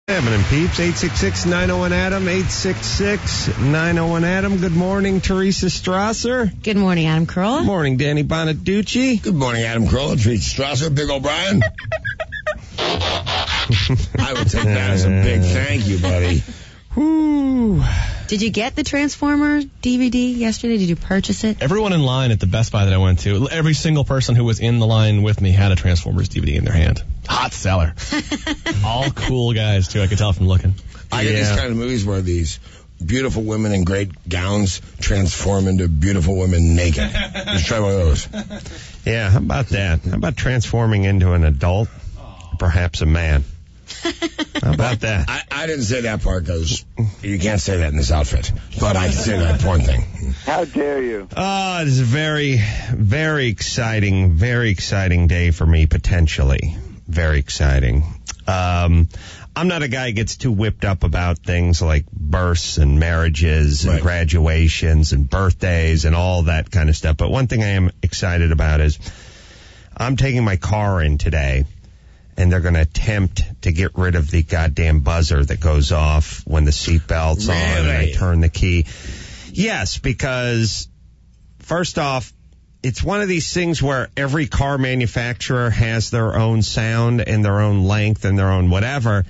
And peeps, 866-901-ADAM, 866-901-ADAM. Good morning, Teresa Strasser. Good morning, Adam Carolla. Good morning, Danny Bonaducci. Good morning, Adam Carolla, Teresa Strasser, Big O'Brien. I would take that as a big thank you, buddy. Whoo. Did you get the Transformer DVD yesterday? Did you purchase it? Everyone in line at the Best Buy that I went to, every single person who was in the line with me had a Transformers DVD in their hand. Hot seller. All cool guys, too. I could tell from looking. I get these kind of movies where these beautiful women in great gowns transform into beautiful women naked. Just try one of those. Yeah, how about that? How about transforming into an adult? Perhaps a man. How about that? I didn't say that part because you can't say that in this outfit. But I can say that porn thing. How dare you? Oh, it is a very, very exciting day for me, potentially. Very exciting. I'm not a guy who gets too whipped up about things like births and marriages and graduations and birthdays and all that kind of stuff. But one thing I am excited about is I'm taking my car in today, and they're going to attempt to get rid of the goddamn buzzer that goes off when the seatbelt's on and I turn the key. Yes, because first off, it's one of these things where every car manufacturer has their own sound and their own length and their own whatever.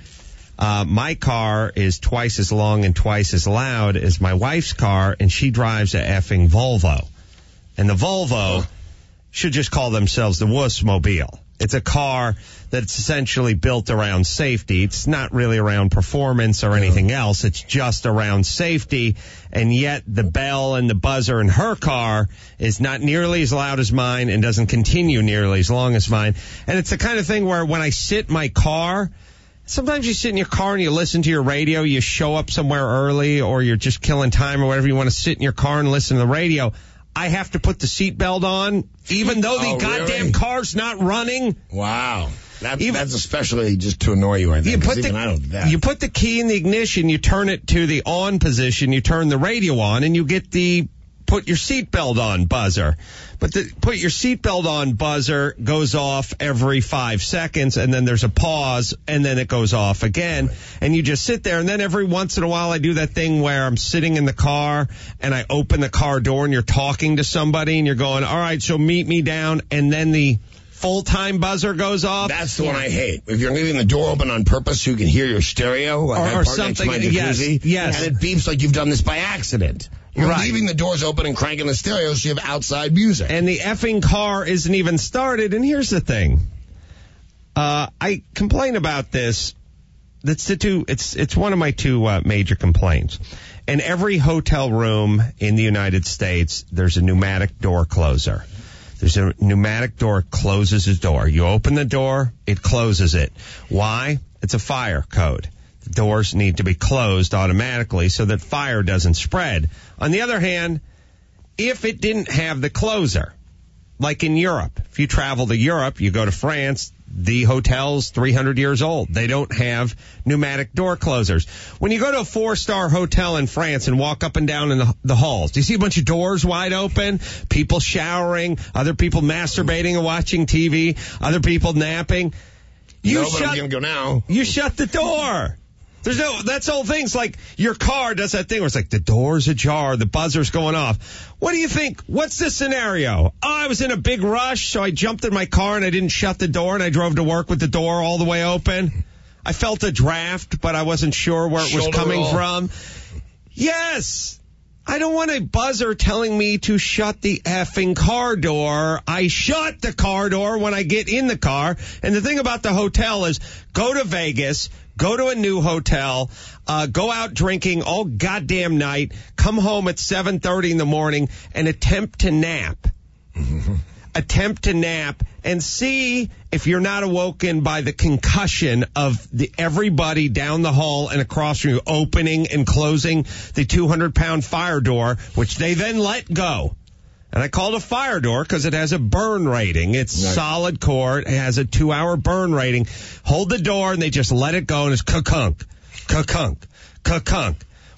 My car is twice as long and twice as loud as my wife's car, and she drives a effing Volvo. And the Volvo should just call themselves the Wussmobile. It's a car that's essentially built around safety. It's not really around performance or anything else. It's just around safety. And yet the bell and the buzzer in her car is not nearly as loud as mine and doesn't continue nearly as long as mine. And it's the kind of thing where when I sit in my car, sometimes you sit in your car and you listen to your radio, you show up somewhere early or you're just killing time or whatever, you want to sit in your car and listen to the radio. I have to put the seatbelt on, even though the goddamn car's not running. Wow. That's especially just to annoy you, I think. You put the key in the ignition, you turn it to the on position, you turn the radio on, and you get the put your seatbelt on buzzer. But the put your seatbelt on buzzer goes off every 5 seconds, and then there's a pause, and then it goes off again. And you just sit there, and then every once in a while I do that thing where I'm sitting in the car, and I open the car door, and you're talking to somebody, and you're going, all right, so meet me down, and then the full-time buzzer goes off. That's the one I hate. If you're leaving the door open on purpose so you can hear your stereo, like or something, yes, and it beeps like you've done this by accident. You're leaving the doors open and cranking the stereo so you have outside music. And the effing car isn't even started. And here's the thing. I complain about this. It's one of my two major complaints. In every hotel room in the United States, there's a pneumatic door closer. There's a pneumatic door, closes the door. You open the door, it closes it. Why? It's a fire code. The doors need to be closed automatically so that fire doesn't spread. On the other hand, if it didn't have the closer, like in Europe, if you travel to Europe, you go to France, the hotel's 300 years old. They don't have pneumatic door closers. When you go to a 4-star hotel in France and walk up and down in the halls, do you see a bunch of doors wide open? People showering, other people masturbating and watching TV, other people napping. I'm going to go now. You shut the door. That's the whole thing. It's like your car does that thing where it's like the door's ajar, the buzzer's going off. What do you think? What's the scenario? Oh, I was in a big rush, so I jumped in my car and I didn't shut the door and I drove to work with the door all the way open. I felt a draft, but I wasn't sure where it was coming from. Yes. I don't want a buzzer telling me to shut the effing car door. I shut the car door when I get in the car. And the thing about the hotel is go to Vegas, go to a new hotel, go out drinking all goddamn night, come home at 7:30 in the morning and attempt to nap. Attempt to nap and see if you're not awoken by the concussion of everybody down the hall and across from you opening and closing the 200-pound fire door, which they then let go. And I call it a fire door because it has a burn rating. It's solid core. It has a 2-hour burn rating. Hold the door and they just let it go and it's ka-kunk, ka-kunk, ka-kunk.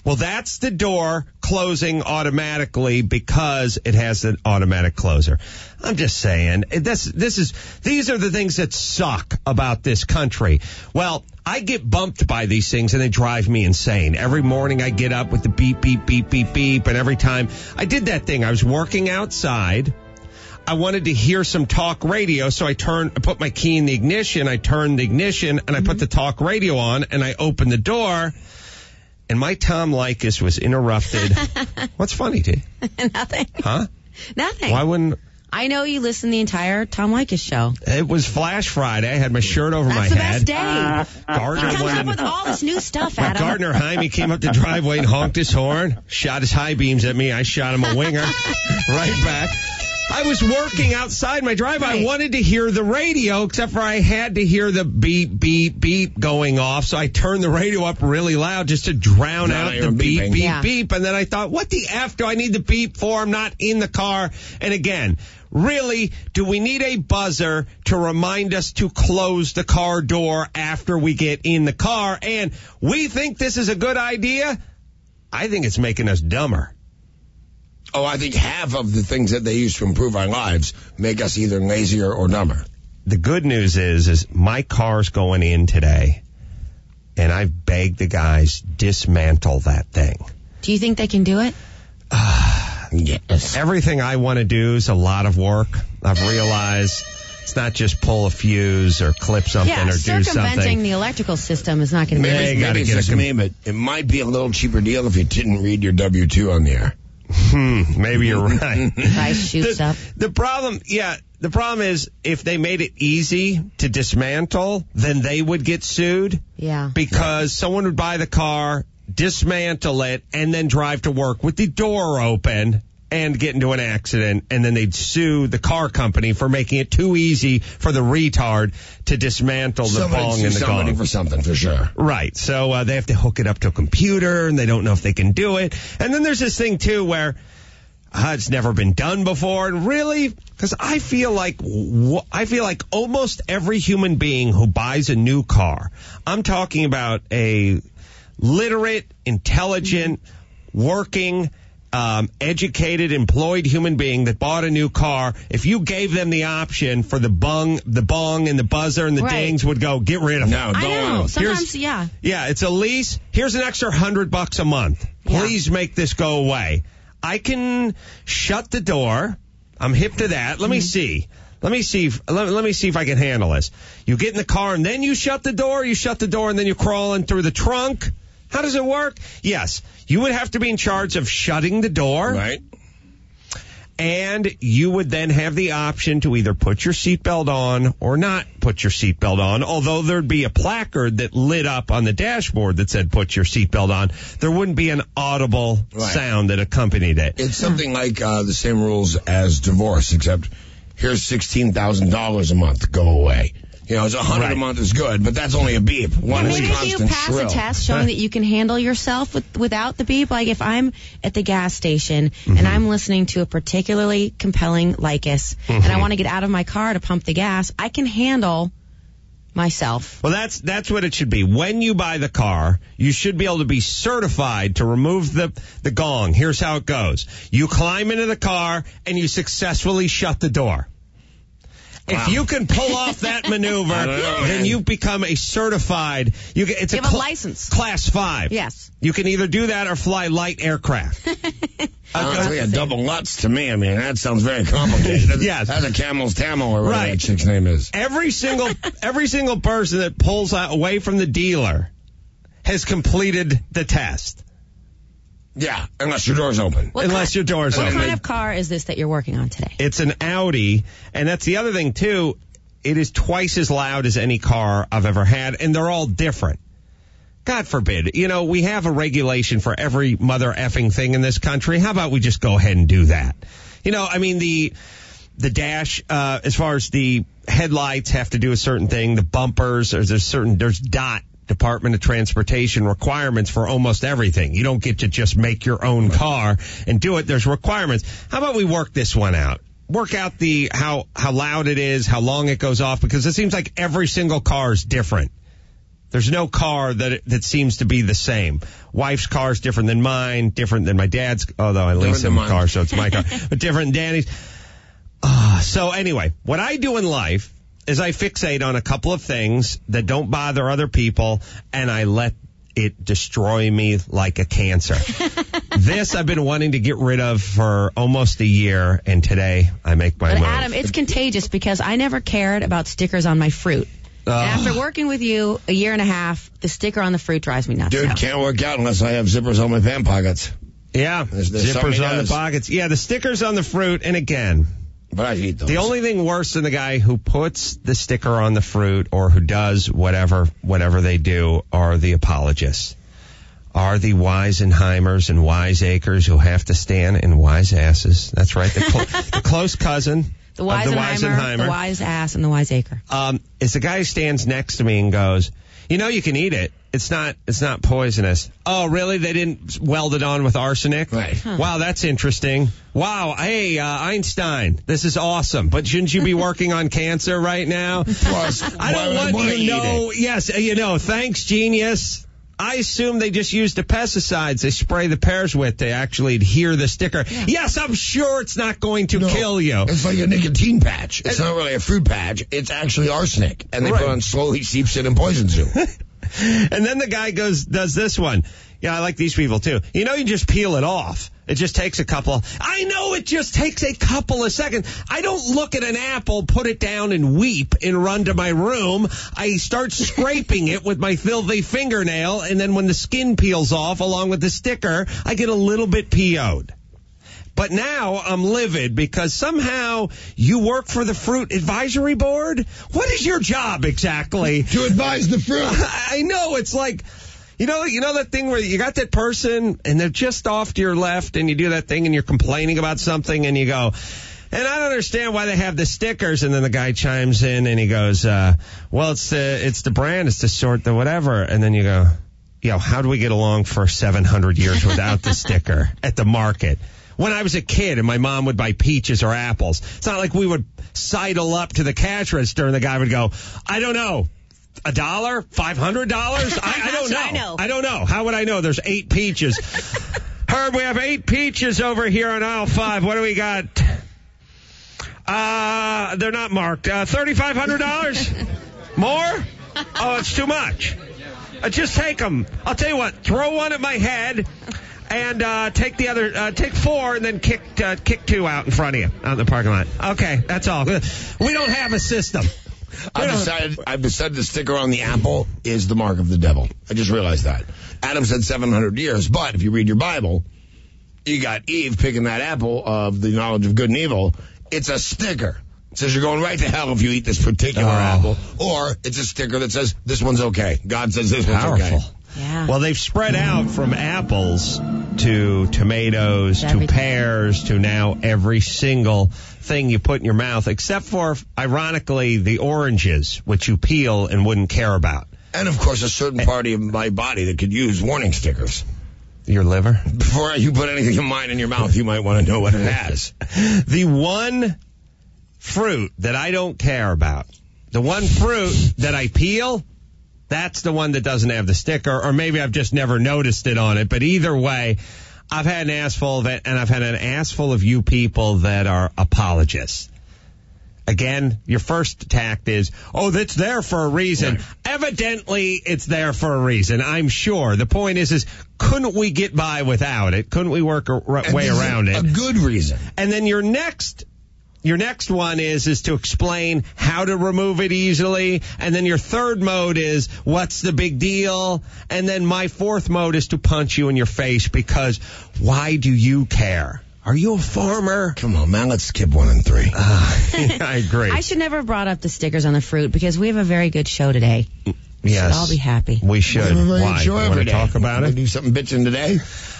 Well, that's the door closing automatically because it has an automatic closer. I'm just saying, these are the things that suck about this country. Well, I get bumped by these things and they drive me insane. Every morning I get up with the beep, beep, beep, beep, beep, and every time I did that thing, I was working outside. I wanted to hear some talk radio, so I put my key in the ignition, I turned the ignition, and I put the talk radio on, and I opened the door. And my Tom Leykis was interrupted. What's funny, T? Nothing. Huh? Nothing. Why wouldn't... I know you listen the entire Tom Leykis show. It was Flash Friday. I had my shirt over my head. That's the best day. Gardner He comes up with all this new stuff, Adam. Gardner Jaime came up the driveway and honked his horn, shot his high beams at me. I shot him a winger right back. I was working outside my driveway. Right. I wanted to hear the radio, except for I had to hear the beep, beep, beep going off. So I turned the radio up really loud just to drown out the beep, beep, beep. And then I thought, what the F do I need the beep for? I'm not in the car. And again, really, do we need a buzzer to remind us to close the car door after we get in the car? And we think this is a good idea. I think it's making us dumber. Oh, I think half of the things that they use to improve our lives make us either lazier or dumber. The good news is my car's going in today, and I've begged the guys, dismantle that thing. Do you think they can do it? Yes. Everything I want to do is a lot of work. I've realized it's not just pull a fuse or clip something or do something. Circumventing the electrical system is not going to be Maybe it might be a little cheaper deal if you didn't read your W-2 on the air. Maybe you're right. Price shoots up. The problem is if they made it easy to dismantle, then they would get sued. Yeah. Because someone would buy the car, dismantle it, and then drive to work with the door open and get into an accident, and then they'd sue the car company for making it too easy for the retard to dismantle the bong and the gong. For something, for sure. Right. So they have to hook it up to a computer, and they don't know if they can do it. And then there's this thing, too, where it's never been done before. And really, because I feel like almost every human being who buys a new car, I'm talking about a literate, intelligent, working, educated, employed human being that bought a new car, if you gave them the option for the bong and the buzzer and the dings would go, get rid of them. No, I know. Sometimes, yeah. Yeah, it's a lease. Here's an extra $100 a month. Please make this go away. I can shut the door. I'm hip to that. Let me see. Let me see if I can handle this. You get in the car and then you shut the door. You shut the door and then you crawl in through the trunk. How does it work? Yes, you would have to be in charge of shutting the door. Right. And you would then have the option to either put your seatbelt on or not put your seatbelt on, although there'd be a placard that lit up on the dashboard that said put your seatbelt on. There wouldn't be an audible sound that accompanied it. It's something like the same rules as divorce, except here's $16,000 a month. Go away. You know, it's $100 a month is good, but that's only a beep. One is maybe constant if you pass shrill. a test showing that you can handle yourself without the beep, like if I'm at the gas station and I'm listening to a particularly compelling Leykis and I want to get out of my car to pump the gas, I can handle myself. Well, that's what it should be. When you buy the car, you should be able to be certified to remove the gong. Here's how it goes. You climb into the car and you successfully shut the door. If you can pull off that maneuver, then you become a certified. You have a license. Class 5. Yes. You can either do that or fly light aircraft. Honestly, a double Lutz to me. I mean, that sounds very complicated. Yes. That's a Camel's Tamil or whatever that chick's name is. Every single person that pulls away from the dealer has completed the test. Yeah, unless your door's open. Unless your door's open. What kind of car is this that you're working on today? It's an Audi, and that's the other thing, too. It is twice as loud as any car I've ever had, and they're all different. God forbid. You know, we have a regulation for every mother effing thing in this country. How about we just go ahead and do that? You know, I mean, the dash, as far as the headlights have to do a certain thing, the bumpers, there's DOT. Department of Transportation requirements for almost everything. You don't get to just make your own car and do it. There's requirements. How about we work this one out? Work out how loud it is, how long it goes off, because it seems like every single car is different. There's no car that seems to be the same. Wife's car is different than mine, different than my dad's, although I lease him a car, so it's my car, but different than Danny's. So anyway, what I do in life is I fixate on a couple of things that don't bother other people, and I let it destroy me like a cancer. This I've been wanting to get rid of for almost a year, and today I make my move. Adam, it's contagious because I never cared about stickers on my fruit. And after working with you a year and a half, the sticker on the fruit drives me nuts. Dude, now. can't work out unless I have zippers on my pant pockets. Yeah, There's zippers on the does. pockets. Yeah, the stickers on the fruit, and again, But I eat those. the only thing worse than the guy who puts the sticker on the fruit or who does whatever they do are the apologists. Are the Weisenheimers and Wiseacres who have to stand in wise asses. That's right, the close cousin. The Weisenheimer, the wise ass, and the wiseacre. It's the guy who stands next to me and goes, you can eat it. It's not poisonous. Oh, really? They didn't weld it on with arsenic? Right. Huh. Wow, that's interesting. Wow. Hey, Einstein, this is awesome. But shouldn't you be working on cancer right now? Plus, I don't why would want I you to eat know. it? Yes, thanks, genius. I assume they just used the pesticides they spray the pears with to actually adhere the sticker. Yeah. Yes, I'm sure it's not going to kill you. It's like a nicotine patch. It's not really a fruit patch. It's actually arsenic. And they put on slowly seeps it and poisons you. And then the guy does this one. Yeah, I like these people too. You just peel it off. It just takes a couple. I know it just takes a couple of seconds. I don't look at an apple, put it down and weep and run to my room. I start scraping it with my filthy fingernail. And then when the skin peels off along with the sticker, I get a little bit PO'd. But now I'm livid because somehow you work for the Fruit Advisory Board. What is your job exactly? To advise the fruit. I know, it's like, you know that thing where you got that person and they're just off to your left and you do that thing and you're complaining about something and you go, and I don't understand why they have the stickers, and then the guy chimes in and he goes, well, it's the brand, it's the sort, the whatever, and then you go, how do we get along for 700 years without the sticker at the market? When I was a kid and my mom would buy peaches or apples, it's not like we would sidle up to the cash register and the guy would go, I don't know, $1? $500? I don't know. I don't know. How would I know? There's 8 peaches. Herb, we have 8 peaches over here on aisle 5. What do we got? They're not marked. $3,500? More? Oh, it's too much. Just take them. I'll tell you what. Throw one at my head. And take the other, take 4 and then kick 2 out in front of you, out in the parking lot. Okay, that's all. We don't have a system. I've decided the sticker on the apple is the mark of the devil. I just realized that. Adam said 700 years, but if you read your Bible, you got Eve picking that apple of the knowledge of good and evil. It's a sticker. It says you're going right to hell if you eat this particular apple. Or it's a sticker that says this one's okay. God says this one's okay. Yeah. Well, they've spread out from apples to tomatoes to pears to now every single thing you put in your mouth, except for, ironically, the oranges, which you peel and wouldn't care about. And, of course, a certain part of my body that could use warning stickers. Your liver? Before you put anything of mine in your mouth, you might want to know what it has. The one fruit that I don't care about, the one fruit that I peel, that's the one that doesn't have the sticker, or maybe I've just never noticed it on it. But either way, I've had an ass full of it, and I've had an ass full of you people that are apologists. Again, your first tact is, that's there for a reason. Right. Evidently, it's there for a reason, I'm sure. The point is couldn't we get by without it? Couldn't we work a way around it? A good reason. And then your next one is to explain how to remove it easily. And then your third mode is, what's the big deal? And then my fourth mode is to punch you in your face because why do you care? Are you a farmer? Come on, man, let's skip 1 and 3. I agree. I should never have brought up the stickers on the fruit because we have a very good show today. Yes. Should all be happy. We should. Why? You want to talk about it? Do something bitching today?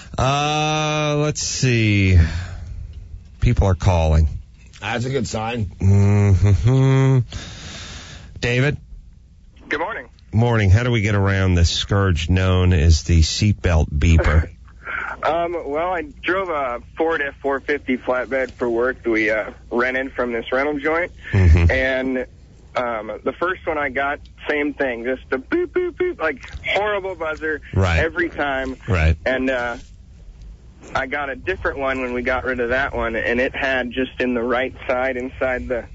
Let's see. People are calling. That's a good sign. Mm-hmm. David? Good morning. Morning. How do we get around this scourge known as the seatbelt beeper? Well, I drove a Ford F-450 flatbed for work that we rented from this rental joint. Mm-hmm. And The first one I got, same thing, just the boop, boop, boop, like horrible buzzer every time. Right. And I got a different one when we got rid of that one, and it had just in the right side inside the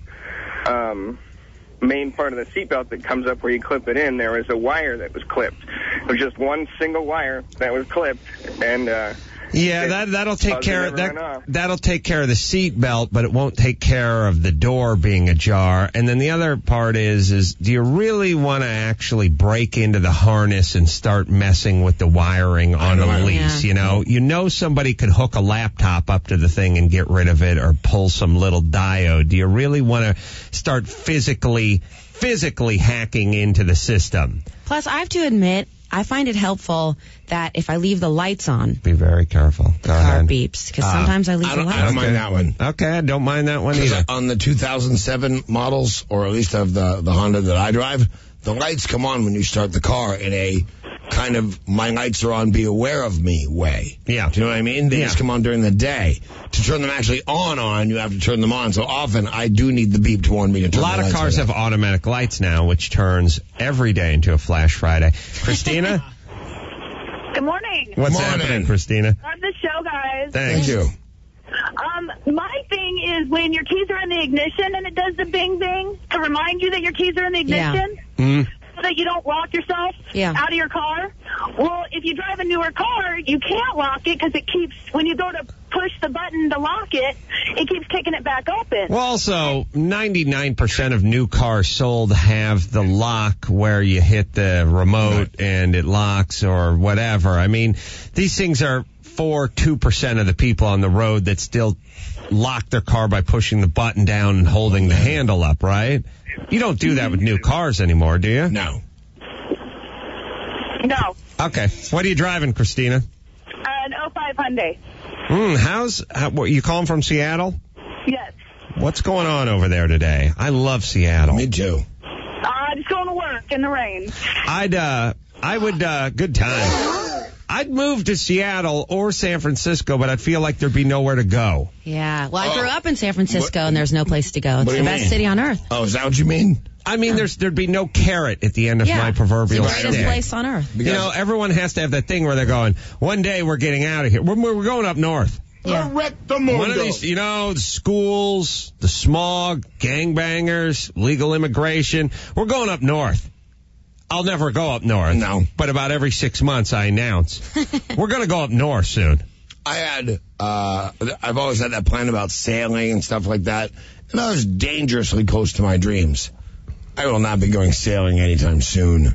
main part of the seatbelt that comes up where you clip it in, there was a wire that was clipped. It was just one single wire that was clipped, and that'll take care of that. That'll take care of the seat belt, but it won't take care of the door being ajar. And then the other part is do you really want to actually break into the harness and start messing with the wiring on a lease? Yeah. You know somebody could hook a laptop up to the thing and get rid of it, or pull some little diode. Do you really want to start physically hacking into the system? Plus, I have to admit, I find it helpful that if I leave the lights on, be very careful. The car beeps, because sometimes I leave the lights on. I don't mind that one. Okay, I don't mind that one either. On the 2007 models, or at least of the Honda that I drive, the lights come on when you start the car in a kind of my lights are on, be aware of me way. Yeah. Do you know what I mean? They just come on during the day. To turn them actually on, you have to turn them on. So often I do need the beep to warn me to turn the lights on. A lot of cars have automatic lights now, which turns every day into a Flash Friday. Christina? Good morning. What's happening, Christina? Love the show, guys. Thank you. My thing is when your keys are in the ignition and it does the bing bing to remind you that your keys are in the ignition. Yeah. So that you don't lock yourself out of your car. Well, if you drive a newer car, you can't lock it because it keeps, when you go to push the button to lock it, it keeps kicking it back open. Well, also, 99% of new cars sold have the lock where you hit the remote and it locks or whatever. I mean, these things are for 2% of the people on the road that still lock their car by pushing the button down and holding the handle up, right? You don't do that with new cars anymore, do you? No. No. Okay. What are you driving, Christina? An 05 Hyundai. You calling from Seattle? Yes. What's going on over there today? I love Seattle. Me too. Just going to work in the rain. Good time. I'd move to Seattle or San Francisco, but I'd feel like there'd be nowhere to go. Yeah. Well, I grew up in San Francisco, and there's no place to go. It's the best city on earth. Oh, is that what you mean? I mean, there'd be no carrot at the end of my proverbial stick. It's the greatest place on earth. Because everyone has to have that thing where they're going, one day we're getting out of here. We're going up north. Yeah. One of these, the schools, the smog, gangbangers, legal immigration. We're going up north. I'll never go up north. No. But about every 6 months I announce, we're going to go up north soon. I've always had that plan about sailing and stuff like that. And I was dangerously close to my dreams. I will not be going sailing anytime soon.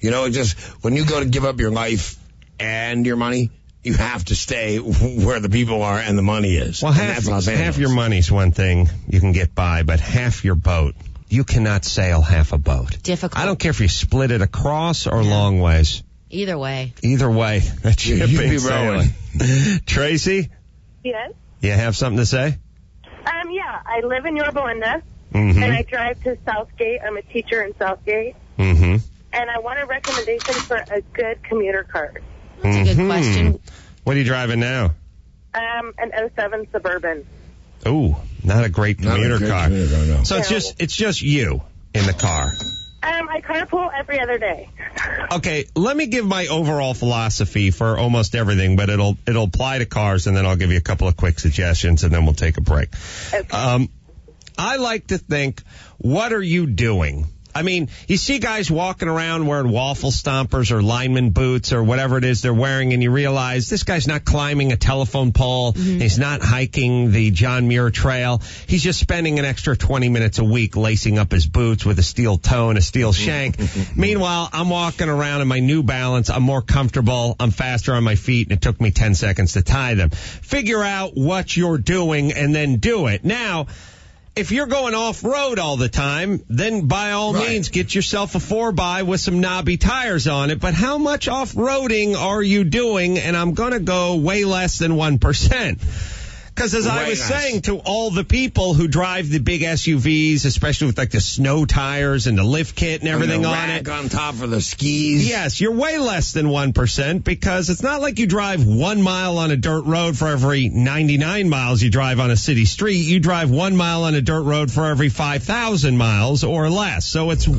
When you go to give up your life and your money, you have to stay where the people are and the money is. Well, half your money's one thing you can get by, but half your boat. You cannot sail half a boat. Difficult. I don't care if you split it across or long ways. Either way. That ship ain't sailing. Tracy? Yes? You have something to say? Yeah. I live in Yorba Linda, and I drive to Southgate. I'm a teacher in Southgate. Mm-hmm. And I want a recommendation for a good commuter car. That's a good question. What are you driving now? An 07 Suburban. Ooh, not a great commuter car. No. So it's just you in the car. I carpool every other day. Okay, let me give my overall philosophy for almost everything, but it'll apply to cars, and then I'll give you a couple of quick suggestions, and then we'll take a break. Okay. I like to think, what are you doing? I mean, you see guys walking around wearing waffle stompers or lineman boots or whatever it is they're wearing, and you realize this guy's not climbing a telephone pole. Mm-hmm. He's not hiking the John Muir Trail. He's just spending an extra 20 minutes a week lacing up his boots with a steel toe and a steel shank. Meanwhile, I'm walking around in my New Balance. I'm more comfortable. I'm faster on my feet, and it took me 10 seconds to tie them. Figure out what you're doing and then do it. Now, if you're going off-road all the time, then by all means, get yourself a 4x with some knobby tires on it. But how much off-roading are you doing? And I'm going to go way less than 1%. Because as I was saying to all the people who drive the big SUVs, especially with like the snow tires and the lift kit and everything on it. On top for the skis. Yes, you're way less than 1% because it's not like you drive 1 mile on a dirt road for every 99 miles you drive on a city street. You drive 1 mile on a dirt road for every 5,000 miles or less. So it's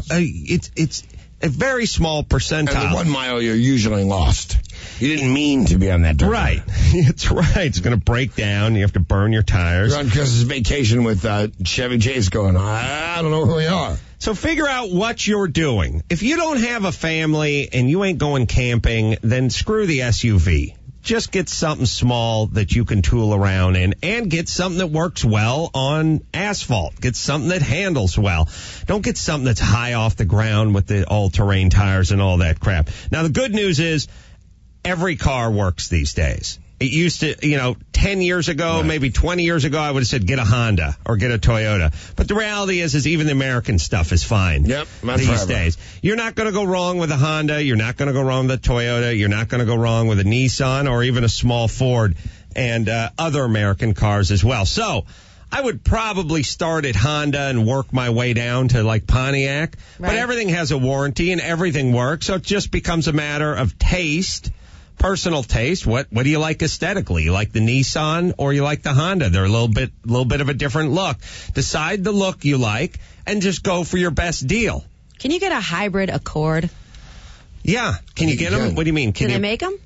a very small percentile. And the 1 mile you're usually lost. You didn't mean to be on that dirt road. Right. It's right. It's going to break down. You have to burn your tires. You're on Chris's vacation with Chevy Chase going, I don't know who we are. So figure out what you're doing. If you don't have a family and you ain't going camping, then screw the SUV. Just get something small that you can tool around in and get something that works well on asphalt. Get something that handles well. Don't get something that's high off the ground with the all-terrain tires and all that crap. Now, the good news is every car works these days. It used to, 10 years ago, maybe 20 years ago, I would have said get a Honda or get a Toyota. But the reality is even the American stuff is fine these days. You're not going to go wrong with a Honda. You're not going to go wrong with a Toyota. You're not going to go wrong with a Nissan or even a small Ford and other American cars as well. So I would probably start at Honda and work my way down to like Pontiac. Right. But everything has a warranty and everything works. So it just becomes a matter of taste. Personal taste. What do you like aesthetically? You like the Nissan or you like the Honda? They're a little bit of a different look. Decide the look you like and just go for your best deal. Can you get a hybrid Accord? Yeah. Can you get them? What do you mean? Can they make them?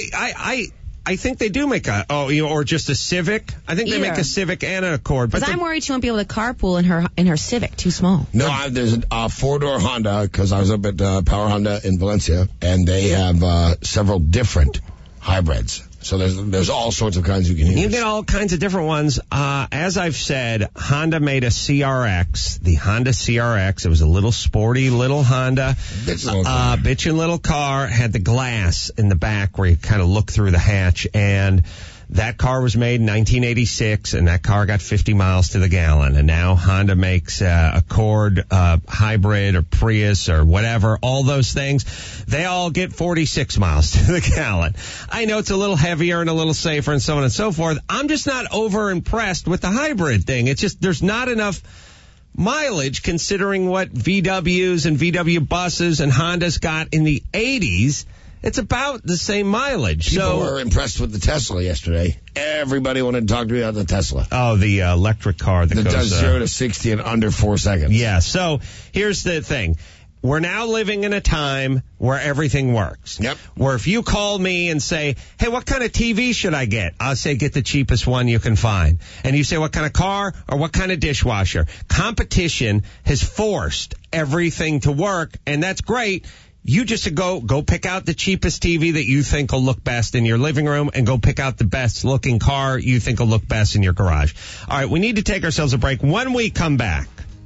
I think they do make or just a Civic. I think they make a Civic and an Accord. Because I'm worried she won't be able to carpool in her Civic, too small. No, there's a four-door Honda, because I was up at Power Honda in Valencia, and they have several different hybrids. So there's all sorts of kinds you can use. You get all kinds of different ones. As I've said, Honda made a CRX, the Honda CRX. It was a little sporty little Honda. Bitchin' little car. Had the glass in the back where you kind of look through the hatch. And that car was made in 1986, and that car got 50 miles to the gallon. And now Honda makes Accord, hybrid, or Prius, or whatever. All those things, they all get 46 miles to the gallon. I know it's a little heavier and a little safer and so on and so forth. I'm just not over impressed with the hybrid thing. It's just there's not enough mileage considering what VWs and VW buses and Hondas got in the 80s. It's about the same mileage. People were impressed with the Tesla yesterday. Everybody wanted to talk to me about the Tesla. Oh, the electric car that does 0 to 60 in under 4 seconds. Yeah, so here's the thing. We're now living in a time where everything works. Yep. Where if you call me and say, hey, what kind of TV should I get? I'll say, get the cheapest one you can find. And you say, what kind of car or what kind of dishwasher? Competition has forced everything to work, and that's great. You just go pick out the cheapest TV that you think will look best in your living room and go pick out the best looking car you think will look best in your garage. All right, we need to take ourselves a break. When we come back,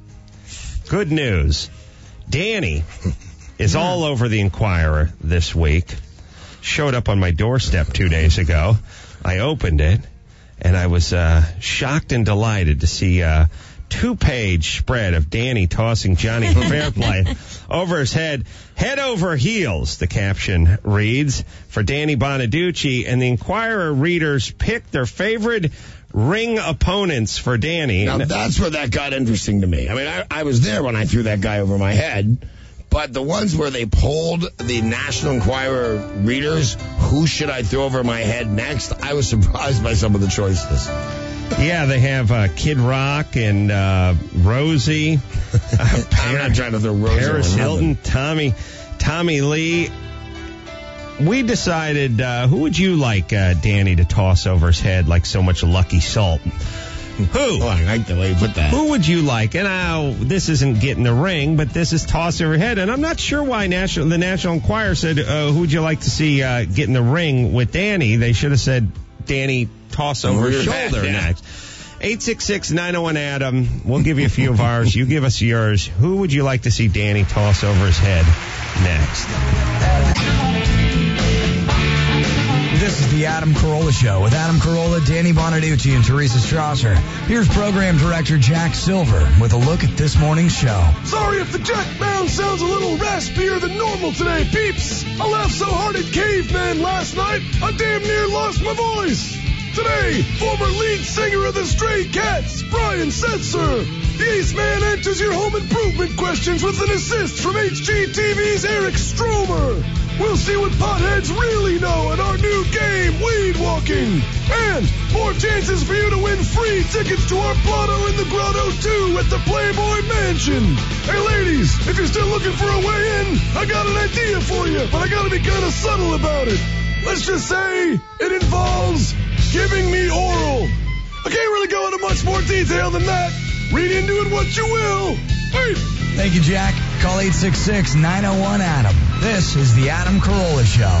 good news. Danny is all over the Inquirer this week. Showed up on my doorstep 2 days ago. I opened it, and I was shocked and delighted to see a 2-page spread of Danny tossing Johnny Fairplay over his head over heels, the caption reads, for Danny Bonaducci. And the Inquirer readers picked their favorite ring opponents for Danny. Now, that's where that got interesting to me. I mean, I was there when I threw that guy over my head. But the ones where they polled the National Enquirer readers, who should I throw over my head next, I was surprised by some of the choices. Yeah, they have Kid Rock and Rosie. I'm not trying to throw Rosie. Paris Hilton, Tommy Lee. We decided, who would you like Danny to toss over his head like so much Lucky Salt? Who? Oh, I like the way you put that. Who would you like? And now, this isn't getting the ring, but this is toss over head. And I'm not sure why the National Enquirer said, who would you like to see get in the ring with Danny? They should have said, Danny, toss over his shoulder next. 866-901-ADAM. We'll give you a few of ours. You give us yours. Who would you like to see Danny toss over his head next? This is the Adam Carolla Show with Adam Carolla, Danny Bonaducci, and Teresa Strasser. Here's Program Director Jack Silver with a look at this morning's show. Sorry if the Jack Mound sounds a little raspier than normal today, peeps. I laughed so hard at Caveman last night, I damn near lost my voice. Today, former lead singer of the Stray Cats, Brian Setzer. The Ace Man answers your home improvement questions with an assist from HGTV's Eric Stromer. We'll see what potheads really know in our new game, Weed Walking. And more chances for you to win free tickets to our Blotto in the Grotto 2 at the Playboy Mansion. Hey ladies, if you're still looking for a way in, I got an idea for you, but I gotta be kind of subtle about it. Let's just say it involves giving me oral. I can't really go into much more detail than that. Read into it what you will. Wait. Thank you, Jack. Call 866-901-ADAM. This is the Adam Carolla Show.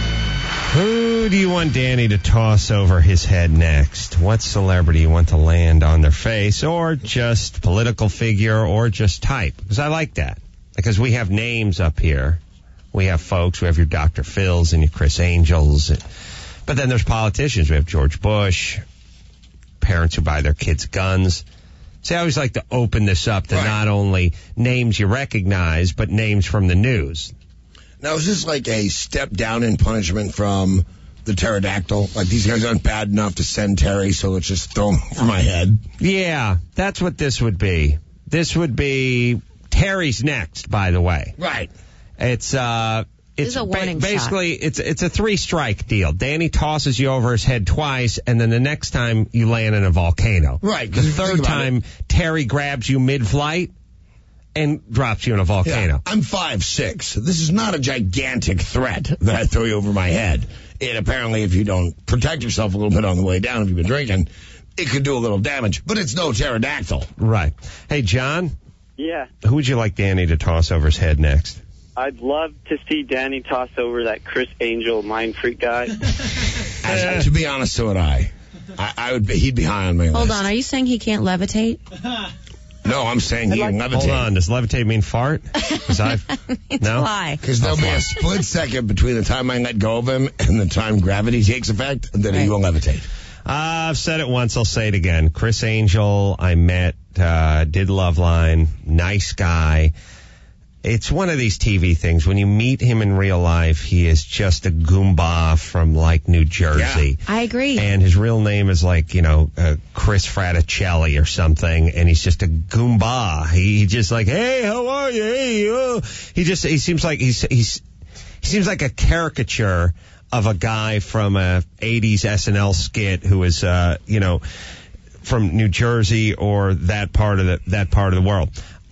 Who do you want Danny to toss over his head next? What celebrity you want to land on their face, or just political figure, or just type? Because I like that. Because we have names up here. We have folks. We have your Dr. Phils and your Chris Angels. But then there's politicians. We have George Bush, parents who buy their kids guns. See, I always like to open this up to not only names you recognize, but names from the news. Now, is this like a step down in punishment from the pterodactyl? Like, these guys aren't bad enough to send Terry, so let's just throw them over my head? Yeah, that's what this would be. This would be Terry's next, by the way. Right. It's a warning basically it's a 3-strike deal. Danny tosses you over his head twice, and then the next time you land in a volcano. Right. The third time, Terry grabs you mid-flight and drops you in a volcano. Yeah, I'm 5'6". This is not a gigantic threat that I throw you over my head. And apparently, if you don't protect yourself a little bit on the way down, if you've been drinking, it could do a little damage. But it's no pterodactyl. Right. Hey, John? Yeah. Who would you like Danny to toss over his head next? I'd love to see Danny toss over that Chris Angel mind freak guy. To be honest, so would I. He'd be high on my list. Hold on, are you saying he can't levitate? No, I'm saying he can levitate. Hold on, does levitate mean fart? No? Why? Because there'll be a split second between the time I let go of him and the time gravity takes effect, and then he will levitate. I've said it once, I'll say it again. Chris Angel, I met, did Loveline, nice guy. It's one of these TV things. When you meet him in real life, he is just a Goomba from, like, New Jersey. Yeah. I agree. And his real name is, like, Chris Fraticelli or something, and he's just a Goomba. He just like, hey, how are you? Hey, he seems like he seems like a caricature of a guy from a 80s SNL skit who is, from New Jersey or that part of the world.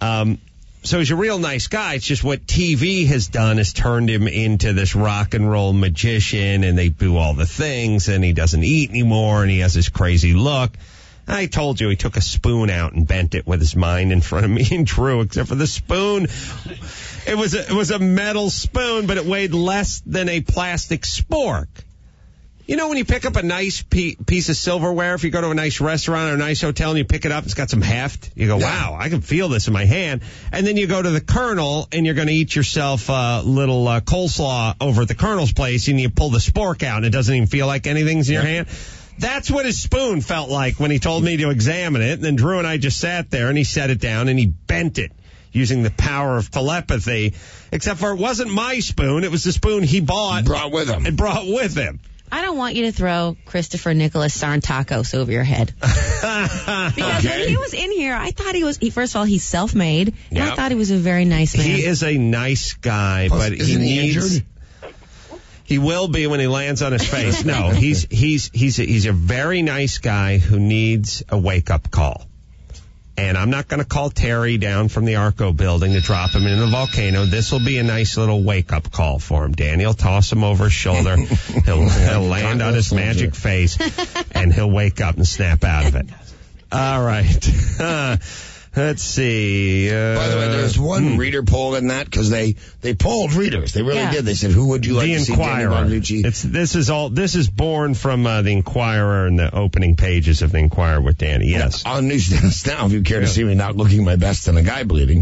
So he's a real nice guy. It's just what TV has done is turned him into this rock and roll magician, and they do all the things, and he doesn't eat anymore, and he has this crazy look. I told you he took a spoon out and bent it with his mind in front of me and Drew, except for the spoon. It was a metal spoon, but it weighed less than a plastic spork. You know when you pick up a nice piece of silverware, if you go to a nice restaurant or a nice hotel and you pick it up, it's got some heft. You go, wow, I can feel this in my hand. And then you go to the Colonel and you're going to eat yourself a little coleslaw over at the Colonel's place, and you pull the spork out and it doesn't even feel like anything's in your hand. That's what his spoon felt like when he told me to examine it. And then Drew and I just sat there and he set it down and he bent it using the power of telepathy. Except for it wasn't my spoon. It was the spoon he brought with him. I don't want you to throw Christopher Nicholas Sarntakos over your head. Because when he was in here, I thought first of all, he's self-made, and I thought he was a very nice man. He is a nice guy, but he needs... He will be when he lands on his face. No, he's a very nice guy who needs a wake-up call. And I'm not going to call Terry down from the Arco building to drop him in the volcano. This will be a nice little wake-up call for him. Danny will toss him over his shoulder. He'll land on his magic face, and he'll wake up and snap out of it. All right. Let's see. By the way, there's one reader poll in that, because they polled readers. They really did. They said, who would you like to see Danny Bonaduce? This is born from the Inquirer and the opening pages of the Inquirer with Danny. Yes. On Newsstands Now, if you care to see me not looking my best and a guy bleeding,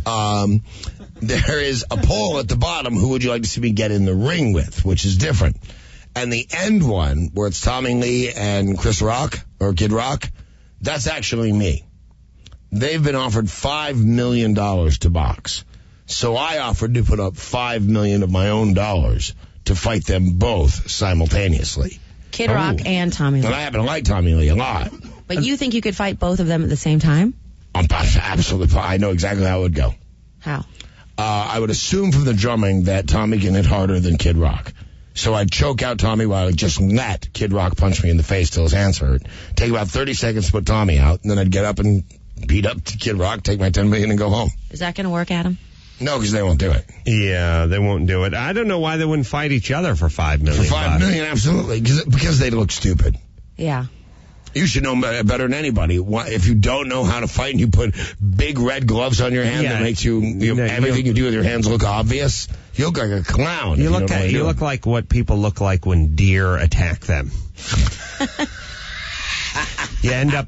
there is a poll at the bottom, who would you like to see me get in the ring with, which is different. And the end one, where it's Tommy Lee and Chris Rock, or Kid Rock, that's actually me. They've been offered $5 million to box. So I offered to put up $5 million of my own dollars to fight them both simultaneously. Kid Rock and Tommy Lee. And I happen to like Tommy Lee a lot. But you think you could fight both of them at the same time? Absolutely. I know exactly how it would go. How? I would assume from the drumming that Tommy can hit harder than Kid Rock. So I'd choke out Tommy while I'd just let Kid Rock punch me in the face till his hands hurt. Take about 30 seconds to put Tommy out, and then I'd get up and beat up to Kid Rock, take my $10 million, and go home. Is that going to work, Adam? No, because they won't do it. Yeah, they won't do it. I don't know why they wouldn't fight each other for $5 million. For $5 million, absolutely. Because they look stupid. Yeah. You should know better than anybody. If you don't know how to fight and you put big red gloves on your hand that makes everything you do with your hands look obvious, you look like a clown. You look like what people look like when deer attack them. You end up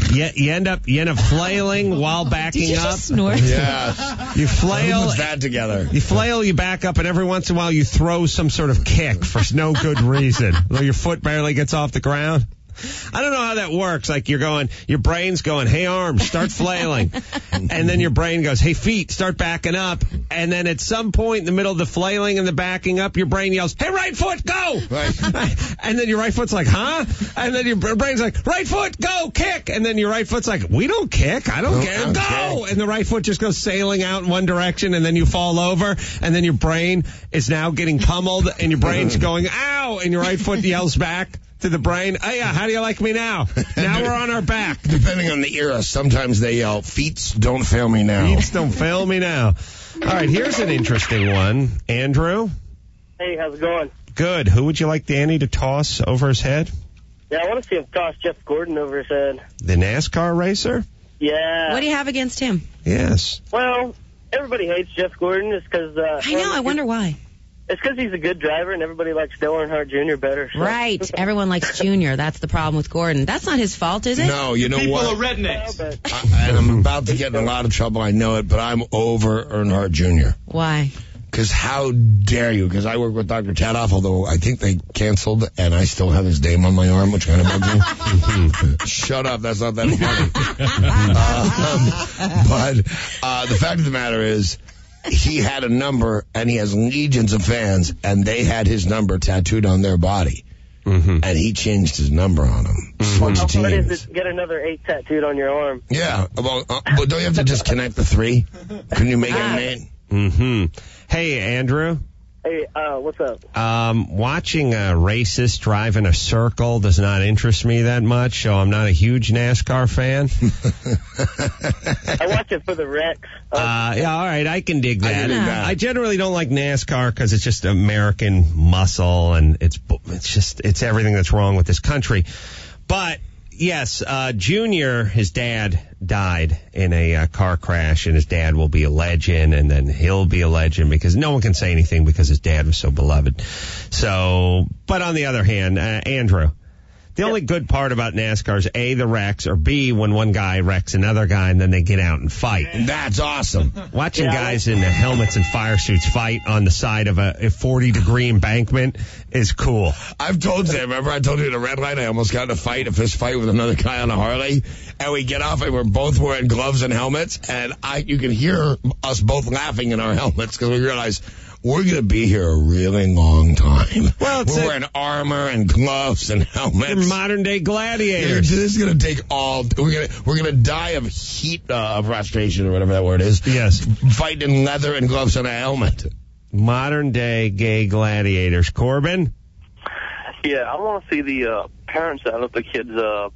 flailing while backing Did you up. Just snort? Yeah. You flail. Who puts that together? You flail, you back up, and every once in a while you throw some sort of kick for no good reason. Though your foot barely gets off the ground. I don't know how that works. Like your brain's going, hey arms, start flailing. And then your brain goes, hey feet, start backing up. And then at some point in the middle of the flailing and the backing up, your brain yells, hey right foot, go! Right. And then your right foot's like, huh? And then your brain's like, right foot, go, kick! And then your right foot's like, we don't kick, I don't care, go! And the right foot just goes sailing out in one direction, and then you fall over, and then your brain is now getting pummeled, and your brain's going, ow! And your right foot yells back to the brain, oh yeah, how do you like me now? Now we're on our back. Depending on the era, sometimes they yell, feet don't fail me now. Feet don't fail me now. All right, here's an interesting one. Andrew? Hey, how's it going? Good. Who would you like Danny to toss over his head? Yeah, I want to see him toss Jeff Gordon over his head. The NASCAR racer? Yeah. What do you have against him? Yes. Well, everybody hates Jeff Gordon. It's because... I know, I wonder why. It's because he's a good driver, and everybody likes Dale Earnhardt Jr. better. So. Right. Everyone likes Junior. That's the problem with Gordon. That's not his fault, is it? No, you know what? People are rednecks. And I'm about to get in a lot of trouble. I know it, but I'm over Earnhardt Jr. Why? Because how dare you? Because I work with Dr. Tadoff, although I think they canceled, and I still have his name on my arm, which kind of bugs me. Shut up. That's not that funny. But the fact of the matter is, he had a number, and he has legions of fans, and they had his number tattooed on their body. And he changed his number on them. Switch How hard teams. is it to get another 8 tattooed on your arm? Yeah. Well, but don't you have to just connect the 3? Couldn't you make it an 8? Hey, Andrew? Hey, what's up? Watching a racist drive in a circle does not interest me that much, so I'm not a huge NASCAR fan. I watch it for the wrecks. Yeah, all right, I can dig that. I generally don't like NASCAR because it's just American muscle, and it's everything that's wrong with this country. But yes, Junior, his dad died in a car crash, and his dad will be a legend, and then he'll be a legend because no one can say anything because his dad was so beloved. So, but on the other hand, Andrew, the only good part about NASCAR is A, the wrecks, or B, when one guy wrecks another guy and then they get out and fight. That's awesome. Watching guys in helmets and fire suits fight on the side of a 40-degree embankment is cool. I've told you, remember I told you at a red light I almost got in a fist fight with another guy on a Harley, and we get off and we're both wearing gloves and helmets, and you can hear us both laughing in our helmets because we realize we're going to be here a really long time. Well, we're wearing armor and gloves and helmets. They're modern day gladiators. This is going to take we're going to die of heat frustration or whatever that word is. Yes. Fighting in leather and gloves and a helmet. Modern day gay gladiators. Corbin? Yeah, I want to see the parents that let the kids,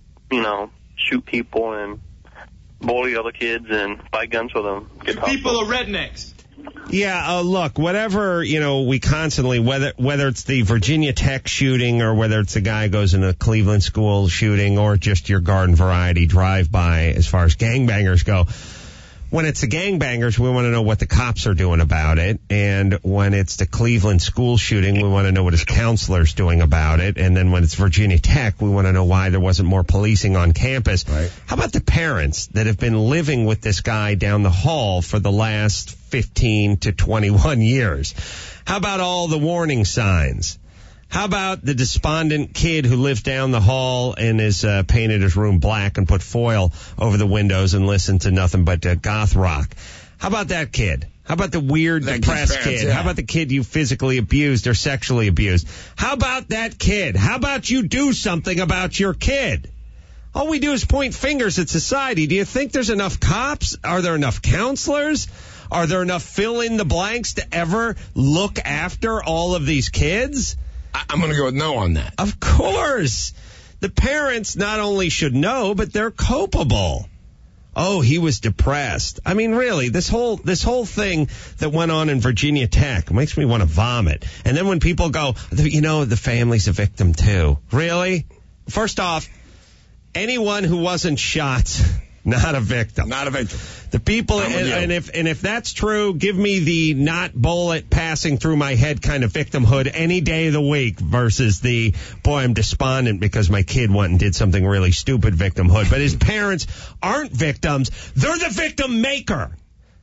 shoot people and bully other kids and buy guns for them. People are rednecks. Yeah, look, whatever, we constantly, whether it's the Virginia Tech shooting or whether it's the guy who goes in a Cleveland school shooting or just your garden variety drive-by as far as gangbangers go. When it's the gangbangers, we want to know what the cops are doing about it. And when it's the Cleveland school shooting, we want to know what his counselor's doing about it. And then when it's Virginia Tech, we want to know why there wasn't more policing on campus. Right. How about the parents that have been living with this guy down the hall for the last 15 to 21 years? How about all the warning signs? How about the despondent kid who lives down the hall and has painted his room black and put foil over the windows and listened to nothing but goth rock? How about that kid? How about the weird, depressed kid? Yeah. How about the kid you physically abused or sexually abused? How about that kid? How about you do something about your kid? All we do is point fingers at society. Do you think there's enough cops? Are there enough counselors? Are there enough fill-in-the-blanks to ever look after all of these kids? I'm going to go with no on that. Of course. The parents not only should know, but they're culpable. Oh, he was depressed. I mean, really, this whole thing that went on in Virginia Tech makes me want to vomit. And then when people go, the family's a victim too. Really? First off, anyone who wasn't shot, not a victim. Not a victim. The people, and if that's true, give me the not bullet passing through my head kind of victimhood any day of the week versus the, boy, I'm despondent because my kid went and did something really stupid victimhood. But his parents aren't victims. They're the victim maker.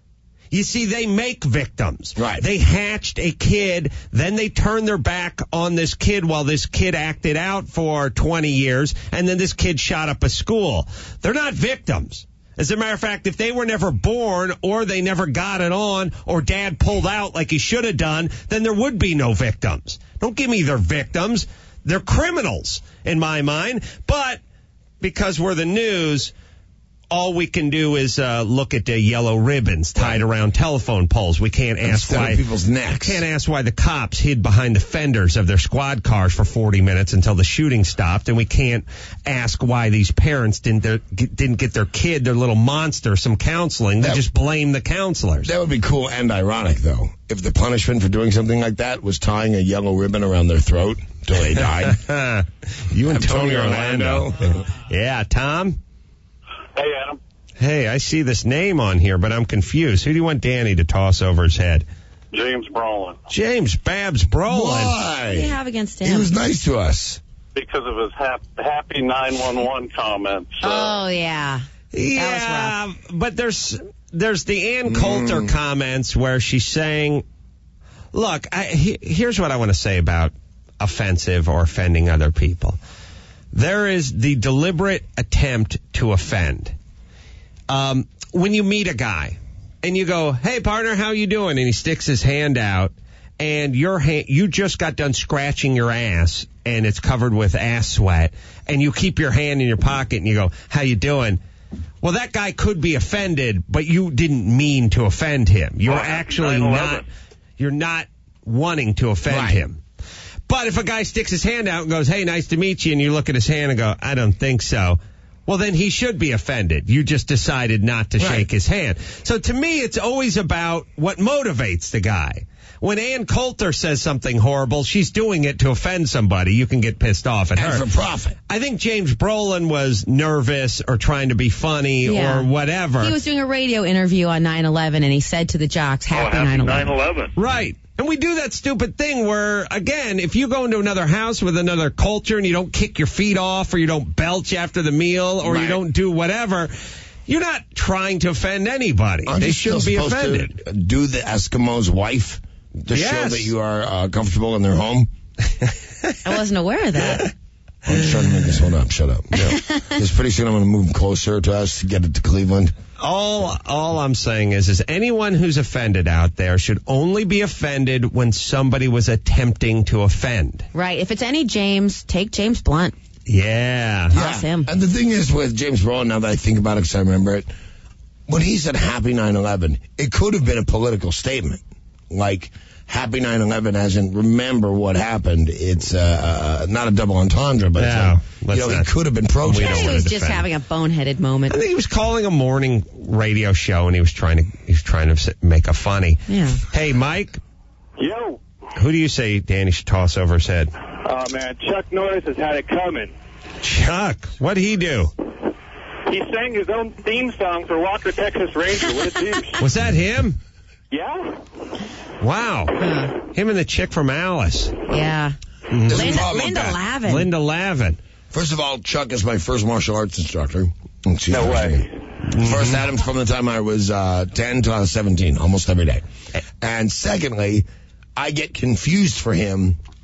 You see, they make victims. Right. They hatched a kid, then they turned their back on this kid while this kid acted out for 20 years, and then this kid shot up a school. They're not victims. As a matter of fact, if they were never born or they never got it on or dad pulled out like he should have done, then there would be no victims. Don't give me they're victims. They're criminals in my mind. But because we're the news, all we can do is look at the yellow ribbons tied around telephone poles. We can't ask why people's necks. Can't ask why the cops hid behind the fenders of their squad cars for 40 minutes until the shooting stopped, and we can't ask why these parents didn't get their kid, their little monster, some counseling. They just blame the counselors. That would be cool and ironic, though, if the punishment for doing something like that was tying a yellow ribbon around their throat until they died. You and Tony Orlando. Yeah, Tom. Hey, Adam. Hey, I see this name on here, but I'm confused. Who do you want Danny to toss over his head? James Brolin. James Babs Brolin. Why? What do you have against him? He was nice to us. Because of his happy 911 comments. Oh, yeah. Yeah, but there's the Ann Coulter comments where she's saying, look, here's what I want to say about offensive or offending other people. There is the deliberate attempt to offend. When you meet a guy and you go, hey, partner, how you doing? And he sticks his hand out and you just got done scratching your ass and it's covered with ass sweat and you keep your hand in your pocket and you go, how you doing? Well, that guy could be offended, but you didn't mean to offend him. You're actually you're not wanting to offend him. But if a guy sticks his hand out and goes, hey, nice to meet you, and you look at his hand and go, I don't think so, well, then he should be offended. You just decided not to shake his hand. So to me, it's always about what motivates the guy. When Ann Coulter says something horrible, she's doing it to offend somebody. You can get pissed off at her. And for profit. I think James Brolin was nervous or trying to be funny or whatever. He was doing a radio interview on 9/11, and he said to the jocks, happy 9/11. Right. And we do that stupid thing where, again, if you go into another house with another culture and you don't kick your feet off or you don't belch after the meal or you don't do whatever, you're not trying to offend anybody. They shouldn't be offended. To do the Eskimo's wife to show that you are comfortable in their home? I wasn't aware of that. I'm just trying to make this one up. Shut up. Because pretty soon I'm going to move closer to us to get it to Cleveland. All I'm saying is anyone who's offended out there should only be offended when somebody was attempting to offend. Right. If it's any James, take James Blunt. Yeah. Toss him. And the thing is with James Brolin, now that I think about it because I remember it, when he said happy 9/11, it could have been a political statement. Like, happy 9/11 as in remember what happened. It's not a double entendre, but it could have been protest. He was just having a boneheaded moment. I think he was calling a morning radio show and he was trying to make a funny. Yeah. Hey, Mike. Yo. Who do you say Danny should toss over his head? Oh, man, Chuck Norris has had it coming. Chuck, what'd he do? He sang his own theme song for Walker, Texas Ranger. What a douche. Was that him? Yeah. Wow. Him and the chick from Alice. Yeah. Linda Lavin. Linda Lavin. First of all, Chuck is my first martial arts instructor. No way. First, Adam, from the time I was 10 to I was 17, almost every day. And secondly, I get confused for him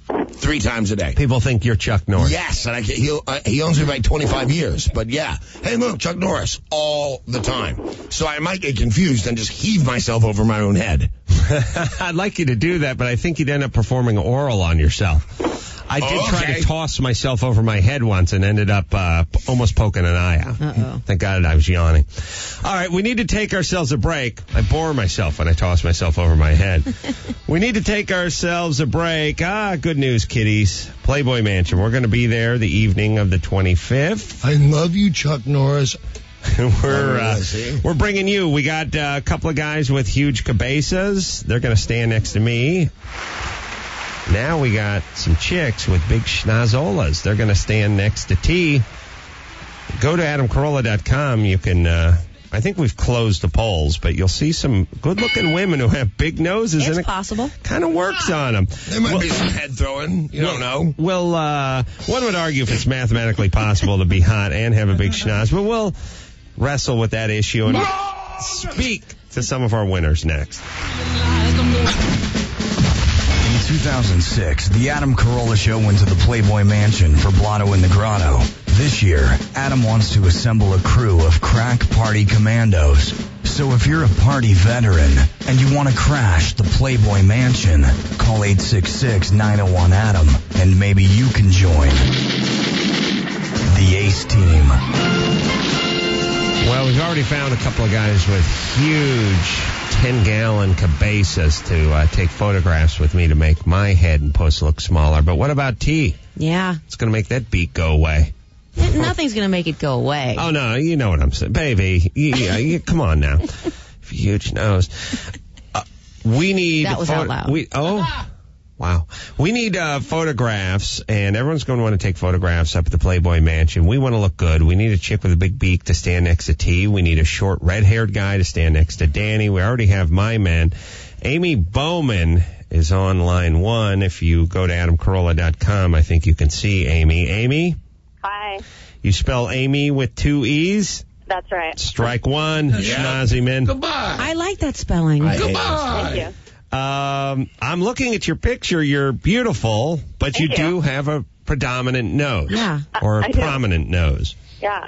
3 times a day. People think you're Chuck Norris. Yes, and he owns me by 25 years. But yeah, hey, look, Chuck Norris, all the time. So I might get confused and just heave myself over my own head. I'd like you to do that, but I think you'd end up performing oral on yourself. I did try to toss myself over my head once and ended up almost poking an eye out. Uh-oh. Thank God I was yawning. All right, we need to take ourselves a break. I bore myself when I toss myself over my head. We need to take ourselves a break. Good news, kiddies. Playboy Mansion. We're going to be there the evening of the 25th. I love you, Chuck Norris. We're bringing you. We got a couple of guys with huge cabezas. They're going to stand next to me. Now we got some chicks with big schnozolas. They're going to stand next to T. Go to AdamCarolla.com. You can, I think we've closed the polls, but you'll see some good-looking women who have big noses. It's and possible. Kind of works on them. There might be some head throwing. You don't know. Well, one would argue if it's mathematically possible to be hot and have a big schnoz, but we'll wrestle with that issue and speak to some of our winners next. In 2006, the Adam Carolla Show went to the Playboy Mansion for Blotto in the Grotto. This year, Adam wants to assemble a crew of crack party commandos. So if you're a party veteran and you want to crash the Playboy Mansion, call 866-901-ADAM and maybe you can join the Ace Team. Well, we've already found a couple of guys with huge 10-gallon cabezas to take photographs with me to make my head and puss look smaller. But what about T? Yeah. It's going to make that beak go away. Nothing's going to make it go away. Oh, no, you know what I'm saying. Baby, come on now. Huge nose. We need... That was out loud. Wow. We need photographs, and everyone's going to want to take photographs up at the Playboy Mansion. We want to look good. We need a chick with a big beak to stand next to T. We need a short, red-haired guy to stand next to Danny. We already have my men. Amy Bowman is on line 1. If you go to AdamCarolla.com, I think you can see Amy. Amy? Hi. You spell Amy with 2 E's? That's right. Strike 1, Schnozzy men. Goodbye. I like that spelling. Goodbye. Thank you. I'm looking at your picture. You're beautiful, but you do have a predominant nose. Yeah. Or a prominent nose. Yeah.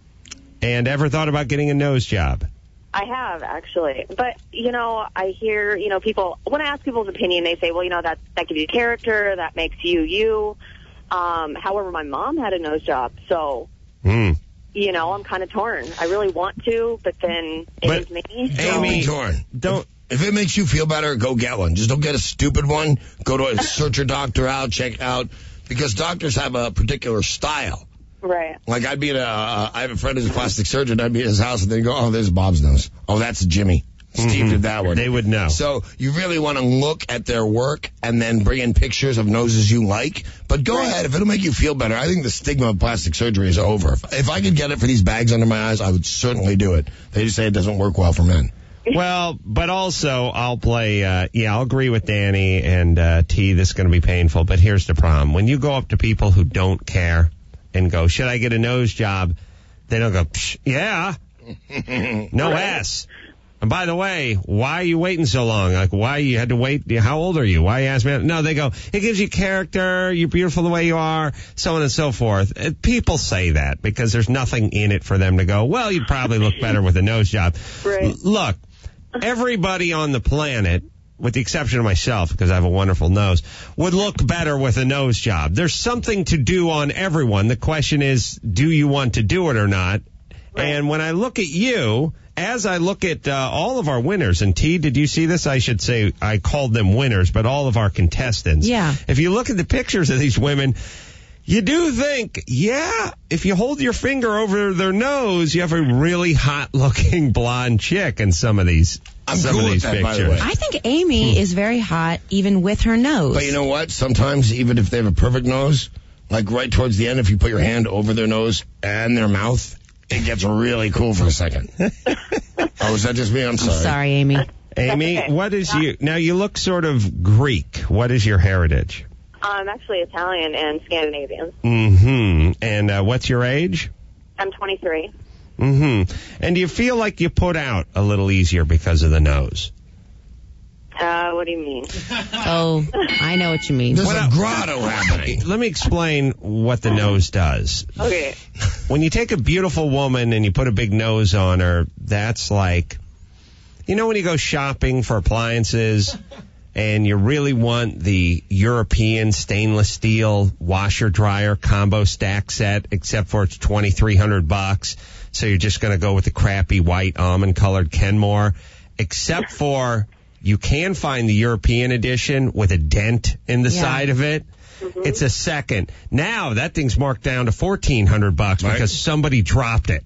And ever thought about getting a nose job? I have, actually. But, I hear, people, when I ask people's opinion, they say, well, that gives you character, that makes you you. However, my mom had a nose job, so, I'm kind of torn. I really want to, but then it is me. Amy, torn. If it makes you feel better, go get one. Just don't get a stupid one. Go to search your doctor out, check out, because doctors have a particular style. Right. Like I have a friend who's a plastic surgeon. I'd be at his house and they'd go, oh, there's Bob's nose. Oh, that's Jimmy. Steve did that one. They would know. So you really want to look at their work and then bring in pictures of noses you like. But go ahead. If it'll make you feel better, I think the stigma of plastic surgery is over. If I could get it for these bags under my eyes, I would certainly do it. They just say it doesn't work well for men. Well, but also I'll play, I'll agree with Danny and T, this is going to be painful, but here's the problem. When you go up to people who don't care and go, should I get a nose job? They don't go, psh, yeah, no S. And by the way, why are you waiting so long? Like, why you had to wait? How old are you? Why you ask me? No, they go, it gives you character, you're beautiful the way you are, so on and so forth. People say that because there's nothing in it for them to go, well, you'd probably look better with a nose job. Right. Look, everybody on the planet, with the exception of myself, because I have a wonderful nose, would look better with a nose job. There's something to do on everyone. The question is, do you want to do it or not? Right. And when I look at you, as I look at all of our winners, and T, did you see this? I should say I called them winners, but all of our contestants. Yeah. If you look at the pictures of these women, you do think, if you hold your finger over their nose, you have a really hot-looking blonde chick in some of these pictures. By the way. I think Amy is very hot, even with her nose. But you know what? Sometimes, even if they have a perfect nose, like right towards the end, if you put your hand over their nose and their mouth, it gets really cool for a second. Oh, is that just me? I'm sorry. I'm sorry, Amy. Amy, okay. what is you? Now, you look sort of Greek. What is your heritage? I'm actually Italian and Scandinavian. Mm-hmm. And what's your age? I'm 23. Mm-hmm. And do you feel like you put out a little easier because of the nose? What do you mean? Oh, I know what you mean. There's a grotto happening. Let me explain what the nose does. Okay. When you take a beautiful woman and you put a big nose on her, that's like, you know when you go shopping for appliances and you really want the European stainless steel washer dryer combo stack set, except for it's $2,300, so you're just going to go with the crappy white almond colored Kenmore, except for you can find the European edition with a dent in the side of it. Mm-hmm. It's a second. Now that thing's marked down to $1,400 because somebody dropped it.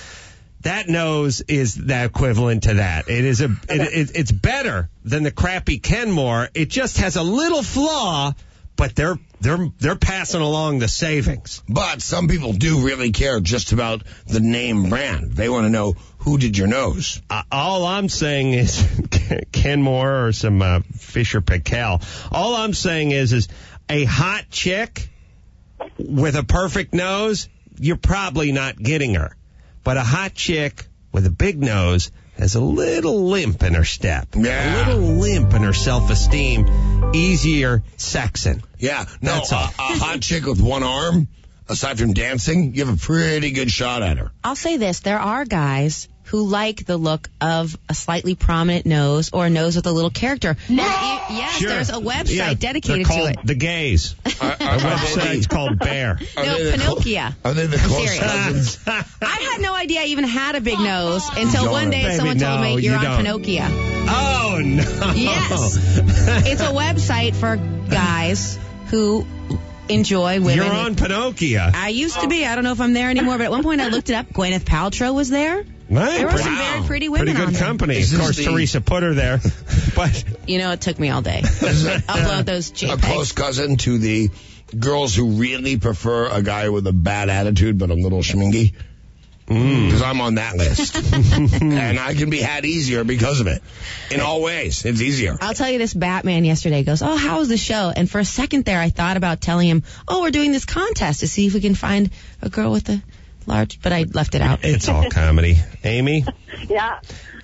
That nose is the equivalent to that. It is it's better than the crappy Kenmore. It just has a little flaw, but they're passing along the savings. But some people do really care just about the name brand. They want to know who did your nose. All I'm saying is Kenmore or some Fisher Pickel. All I'm saying is a hot chick with a perfect nose, you're probably not getting her. But a hot chick with a big nose has a little limp in her step. Yeah. A little limp in her self-esteem. Easier sexing. Yeah. No, a hot chick with one arm, aside from dancing, you have a pretty good shot at her. I'll say this. There are guys who like the look of a slightly prominent nose or a nose with a little character. Yes, sure. There's a website dedicated to it. The Gays. A website's called Bear. Pinocchia. Are they the close cousins? I had no idea I even had a big nose until one day someone told me you're on Pinocchia. Oh, no. Yes. It's a website for guys who enjoy women. You're on Pinocchia. I used to be. I don't know if I'm there anymore, but at one point I looked it up. Gwyneth Paltrow was there. Right. There were some very pretty women Pretty good on there. company. Of course, Teresa put her there. But you know, it took me all day. Upload those JPEGs. A close cousin to the girls who really prefer a guy with a bad attitude but a little schmingy. Because I'm on that list. And I can be had easier because of it. In all ways. It's easier. I'll tell you this, Batman yesterday goes, oh, how was the show? And for a second there, I thought about telling him, oh, we're doing this contest to see if we can find a girl with a large, but I left it out. It's all comedy. Amy? Yeah.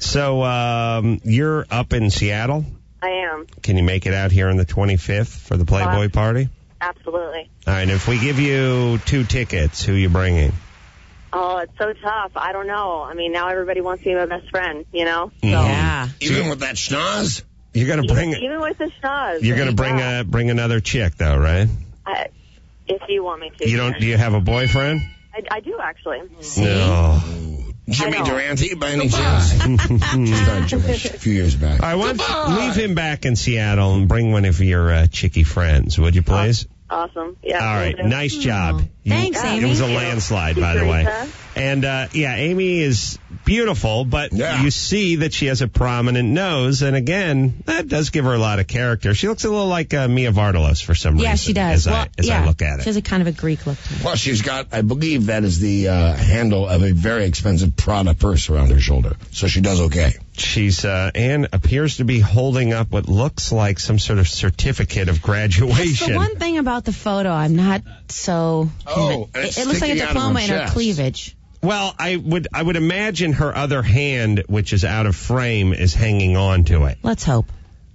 So, you're up in Seattle? I am. Can you make it out here on the 25th for the Playboy party? Absolutely. All right, if we give you 2 tickets, who are you bringing? Oh, it's so tough. I don't know. I mean, now everybody wants to be my best friend, you know? So. Yeah. Even with that schnoz? You're going to bring Even with the schnoz. You're going to bring another chick, though, right? If you want me to. You don't? Do you have a boyfriend? I do, actually. No. Jimmy Durante, by any chance? Started Jewish a few years back. All right, leave him back in Seattle and bring one of your chicky friends, would you please? Awesome. Yeah. All right. Nice job. Thanks, Amy. It was a landslide, by the way. And, Amy is beautiful, but you see that she has a prominent nose. And again, that does give her a lot of character. She looks a little like Mia Vardalos for some reason. Yeah, she does. As I look at it. She has a kind of a Greek look to her. Well, she's got, I believe that is the handle of a very expensive Prada purse around her shoulder. So she does okay. She's, Anne appears to be holding up what looks like some sort of certificate of graduation. That's the one thing about the photo I'm not so... it looks like a diploma in her cleavage. Well, I would imagine her other hand, which is out of frame, is hanging on to it. Let's hope.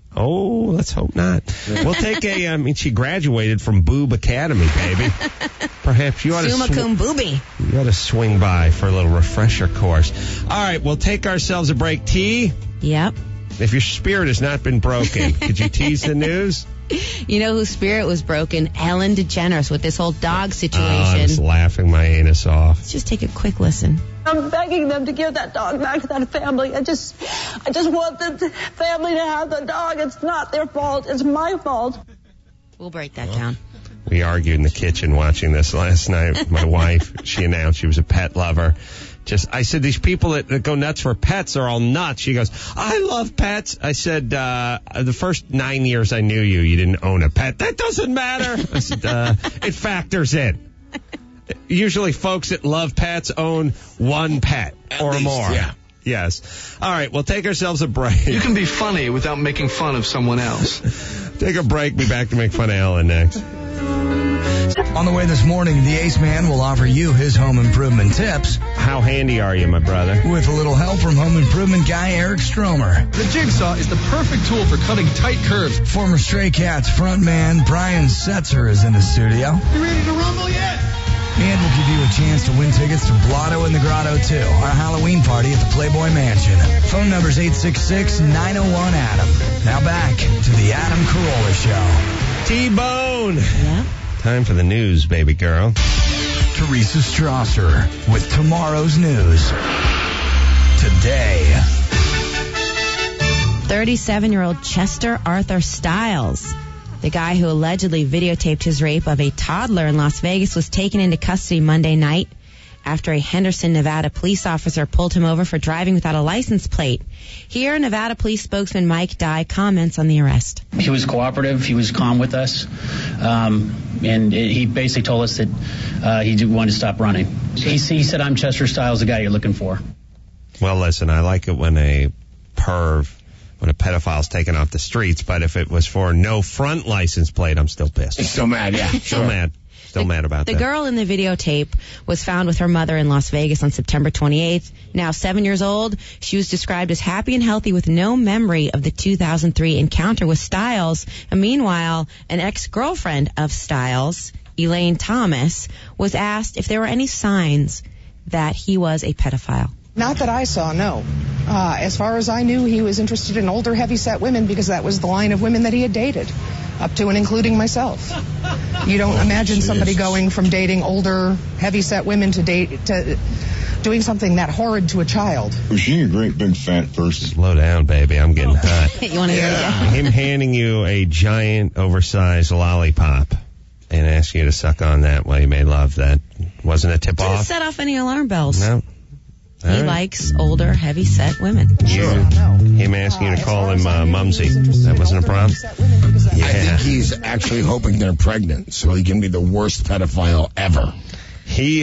Oh, let's hope not. We'll take she graduated from Boob Academy, baby. Perhaps you ought to... Summa cum booby. You ought to swing by for a little refresher course. All right, we'll take ourselves a break. T? Yep. If your spirit has not been broken, could you tease the news? You know whose spirit was broken? Ellen DeGeneres with this whole dog situation. I was laughing my anus off. Let's just take a quick listen. I'm begging them to give that dog back to that family. I just want the family to have the dog. It's not their fault. It's my fault. We'll break that down. We argued in the kitchen watching this last night. My wife, she announced she was a pet lover. I said, these people that go nuts for pets are all nuts. She goes, I love pets. I said, the first 9 years I knew you didn't own a pet. That doesn't matter. I said, it factors in. Usually folks that love pets own one pet or more. Yeah. Yes. All right, we'll take ourselves a break. You can be funny without making fun of someone else. Take a break. Be back to make fun of Ellen next. On the way this morning, the Ace Man will offer you his home improvement tips. How handy are you, my brother? With a little help from home improvement guy Eric Stromer. The Jigsaw is the perfect tool for cutting tight curves. Former Stray Cats frontman Brian Setzer is in the studio. You ready to rumble yet? And we'll give you a chance to win tickets to Blotto in the Grotto 2, our Halloween party at the Playboy Mansion. Phone number's 866-901-ADAM. Now back to the Adam Carolla Show. T-Bone. Yeah? Time for the news, baby girl. Teresa Strasser with tomorrow's news. Today. 37-year-old Chester Arthur Stiles, the guy who allegedly videotaped his rape of a toddler in Las Vegas, was taken into custody Monday night after a Henderson, Nevada police officer pulled him over for driving without a license plate. Here, Nevada police spokesman Mike Dye comments on the arrest. He was cooperative. He was calm with us. And he basically told us that he wanted to stop running. He said, "I'm Chester Stiles, the guy you're looking for." Well, listen, I like it when a pedophile's taken off the streets, but if it was for no front license plate, I'm still pissed. Still mad, yeah. Still mad. Still mad about that. The girl in the videotape was found with her mother in Las Vegas on September 28th. Now 7 years old, she was described as happy and healthy with no memory of the 2003 encounter with Stiles. And meanwhile, an ex-girlfriend of Stiles, Elaine Thomas, was asked if there were any signs that he was a pedophile. Not that I saw, no. As far as I knew, he was interested in older, heavy-set women because that was the line of women that he had dated, up to and including myself. You don't imagine somebody going from dating older, heavy-set women to doing something that horrid to a child. Was she a great big fat person? Slow down, baby. I'm getting hot. You want to hear it again? Him handing you a giant, oversized lollipop and asking you to suck on that while you made love, that wasn't a tip-off? Didn't set off any alarm bells. No. He likes older, heavy-set women. Him asking you to call him Mumsy. That wasn't a problem? Yeah. I think he's actually hoping they're pregnant so he can be the worst pedophile ever. He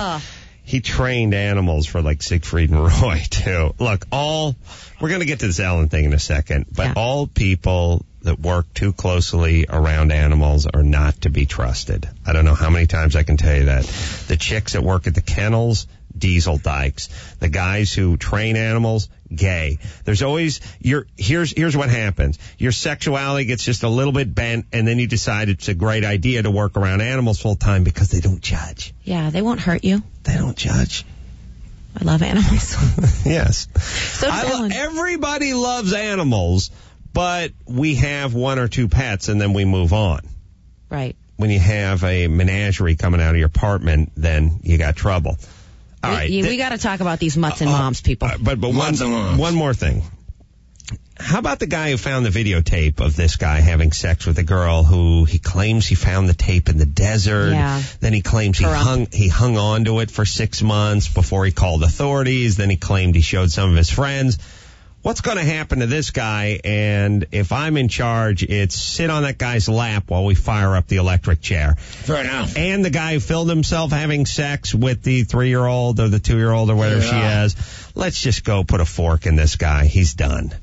trained animals for like Siegfried and Roy, too. Look, we're going to get to this Ellen thing in a second, but all people that work too closely around animals are not to be trusted. I don't know how many times I can tell you that. The chicks that work at the kennels, diesel dykes. The guys who train animals, gay. There's always here's what happens. Your sexuality gets just a little bit bent, and then you decide it's a great idea to work around animals full time because they don't judge. Yeah, they won't hurt you. They don't judge. I love animals. Yes. So does Ellen. Everybody loves animals, but we have one or two pets and then we move on. Right. When you have a menagerie coming out of your apartment, then you got trouble. All right. We got to talk about these mutts and moms, people. But one more thing. How about the guy who found the videotape of this guy having sex with a girl who he claims he found the tape in the desert? Yeah. Then he claims he hung on to it for 6 months before he called authorities. Then he claimed he showed some of his friends. What's going to happen to this guy? And if I'm in charge, it's sit on that guy's lap while we fire up the electric chair. Fair enough. And the guy who filmed himself having sex with the 3-year-old or the 2-year-old or whatever she is. Let's just go put a fork in this guy. He's done.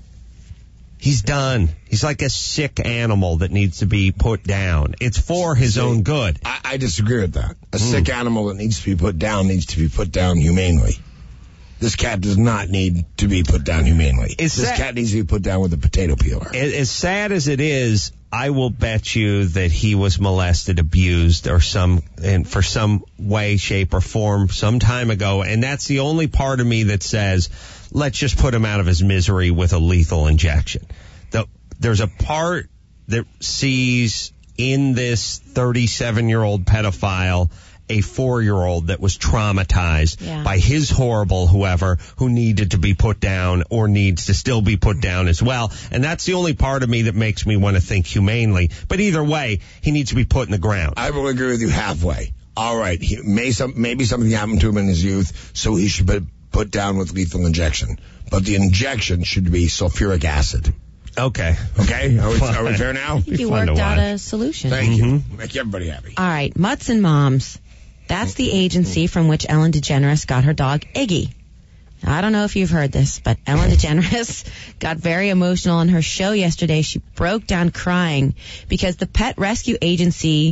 He's done. He's like a sick animal that needs to be put down. It's for his own good. I disagree with that. A sick animal that needs to be put down needs to be put down humanely. This cat does not need to be put down humanely. This cat needs to be put down with a potato peeler. As sad as it is, I will bet you that he was molested, abused, or for some way, shape, or form some time ago. And that's the only part of me that says, let's just put him out of his misery with a lethal injection. There's a part that sees in this 37-year-old pedophile a 4-year-old that was traumatized by his horrible whoever who needed to be put down or needs to still be put down as well. And that's the only part of me that makes me want to think humanely. But either way, he needs to be put in the ground. I will agree with you halfway. All right, maybe something happened to him in his youth, so he should be put down with lethal injection. But the injection should be sulfuric acid. Okay. Okay? Are we fair now? You worked out a solution. Thank you. Make everybody happy. All right, Mutts and Moms. That's the agency from which Ellen DeGeneres got her dog, Iggy. Now, I don't know if you've heard this, but Ellen DeGeneres got very emotional on her show yesterday. She broke down crying because the pet rescue agency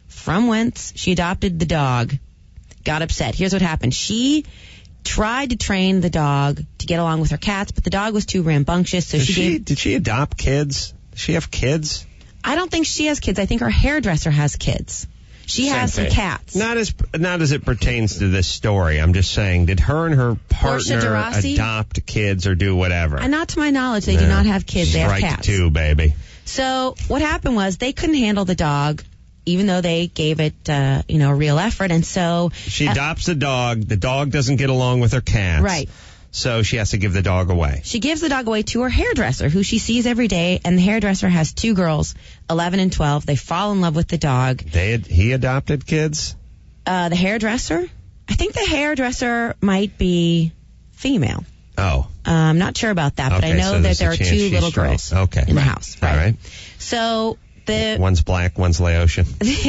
from whence she adopted the dog got upset. Here's what happened. She tried to train the dog to get along with her cats, but the dog was too rambunctious, so Did she adopt kids? Does she have kids? I don't think she has kids. I think her hairdresser has kids. She has some cats. Not as it pertains to this story. I'm just saying, did her and her partner adopt kids or do whatever? And not to my knowledge, they do not have kids. They have cats. Strike two, baby. So what happened was they couldn't handle the dog, even though they gave it, a real effort. And so she adopts the dog. The dog doesn't get along with her cats. Right. So she has to give the dog away. She gives the dog away to her hairdresser, who she sees every day, and the hairdresser has two girls, 11 and 12. They fall in love with the dog. He adopted kids? The hairdresser? I think the hairdresser might be female. Oh. I'm not sure about that, but I know that there are two little girls in the house. Right. All right. So one's black, one's Laotian.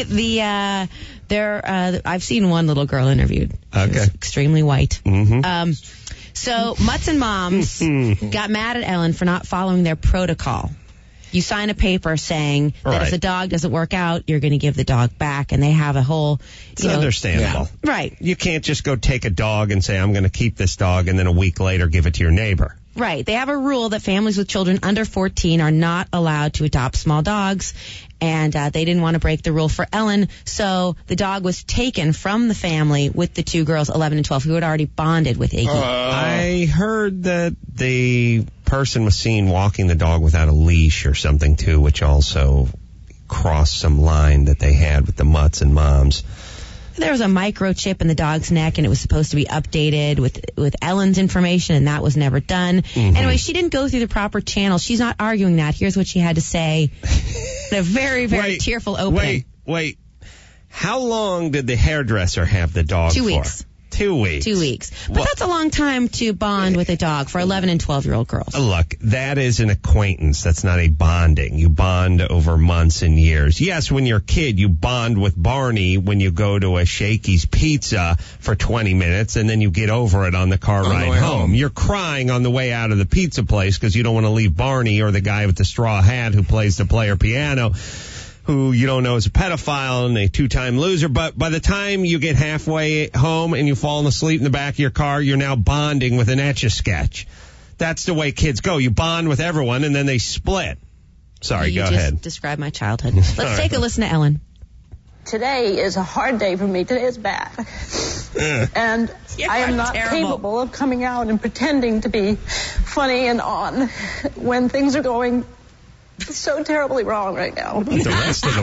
I've seen one little girl interviewed. Okay. She's extremely white. Mm-hmm. So Mutts and Moms got mad at Ellen for not following their protocol. You sign a paper saying that if the dog doesn't work out, you're going to give the dog back, and they have a whole... It's understandable. Yeah. Right. You can't just go take a dog and say, I'm going to keep this dog, and then a week later give it to your neighbor. Right. They have a rule that families with children under 14 are not allowed to adopt small dogs, and they didn't want to break the rule for Ellen, so the dog was taken from the family with the two girls, 11 and 12, who had already bonded with Iggy. I heard that the person was seen walking the dog without a leash or something, too, which also crossed some line that they had with the Mutts and Moms. There was a microchip in the dog's neck, and it was supposed to be updated with Ellen's information, and that was never done. Mm-hmm. Anyway, she didn't go through the proper channel. She's not arguing that. Here's what she had to say in a very, very tearful opening. Wait. How long did the hairdresser have the dog for? 2 weeks. 2 weeks. 2 weeks. But that's a long time to bond with a dog for 11 and 12-year-old girls. Look, that is an acquaintance. That's not a bonding. You bond over months and years. Yes, when you're a kid, you bond with Barney when you go to a Shakey's Pizza for 20 minutes, and then you get over it on the car ride home. You're crying on the way out of the pizza place because you don't want to leave Barney or the guy with the straw hat who plays the player piano, who you don't know is a pedophile and a two-time loser. But by the time you get halfway home and you've fallen asleep in the back of your car, you're now bonding with an Etch-a-Sketch. That's the way kids go. You bond with everyone, and then they split. Sorry, go ahead. You just described my childhood. Let's take a listen to Ellen. Today is a hard day for me. Today is bad. And I am not capable of coming out and pretending to be funny and on when things are going so terribly wrong right now. The rest of the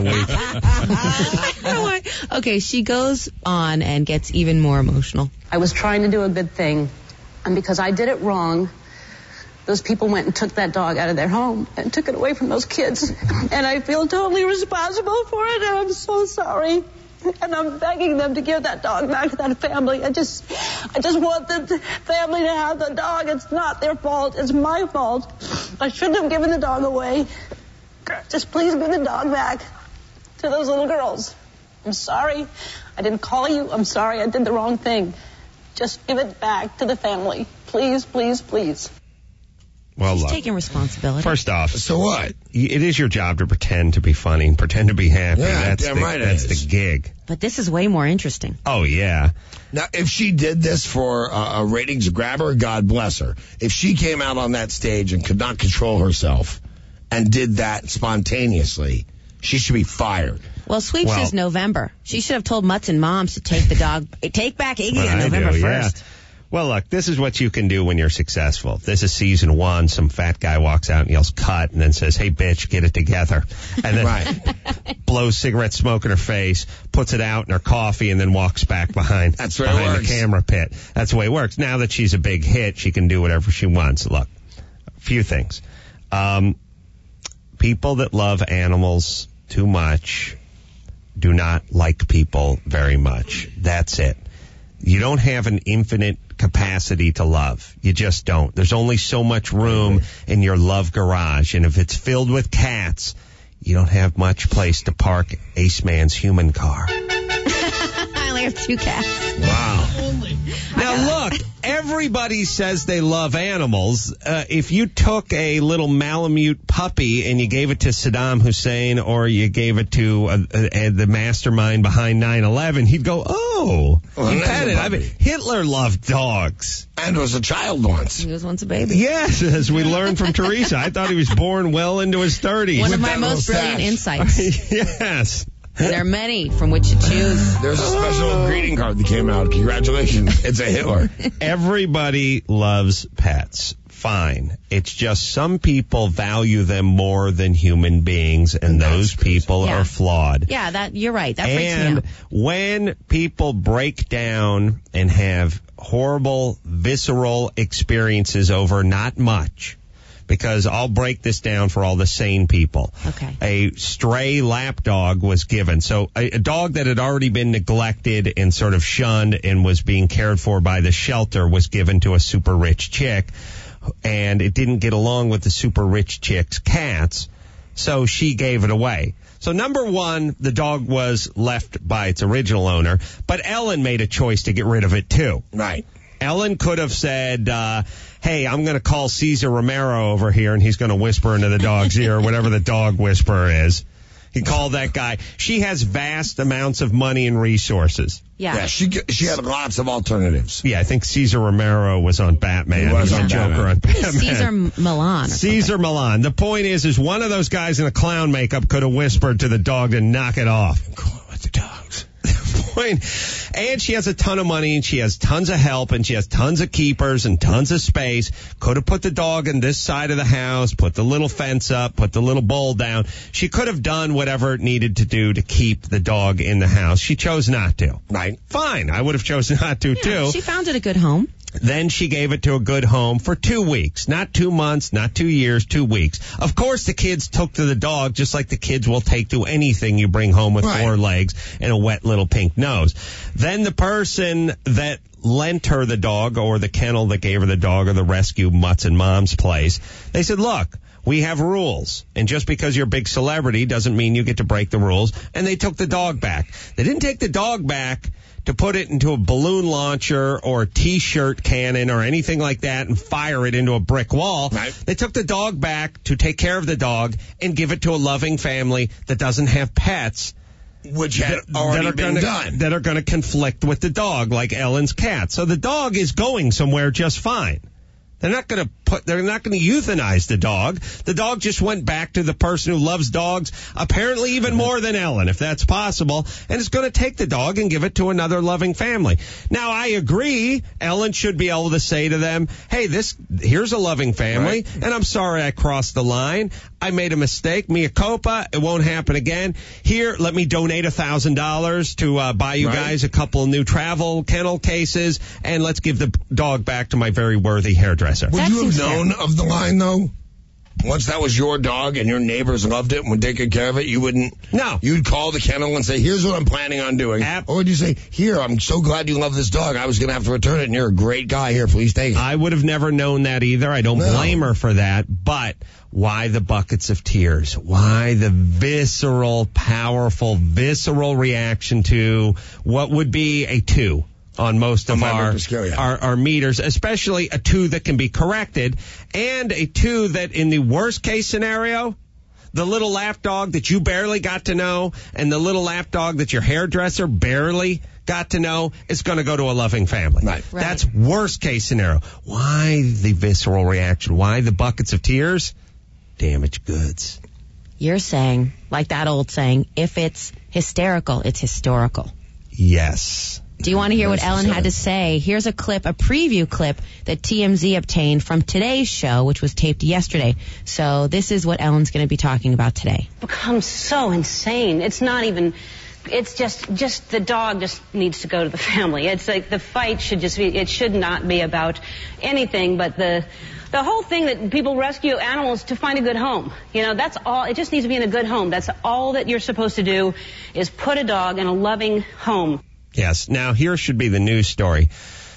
week. Okay, she goes on and gets even more emotional. I was trying to do a good thing, and because I did it wrong, those people went and took that dog out of their home and took it away from those kids. And I feel totally responsible for it, and I'm so sorry. And I'm begging them to give that dog back to that family. I just want the family to have the dog. It's not their fault. It's my fault. I shouldn't have given the dog away. Just please give the dog back to those little girls. I'm sorry. I didn't call you. I'm sorry. I did the wrong thing. Just give it back to the family. Please, please, please. Well, she's taking responsibility. First off, so what? It is your job to pretend to be funny and pretend to be happy. Yeah, that's the gig. But this is way more interesting. Oh, yeah. Now, if she did this for a ratings grabber, God bless her. If she came out on that stage and could not control herself and did that spontaneously, she should be fired. Well, sweeps is November. She should have told Mutts and Moms to take back Iggy on November 1st. Yeah. Well, look, this is what you can do when you're successful. This is season 1. Some fat guy walks out and yells cut and then says, hey, bitch, get it together. And then blows cigarette smoke in her face, puts it out in her coffee, and then walks back behind the camera pit. That's the way it works. Now that she's a big hit, she can do whatever she wants. Look, a few things. People that love animals too much do not like people very much. That's it. You don't have an infinite capacity to love. You just don't. There's only so much room in your love garage, and if it's filled with cats, you don't have much place to park Ace Man's human car. I only have 2 cats. Wow. Now look, everybody says they love animals. If you took a little Malamute puppy and you gave it to Saddam Hussein or you gave it to the mastermind behind 9/11, he'd go, oh, he pet it. I mean, Hitler loved dogs. And was a child once. He was once a baby. Yes, as we learned from Teresa. I thought he was born well into his 30s. One of my most brilliant insights. Yes. There are many from which to choose. There's a special greeting card that came out. Congratulations. It's a Hitler. Everybody loves pets. Fine. It's just some people value them more than human beings, and those people are flawed. Yeah, you're right. That freaks me out. And when people break down and have horrible, visceral experiences over not much, because I'll break this down for all the sane people. Okay. A stray lap dog was given. So a dog that had already been neglected and sort of shunned and was being cared for by the shelter was given to a super rich chick, and it didn't get along with the super rich chick's cats, so she gave it away. So number one, the dog was left by its original owner, but Ellen made a choice to get rid of it too. Right. Ellen could have said, hey, I'm going to call Cesar Romero over here, and he's going to whisper into the dog's ear, whatever the dog whisperer is. He called that guy. She has vast amounts of money and resources. Yeah. She had lots of alternatives. Yeah, I think Cesar Romero was on Batman. He was on Joker on Batman. Cesar Milan. Cesar Milan. The point is one of those guys in a clown makeup could have whispered to the dog to knock it off. With the dogs. And she has a ton of money, and she has tons of help, and she has tons of keepers and tons of space. Could have put the dog on this side of the house, put the little fence up, put the little bowl down. She could have done whatever it needed to do to keep the dog in the house. She chose not to. Right. Fine. I would have chosen not to, too. She found it a good home. Then she gave it to a good home for 2 weeks. Not 2 months, not 2 years, 2 weeks. Of course, the kids took to the dog just like the kids will take to anything you bring home with 4 legs and a wet little pink nose. Then the person that lent her the dog, or the kennel that gave her the dog, or the rescue Mutts and Mom's place, they said, look, we have rules, and just because you're a big celebrity doesn't mean you get to break the rules. And they took the dog back. They didn't take the dog back to put it into a balloon launcher or a T-shirt cannon or anything like that and fire it into a brick wall. Right. They took the dog back to take care of the dog and give it to a loving family that doesn't have pets. Which had already been done. That are going to conflict with the dog, like Ellen's cat. So the dog is going somewhere just fine. They're not going to euthanize the dog. The dog just went back to the person who loves dogs, apparently even more than Ellen, if that's possible, and is going to take the dog and give it to another loving family. Now, I agree, Ellen should be able to say to them, hey, here's a loving family, and I'm sorry I crossed the line. I made a mistake. Mea culpa. It won't happen again. Here, let me donate $1,000 to buy you guys a couple of new travel kennel cases, and let's give the dog back to my very worthy hairdresser. Would you have known of the line, though? Once that was your dog and your neighbors loved it and would take good care of it, you wouldn't? No. You'd call the kennel and say, here's what I'm planning on doing. Or would you say, here, I'm so glad you love this dog. I was going to have to return it, and you're a great guy. Here, please take it. I would have never known that either. I don't blame her for that. But why the buckets of tears? Why the visceral, powerful, visceral reaction to what would be a 2? On most of our meters, especially a 2 that can be corrected, and a 2 that in the worst case scenario, the little lap dog that you barely got to know and the little lap dog that your hairdresser barely got to know is going to go to a loving family. Right. That's worst case scenario. Why the visceral reaction? Why the buckets of tears? Damaged goods. You're saying, like that old saying, if it's hysterical, it's historical. Yes. Do you want to hear what Ellen had to say? Here's a preview clip that TMZ obtained from today's show, which was taped yesterday. So this is what Ellen's going to be talking about today. Become so insane. It's not even... It's just the dog just needs to go to the family. It's like the fight should just be... It should not be about anything but the whole thing that people rescue animals to find a good home. You know, that's all. It just needs to be in a good home. That's all that you're supposed to do is put a dog in a loving home. Yes. Now, here should be the news story.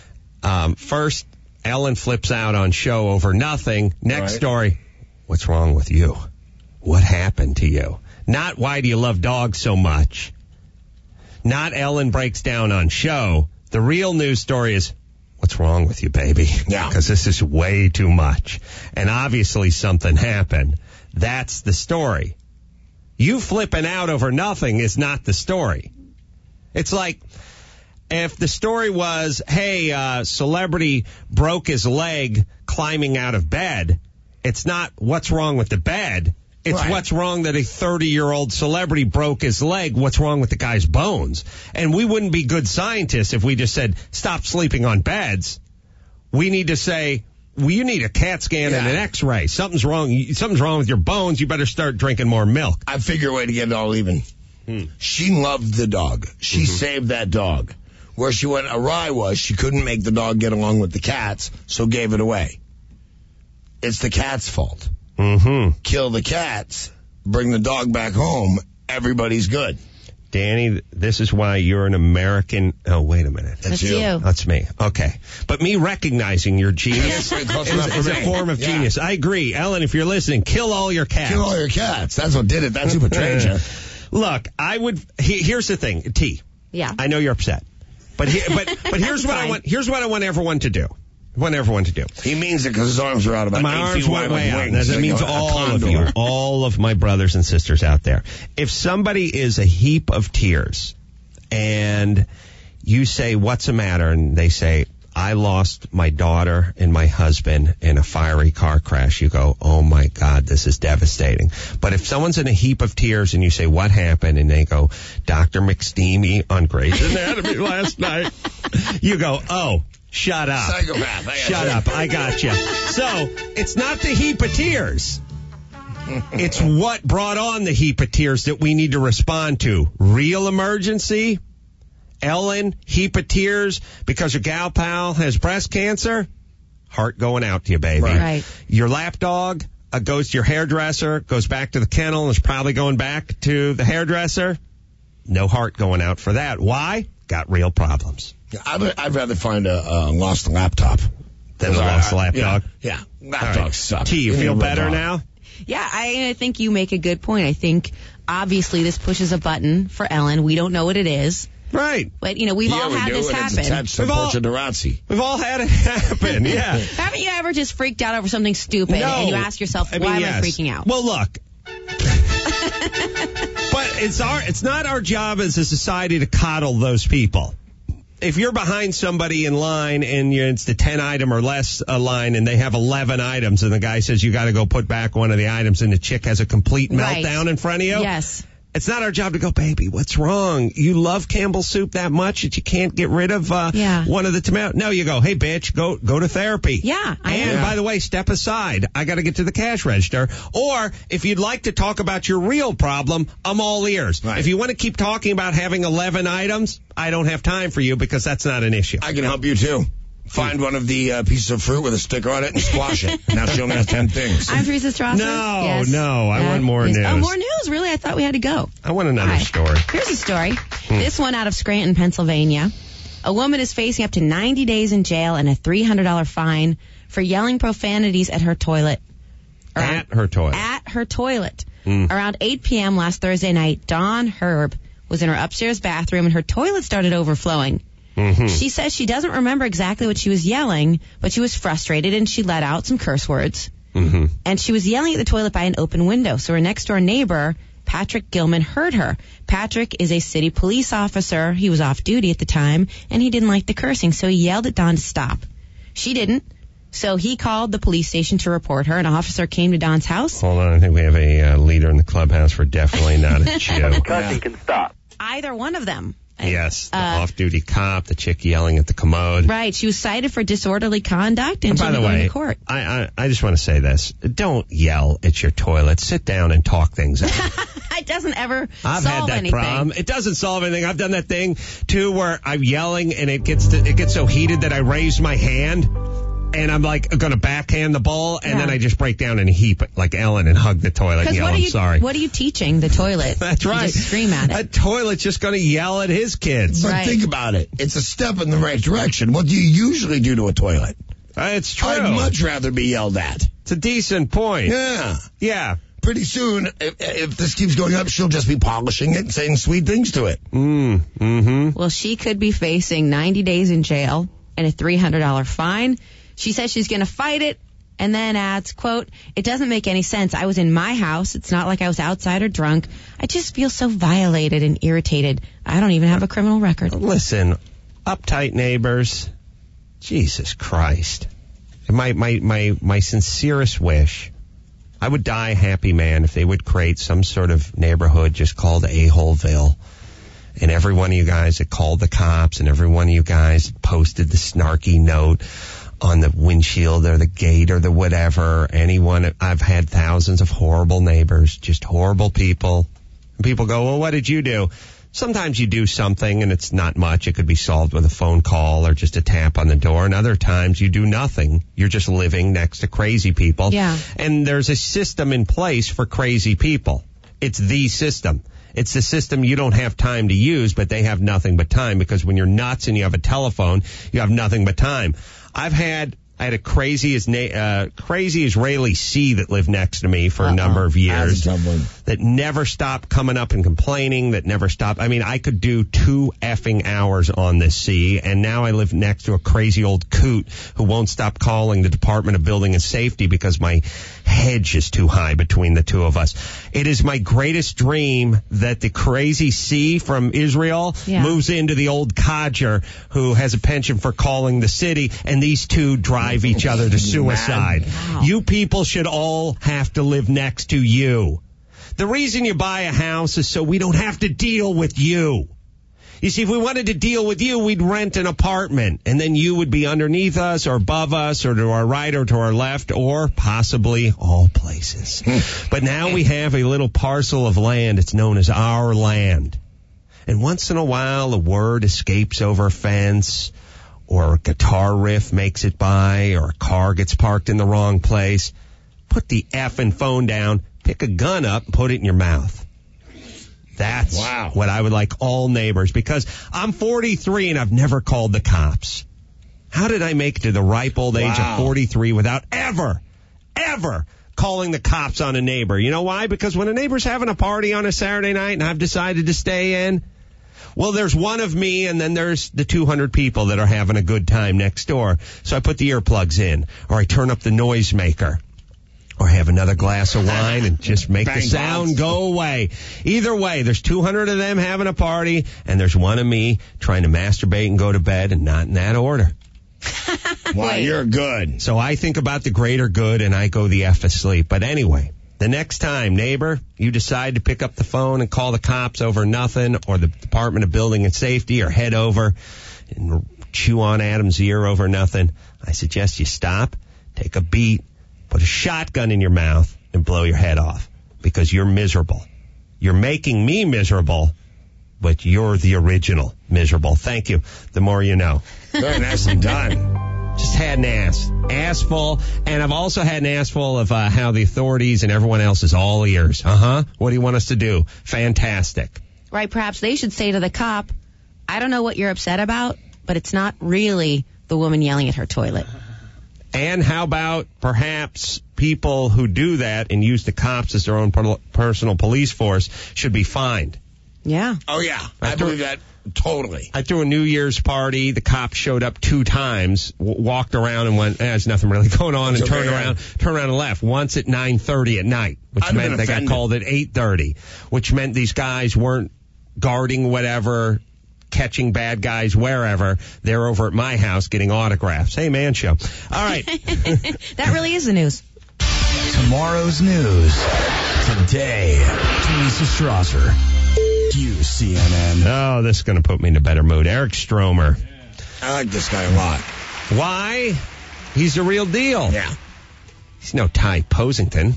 First, Ellen flips out on show over nothing. Next story, what's wrong with you? What happened to you? Not why do you love dogs so much? Not Ellen breaks down on show. The real news story is, what's wrong with you, baby? Yeah. Because this is way too much. And obviously something happened. That's the story. You flipping out over nothing is not the story. It's like if the story was, hey, celebrity broke his leg climbing out of bed, it's not what's wrong with the bed. It's right. What's wrong that a 30-year-old celebrity broke his leg. What's wrong with the guy's bones? And we wouldn't be good scientists if we just said, stop sleeping on beds. We need to say, well, you need a CAT scan and an X-ray. Something's wrong. Something's wrong with your bones. You better start drinking more milk. I figure a way to get it all even. She loved the dog. She saved that dog. Where she went awry was she couldn't make the dog get along with the cats, so gave it away. It's the cat's fault. Kill the cats, bring the dog back home, everybody's good. Danny, this is why you're an American. Oh, wait a minute. That's you. That's me. Okay. But me recognizing your genius is a form of genius. I agree. Ellen, if you're listening, kill all your cats. Kill all your cats. That's what did it. That's who betrayed you. Look, here's the thing. T. Yeah. I know you're upset. But here's what I want. Here's what I want everyone to do. He means it because his arms are out about my 8 arms feet went wide way with out. wings. That means all of you, all of my brothers and sisters out there. If somebody is a heap of tears and you say, what's the matter? And they say, I lost my daughter and my husband in a fiery car crash. You go, oh my God, this is devastating. But if someone's in a heap of tears and you say, what happened? And they go, Dr. McSteamy on Grey's Anatomy last night. You go, oh. Shut up. Psychopath. Shut up. I got you. So, it's not the heap of tears. It's what brought on the heap of tears that we need to respond to. Real emergency? Ellen, heap of tears because your gal pal has breast cancer? Heart going out to you, baby. Right. Your lap dog goes to your hairdresser, goes back to the kennel, and is probably going back to the hairdresser. No heart going out for that. Why? Got real problems. I'd rather find a lost laptop than a lost lapdog. Yeah. Lapdogs suck. T, you feel better now? Yeah, I think you make a good point. I think obviously this pushes a button for Ellen. We don't know what it is. Right. But, we've all had this happen. It's attached to Portia de Razzi. We've all had it happen, yeah. Haven't you ever just freaked out over something stupid and you ask yourself, why am I freaking out? Well, look. But it's not our job as a society to coddle those people. If you're behind somebody in line and it's the 10 item or less line and they have 11 items and the guy says you got to go put back one of the items and the chick has a complete meltdown in front of you. Yes. It's not our job to go, baby, what's wrong? You love Campbell's soup that much that you can't get rid of one of the tomatoes? No, you go, hey, bitch, go to therapy. Yeah. And by the way, step aside. I got to get to the cash register. Or if you'd like to talk about your real problem, I'm all ears. Right. If you want to keep talking about having 11 items, I don't have time for you because that's not an issue. I can help you, too. Find one of the pieces of fruit with a sticker on it and squash it. Now she only has 10 things. I'm Teresa Strasser. No. I want more news. Oh, more news? Really? I thought we had to go. I want another story. Here's a story. This one out of Scranton, Pennsylvania. A woman is facing up to 90 days in jail and a $300 fine for yelling profanities at her toilet. At her toilet. At her toilet. Around 8 p.m. last Thursday night, Dawn Herb was in her upstairs bathroom and her toilet started overflowing. She says she doesn't remember exactly what she was yelling, but she was frustrated and she let out some curse words. And she was yelling at the toilet by an open window. So her next door neighbor, Patrick Gilman, heard her. Patrick is a city police officer. He was off duty at the time, and he didn't like the cursing, so he yelled at Dawn to stop. She didn't. So he called the police station to report her. An officer came to Dawn's house. Hold on, I think we have a leader in the clubhouse for definitely not a chill. Cussing can stop. Either one of them. Yes, the off-duty cop, the chick yelling at the commode. Right, she was cited for disorderly conduct and she'll be going to court. I just want to say this. Don't yell at your toilet. Sit down and talk things out. It doesn't ever I've solve had that anything. problem. It doesn't solve anything. I've done that thing, too, where I'm yelling and it gets so heated that I raise my hand. And I'm like going to backhand the ball, and then I just break down in a heap like Ellen and hug the toilet and yell, I'm sorry. What are you teaching the toilet? That's right. You just scream at it. A toilet's just going to yell at his kids. But think about it. It's a step in the right direction. What do you usually do to a toilet? It's true. I'd much rather be yelled at. It's a decent point. Yeah. Pretty soon, if this keeps going up, she'll just be polishing it and saying sweet things to it. Well, she could be facing 90 days in jail and a $300 fine. She says she's going to fight it, and then adds, quote, "It doesn't make any sense. I was in my house. It's not like I was outside or drunk. I just feel so violated and irritated. I don't even have a criminal record." Listen, uptight neighbors, Jesus Christ. My sincerest wish, I would die a happy man if they would create some sort of neighborhood just called A-Holeville. And every one of you guys that called the cops and every one of you guys that posted the snarky note on the windshield or the gate or the whatever. I've had thousands of horrible neighbors, just horrible people. And people go, well, what did you do? Sometimes you do something and it's not much. It could be solved with a phone call or just a tap on the door. And other times you do nothing. You're just living next to crazy people. Yeah. And there's a system in place for crazy people. It's the system. It's the system you don't have time to use, but they have nothing but time, because when you're nuts and you have a telephone, you have nothing but time. I had a crazy Israeli C that lived next to me for a number of years that never stopped coming up and complaining, that never stopped. I mean, I could do 2 effing hours on this C, and now I live next to a crazy old coot who won't stop calling the Department of Building and Safety because my hedge is too high between the two of us. It is my greatest dream that the crazy C from Israel moves into the old codger who has a penchant for calling the city, and these two drive each other to suicide. Wow. You people should all have to live next to you. The reason you buy a house is so we don't have to deal with you. You see, if we wanted to deal with you, we'd rent an apartment, and then you would be underneath us or above us or to our right or to our left or possibly all places. But now we have a little parcel of land. It's known as our land. And once in a while, a word escapes over a fence, or a guitar riff makes it by, or a car gets parked in the wrong place. Put the effing phone down, pick a gun up, and put it in your mouth. That's what I would like all neighbors, because I'm 43 and I've never called the cops. How did I make it to the ripe old age of 43 without ever calling the cops on a neighbor? You know why? Because when a neighbor's having a party on a Saturday night and I've decided to stay in, well, there's one of me, and then there's the 200 people that are having a good time next door. So I put the earplugs in, or I turn up the noisemaker, or have another glass of wine and just make the sound go away. Either way, there's 200 of them having a party, and there's one of me trying to masturbate and go to bed, and not in that order. Wow, you're good. So I think about the greater good, and I go the F asleep. But anyway, the next time, neighbor, you decide to pick up the phone and call the cops over nothing, or the Department of Building and Safety, or head over and chew on Adam's ear over nothing, I suggest you stop, take a beat, put a shotgun in your mouth, and blow your head off, because you're miserable. You're making me miserable, but you're the original miserable. Thank you. The more you know. Very nicely done. Just had an ass full, and I've also had an ass full of how the authorities and everyone else is all ears. What do you want us to do? Fantastic. Right, perhaps they should say to the cop, I don't know what you're upset about, but it's not really the woman yelling at her toilet. And how about perhaps people who do that and use the cops as their own personal police force should be fined? Yeah. Oh, yeah. I believe that totally. I threw a New Year's party. The cops showed up 2 times, walked around and went, there's nothing really going on, and turned around and left. Once at 9:30 at night, which meant they got called at 8:30, which meant these guys weren't guarding whatever, catching bad guys wherever. They're over at my house getting autographs. Hey, man show. All right. That really is the news. Tomorrow's news. Today, Teresa Strasser. CNN. Oh, this is going to put me in a better mood. Eric Stromer. I like this guy a lot. Why? He's the real deal. Yeah. He's no Ty Posington.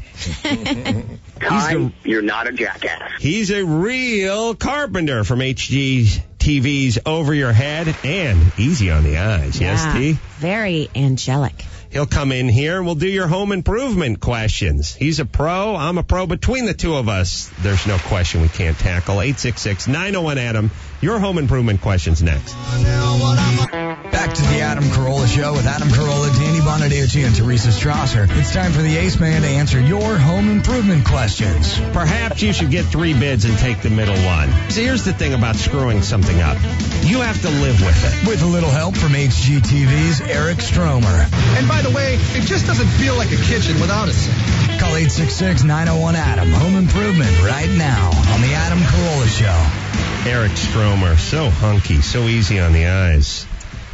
You're not a jackass. He's a real carpenter from HGTV's Over Your Head and Easy on the Eyes. Yeah, yes, T? Very angelic. He'll come in here and we'll do your home improvement questions. He's a pro. I'm a pro. Between the two of us, there's no question we can't tackle. 866-901-ADAM. Your home improvement questions next. Back to the Adam Carolla Show with Adam Carolla, Danny Bonaducci, and Teresa Strasser. It's time for the Ace Man to answer your home improvement questions. Perhaps you should get 3 bids and take the middle one. So here's the thing about screwing something up. You have to live with it. With a little help from HGTV's Eric Stromer. And by the way, it just doesn't feel like a kitchen without a sink. Call 866-901-ADAM. Home improvement right now on the Adam Carolla Show. Eric Stromer, so hunky, so easy on the eyes.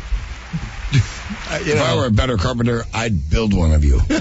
If I were a better carpenter, I'd build one of you.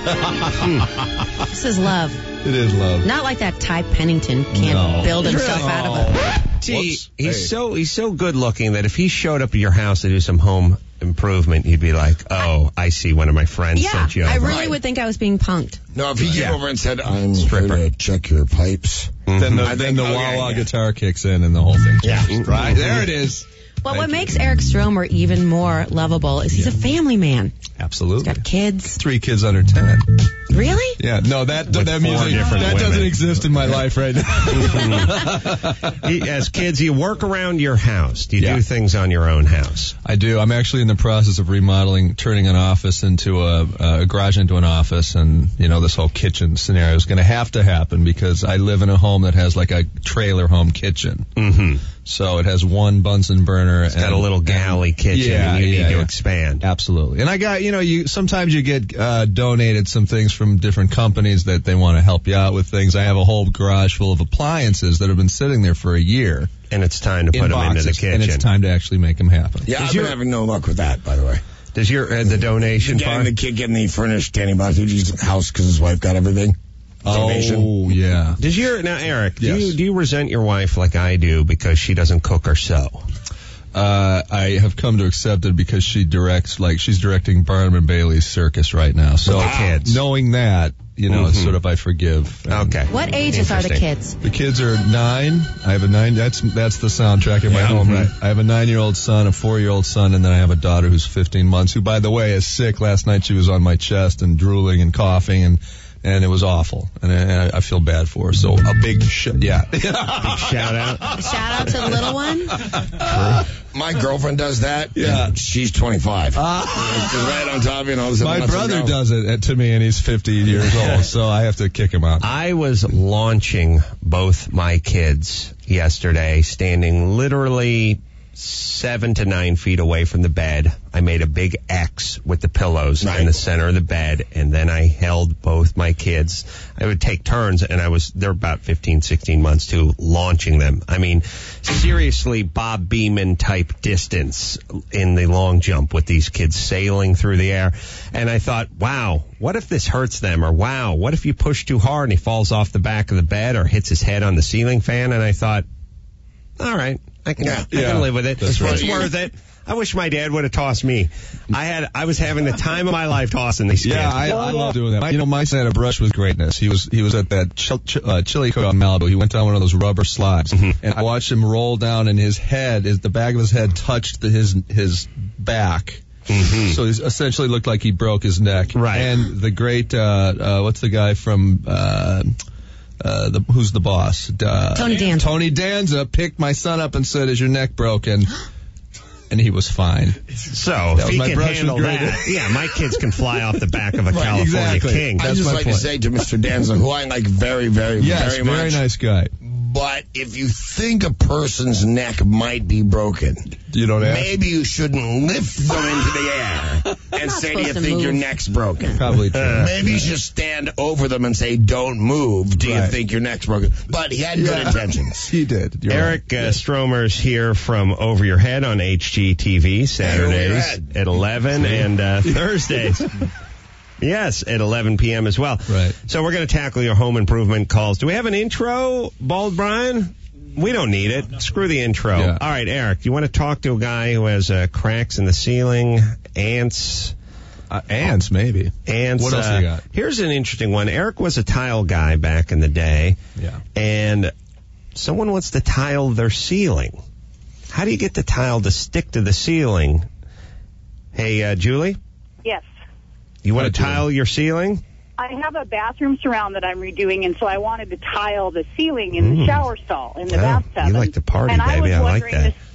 This is love. It is love. Not like that Ty Pennington can't build himself out of it. Gee, he's so good looking that if he showed up at your house to do some home improvement, you'd be like, oh, I see, one of my friends sent you over. I really would think I was being punked. No, if he came over and said, I'm here to check your pipes. Then the wah-wah guitar kicks in and the whole thing changes. Yeah. Right, there it is. Well, what makes Eric Stromer even more lovable is he's a family man. Absolutely. He's got kids. 3 kids under 10. Really? Yeah, no, that doesn't exist in my life right now. As kids, you work around your house. Do you do things on your own house? I do. I'm actually in the process of remodeling, turning an office into a garage into an office, and, this whole kitchen scenario is going to have to happen because I live in a home that has like a trailer home kitchen. Mm-hmm. So it has one Bunsen burner. It's got a little galley kitchen, and you need to expand. Absolutely. And I got, sometimes you get donated some things from different companies that they want to help you out with things. I have a whole garage full of appliances that have been sitting there for a year. And it's time to put them into the kitchen. And it's time to actually make them happen. Yeah, I've been having no luck with that, by the way. Does the donation part? The kid getting the furnished Danny Bonaducci's house because his wife got everything. Donation. Oh, yeah. Now, Eric, do you resent your wife like I do because she doesn't cook or sew? I have come to accept it because she's directing Barnum and Bailey's circus right now. So kids. Knowing that, it's sort of I forgive. Okay. What ages are the kids? The kids are 9. I have a 9. That's the soundtrack in my home, right? I have a 9-year-old son, a 4-year-old son, and then I have a daughter who's 15 months, who, by the way, is sick. Last night she was on my chest and drooling and coughing and it was awful, and I feel bad for her. So a big shout out. Big shout out. A shout out to the little one. My girlfriend does that. Yeah, she's 25. She's right on top of you. And all this my brother does it to me, and he's 50 years old. So I have to kick him out. I was launching both my kids yesterday, standing literally 7 to 9 feet away from the bed. I made a big X with the pillows in the center of the bed, and then I held both my kids. I would take turns, and they're about 15, 16 months too, launching them. I mean, seriously, Bob Beamon type distance in the long jump with these kids sailing through the air. And I thought, wow, what if this hurts them? Or wow, what if you push too hard and he falls off the back of the bed or hits his head on the ceiling fan? And I thought, all right, I can live with it. It's worth it. I wish my dad would have tossed me. I was having the time of my life tossing these kids. Yeah, I love doing that. My son had a brush with greatness. He was at that chili cook on Malibu. He went down one of those rubber slides, and I watched him roll down, and the back of his head touched his back. Mm-hmm. So he essentially looked like he broke his neck. Right. And the great, what's the guy from, who's the boss? Tony Danza. Tony Danza picked my son up and said, "Is your neck broken?" And he was fine. So if he can handle that, my kids can fly off the back of a California king. I'd just like to say to Mr. Danza, who I like very, very, very much. Very nice guy. But if you think a person's neck might be broken, you don't ask? Maybe you shouldn't lift them into the air and say, "Do you think your neck's broken?" Probably true. Maybe you should stand over them and say, "Don't move. Do you think your neck's broken?" But he had good intentions. He did. Eric Stromer's here from Over Your Head on HGTV Saturdays at 11 and Thursdays. Yes, at 11 p.m. as well. Right. So we're going to tackle your home improvement calls. Do we have an intro, Bald Brian? We don't need it. Screw the intro. Yeah. All right, Eric, you want to talk to a guy who has cracks in the ceiling, ants? Ants, maybe. Ants. What else you got? Here's an interesting one. Eric was a tile guy back in the day. Yeah. And someone wants to tile their ceiling. How do you get the tile to stick to the ceiling? Hey, Julie? Yes. You want to tile your ceiling? I have a bathroom surround that I'm redoing, and so I wanted to tile the ceiling in the shower stall, in the bathtub. You like to party, and baby. I like that.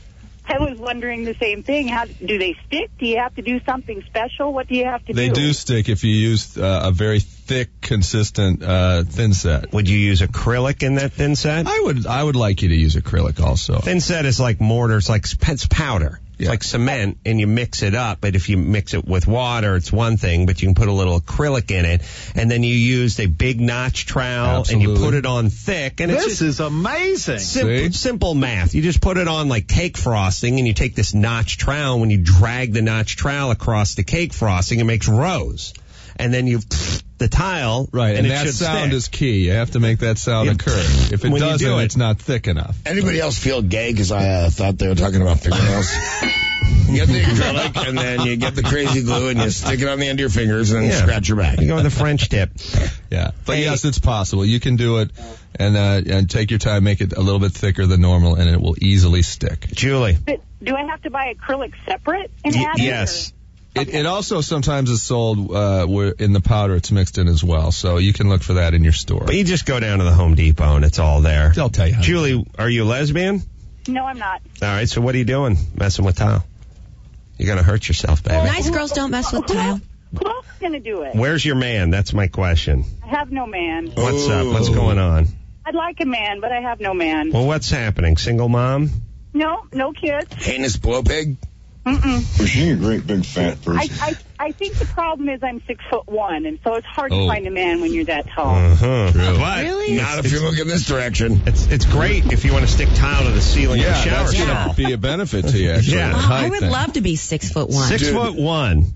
I was wondering the same thing. How do they stick? Do you have to do something special? What do you have to They do? do stick if you use a very thick, consistent thin set. Would you use acrylic in that thin set? I would like you to use acrylic also. Thin set is like mortar. It's like it's powder. It's like cement, and you mix it up. But if you mix it with water, it's one thing. But you can put a little acrylic in it, and then you use a big notch trowel, and you put it on thick. And This is amazing. Simple math. You just put it on like cake frosting, and you take this notch trowel. When you drag the notch trowel across the cake frosting, it makes rows. And then you the tile, right? And it that should sound stick. is key. You have to make that sound occur. If it When you doesn't, do it. it's not thick enough. Anybody else feel gay? Because I thought they were talking about fingernails. You get the acrylic, and then you get the crazy glue, and you stick it on the end of your fingers, and then you scratch your back. You go with the French tip. Yeah, but yes, it's possible. You can do it, and take your time, make it a little bit thicker than normal, and it will easily stick. Julie, Do I have to buy acrylic separate and add it? Yes. It also sometimes is sold where in the powder it's mixed in as well, so you can look for that in your store. But you just go down to the Home Depot and it's all there. They'll tell you. Julie, are you a lesbian? No, I'm not. All right, so what are you doing messing with tile? You're going to hurt yourself, baby. Nice girls don't mess with tile. Who else is going to do it? Where's your man? That's my question. I have no man. What's up? What's going on? I'd like a man, but I have no man. Well, what's happening? Single mom? No kids. Heinous blow pig? Was she a great big fat person? I think the problem is I'm 6'1", and so it's hard to find a man when you're that tall. But Really? Not if you look in this direction. It's great if you want to stick tile to the ceiling of the Yeah, shower that's stall. going to be a benefit to you, actually. Yeah. the I height would thing. love to be 6'1". 6'1".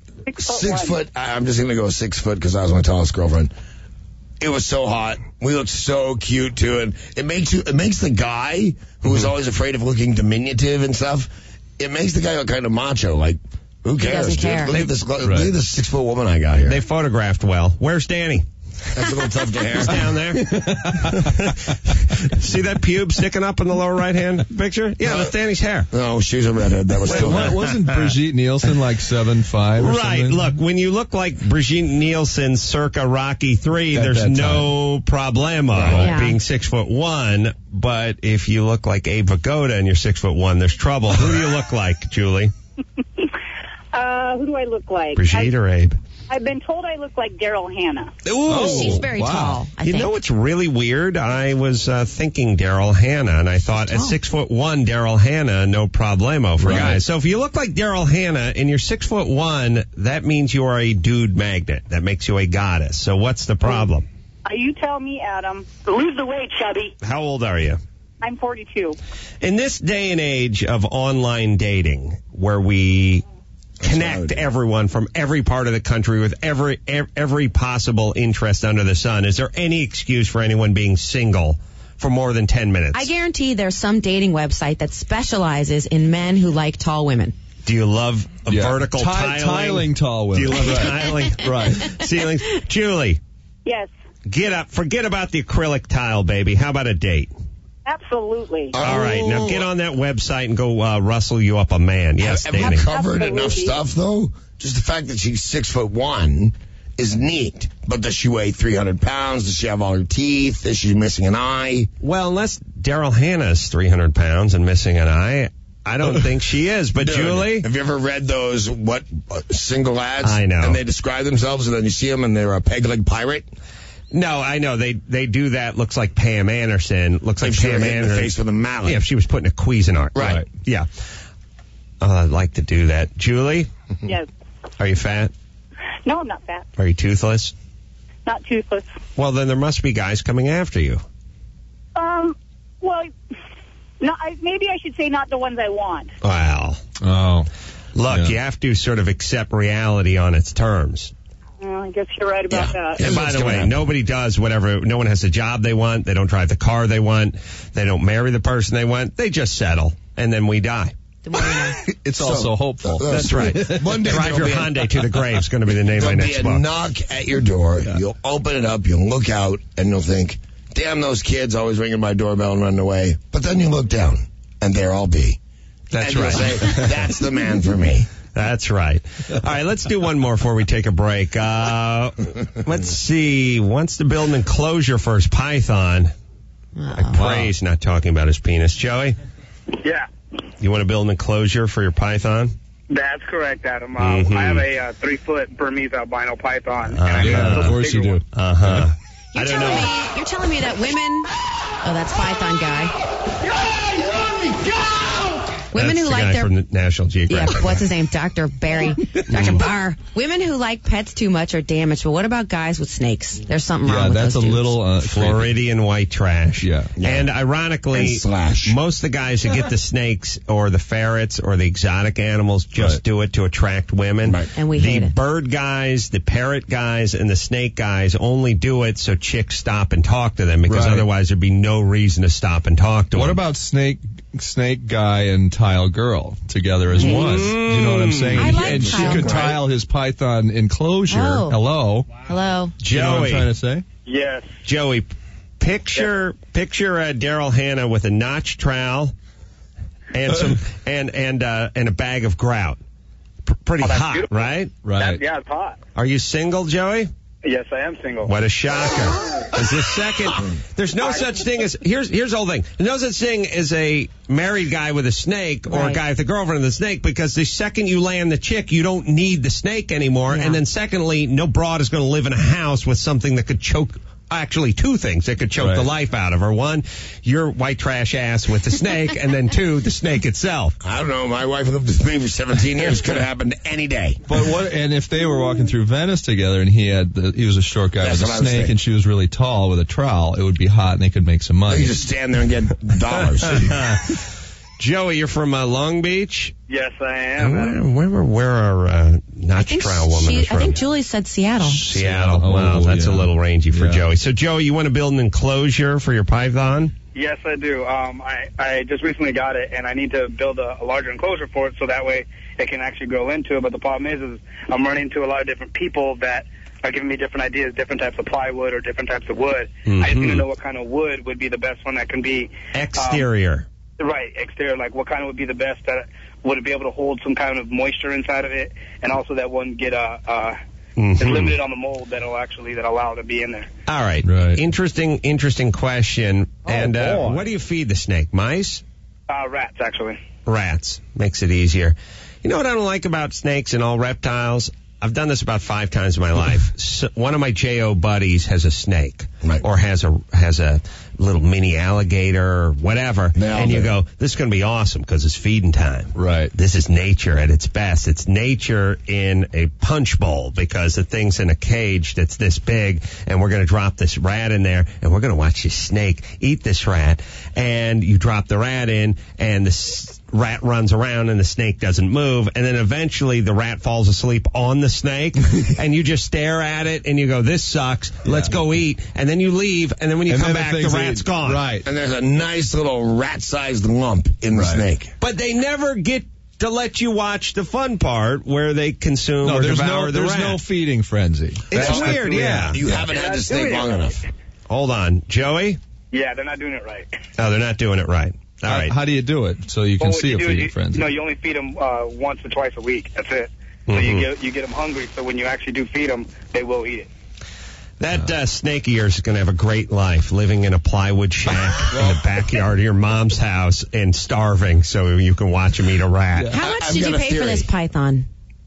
6 foot. I'm just going to go 6 foot because I was my tallest girlfriend. It was so hot. We looked so cute too, and it makes the guy who is always afraid of looking diminutive and stuff. It makes the guy look kind of macho. Like, who cares? doesn't Dude? care. Look at this 6 foot woman I got here. They photographed well. Where's Danny? That's a little tough to hair. He's down there. See that pube sticking up in the lower right-hand picture? Yeah, that's Danny's hair. No, she's a redhead. That was still there. Wasn't Brigitte Nielsen like 7'5" or Right. something? Look, when you look like Brigitte Nielsen circa Rocky 3, At there's that no problemo Yeah. being 6'1". But if you look like Abe Vigoda and you're 6'1", there's trouble. Who do you look like, Julie? Who do I look like? Brigitte or Abe? I've been told I look like Daryl Hannah. Ooh, She's very tall, I You think. know what's really weird? I was thinking Daryl Hannah, and I thought at 6'1", Daryl Hannah, no problemo for guys. So if you look like Daryl Hannah and you're 6'1", that means you are a dude magnet. That makes you a goddess. So what's the problem? You tell me, Adam. Lose the weight, chubby. How old are you? I'm 42. In this day and age of online dating, where we connect everyone from every part of the country with every possible interest under the sun, is there any excuse for anyone being single for more than 10 minutes? I guarantee there's some dating website that specializes in men who like tall women. Do you love vertical tiling? Tiling tall women. Do you love tiling? Right. Ceilings? Julie, Yes, get up. Forget about the acrylic tile, baby. How about a date? absolutely. All right, now get on that website and go rustle you up a man. Yes, Have Danny. you covered enough stuff, though? Just the fact that she's 6'1" is neat. But does she weigh 300 pounds? Does she have all her teeth? Is she missing an eye? Well, unless Daryl Hannah is 300 pounds and missing an eye, I don't think she is. But Dude, Julie? have you ever read those single ads? I know. And they describe themselves, and then you see them, and they're a peg-leg pirate? No, I know. They do that. Looks like Pam Anderson. Looks like If she Pam were hit in the Anderson. face with a mallet. Yeah, if she was putting a Cuisinart. Right. Yeah. I'd like to do that. Julie, Yes. are you fat? No, I'm not fat. Are you toothless? Not toothless. Well, then there must be guys coming after you. Well, no, maybe I should say not the ones I want. Wow. Oh. Look, Yeah. you have to sort of accept reality on its terms. Well, I guess you're right about that. And by the way, nobody does whatever. No one has the job they want. They don't drive the car they want. They don't marry the person they want. They just settle, and then we die. It's also hopeful. That's right. One day Drive your there'll be Hyundai to the grave is going to be the name of my There'll next be a book. knock at your door. Yeah. You'll open it up. You'll look out, and you'll think, damn, those kids always ringing my doorbell and running away. But then you look down, and there I'll be. That's and right. You'll say, that's the man for me. That's right. All right, let's do one more before we take a break. Let's see. Wants to build an enclosure for his python. I pray he's not talking about his penis. Joey? Yeah. You want to build an enclosure for your python? That's correct, Adam. I have a 3-foot Burmese albino python. And I of course you do. One. Uh-huh. You're telling me that women... Oh, that's Python guy. Women That's who the like guy their... from the National Geographic. Yeah, what's his name? Dr. Barry. Dr. Barr. Women who like pets too much are damaged, but what about guys with snakes? There's something wrong with that's those a dudes. little Floridian white trash. Yeah. And ironically, most of the guys that get the snakes or the ferrets or the exotic animals just do it to attract women. Right. And we hate the it. bird guys, the parrot guys, and the snake guys only do it so chicks stop and talk to them, because otherwise there'd be no reason to stop and talk to them. What about snake guy and tile girl together as one? You know what I'm saying? I like and she tile could girl. tile his python enclosure. Oh. Hello. Hello. Joey. You know what I'm trying to say? Yes. Joey, picture Daryl Hannah with a notch trowel and some and a bag of grout. Pretty hot, beautiful. right? Right. Yeah, it's hot. Are you single, Joey? Yes, I am single. What a shocker. Is this second? There's no such thing as, here's the whole thing. There's no such thing as a married guy with a snake or a guy with a girlfriend with a snake, because the second you land the chick, you don't need the snake anymore. Yeah. And then secondly, no broad is going to live in a house with something that could choke. Actually, two things that could choke the life out of her. One, your white trash ass with the snake, and then two, the snake itself. I don't know. My wife lived with me for 17 years. Could have happened any day. But what? And if they were walking through Venice together, and he was a short guy That's with a what I was snake, saying. and she was really tall with a trowel, it would be hot, and they could make some money. You just stand there and get dollars. Joey, you're from Long Beach? Yes, I am. Where our notch trowel woman is from? I think Julie said Seattle. Seattle. Oh, Wow, that's a yeah. little rangy for Yeah. Joey. So, Joey, you want to build an enclosure for your python? Yes, I do. I just recently got it, and I need to build a larger enclosure for it so that way it can actually grow into it. But the problem is I'm running into a lot of different people that are giving me different ideas, different types of plywood or different types of wood. I just need to know what kind of wood would be the best one that can be... Exterior. Right, exterior. Like what kind would be the best that would it be able to hold some kind of moisture inside of it, and also that wouldn't get it's limited on the mold that'll allow it to be in there. All right. Interesting question. And what do you feed the snake? Mice? Rats, actually. Rats. Makes it easier. You know what I don't like about snakes and all reptiles? I've done this about 5 times in my life. So one of my J.O. buddies has a snake, or has a little mini alligator or whatever, and you go, this is going to be awesome because it's feeding time. Right. This is nature at its best. It's nature in a punch bowl, because the thing's in a cage that's this big, and we're going to drop this rat in there, and we're going to watch this snake eat this rat, and you drop the rat in, and the rat runs around and the snake doesn't move, and then eventually the rat falls asleep on the snake and you just stare at it and you go, this sucks, let's go eat, and then you leave, and then when you come back the rat's gone. Right. And there's a nice little rat-sized lump in the snake. But they never get to let you watch the fun part where they consume or devour the rat. There's no feeding frenzy. It's weird, yeah. You haven't had the snake long enough. Hold on. Joey? Yeah, they're not doing it right. No, they're not doing it right. All right. How do you do it so you can see a feeding frenzy? No, you only feed them once or twice a week. That's it. So you get them hungry. So when you actually do feed them, they will eat it. That snake of yours is going to have a great life, living in a plywood shack in the backyard of your mom's house and starving so you can watch him eat a rat. Yeah. How much did you pay for this python?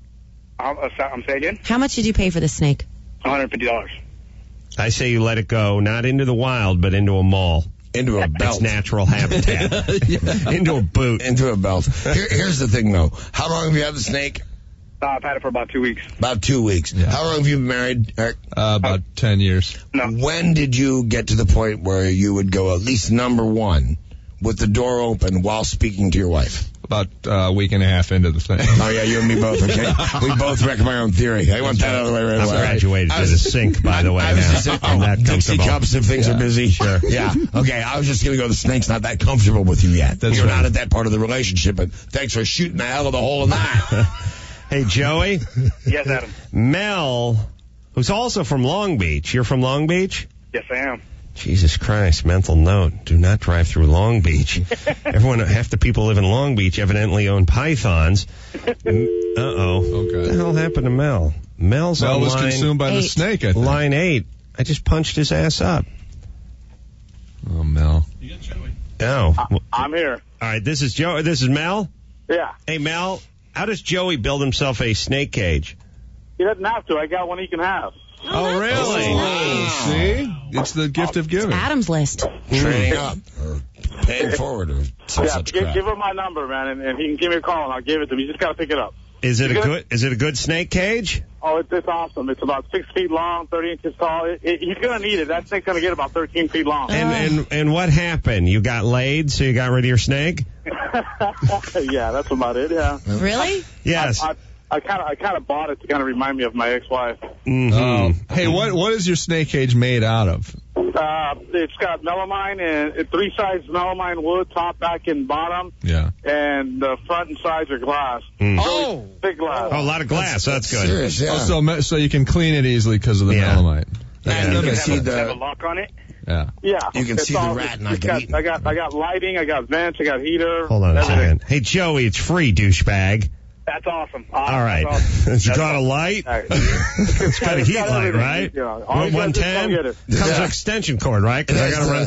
I'm saying again? How much did you pay for the snake? $150. I say you let it go, not into the wild, but into a mall. Into a belt. Its natural habitat. Into a boot. Into a belt. Here's the thing, though. How long have you had the snake? I've had it for about 2 weeks. About 2 weeks. Yeah. How long have you been married, Eric? About 10 years. No. When did you get to the point where you would go at least number one with the door open while speaking to your wife? About a week and a half into the thing. Oh, yeah, you and me both, okay? We both wreck my own theory. I want that out of the way right away. I'm graduated to the sink, by the way. I was just saying, Dixie cups if things are busy. Sure. Yeah. Okay, I was just going to go, the snake's not that comfortable with you yet. You're not at that part of the relationship, but thanks for shooting the hell of the hole in that. Hey, Joey? Yes, Adam. Mel, who's also from Long Beach. You're from Long Beach? Yes, I am. Jesus Christ, mental note. Do not drive through Long Beach. Half the people live in Long Beach evidently own pythons. Uh-oh. What the hell happened to Mel? Mel was consumed by the snake, I think. Line 8. I just punched his ass up. Oh, Mel. Oh. I'm here. All right, this is Joe. This is Mel. Yeah. Hey, Mel, how does Joey build himself a snake cage? He doesn't have to. I got one he can have. Oh, really? Oh, see? It's the gift of giving. Adam's list. Trading up or paying forward or some such crap. Give him my number, man, and he can give me a call, and I'll give it to him. You just got to pick it up. Is it a good snake cage? Oh, it's awesome. It's about 6 feet long, 30 inches tall. He's going to need it. That snake's going to get about 13 feet long. And what happened? You got laid, so you got rid of your snake? Yeah, that's about it, yeah. Really? Yes. I kind of bought it to kind of remind me of my ex-wife. Mm-hmm. Hey, what is your snake cage made out of? It's got melamine and 3 sides melamine wood, top, back, and bottom. Yeah. And the front and sides are glass. Oh, big glass. Oh, a lot of glass. That's good. Serious, yeah. So you can clean it easily because of the melamine. And you can see have a lock on it. Yeah. Yeah. You can see the rat not get eaten. I got lighting, I got vents, I got heater. Hold on a everything. second. Hey, Joey, it's free, douchebag. That's awesome. All right. That's You got a light? It's got a heat light, right? 110? Comes with extension cord, right? Because I got to run.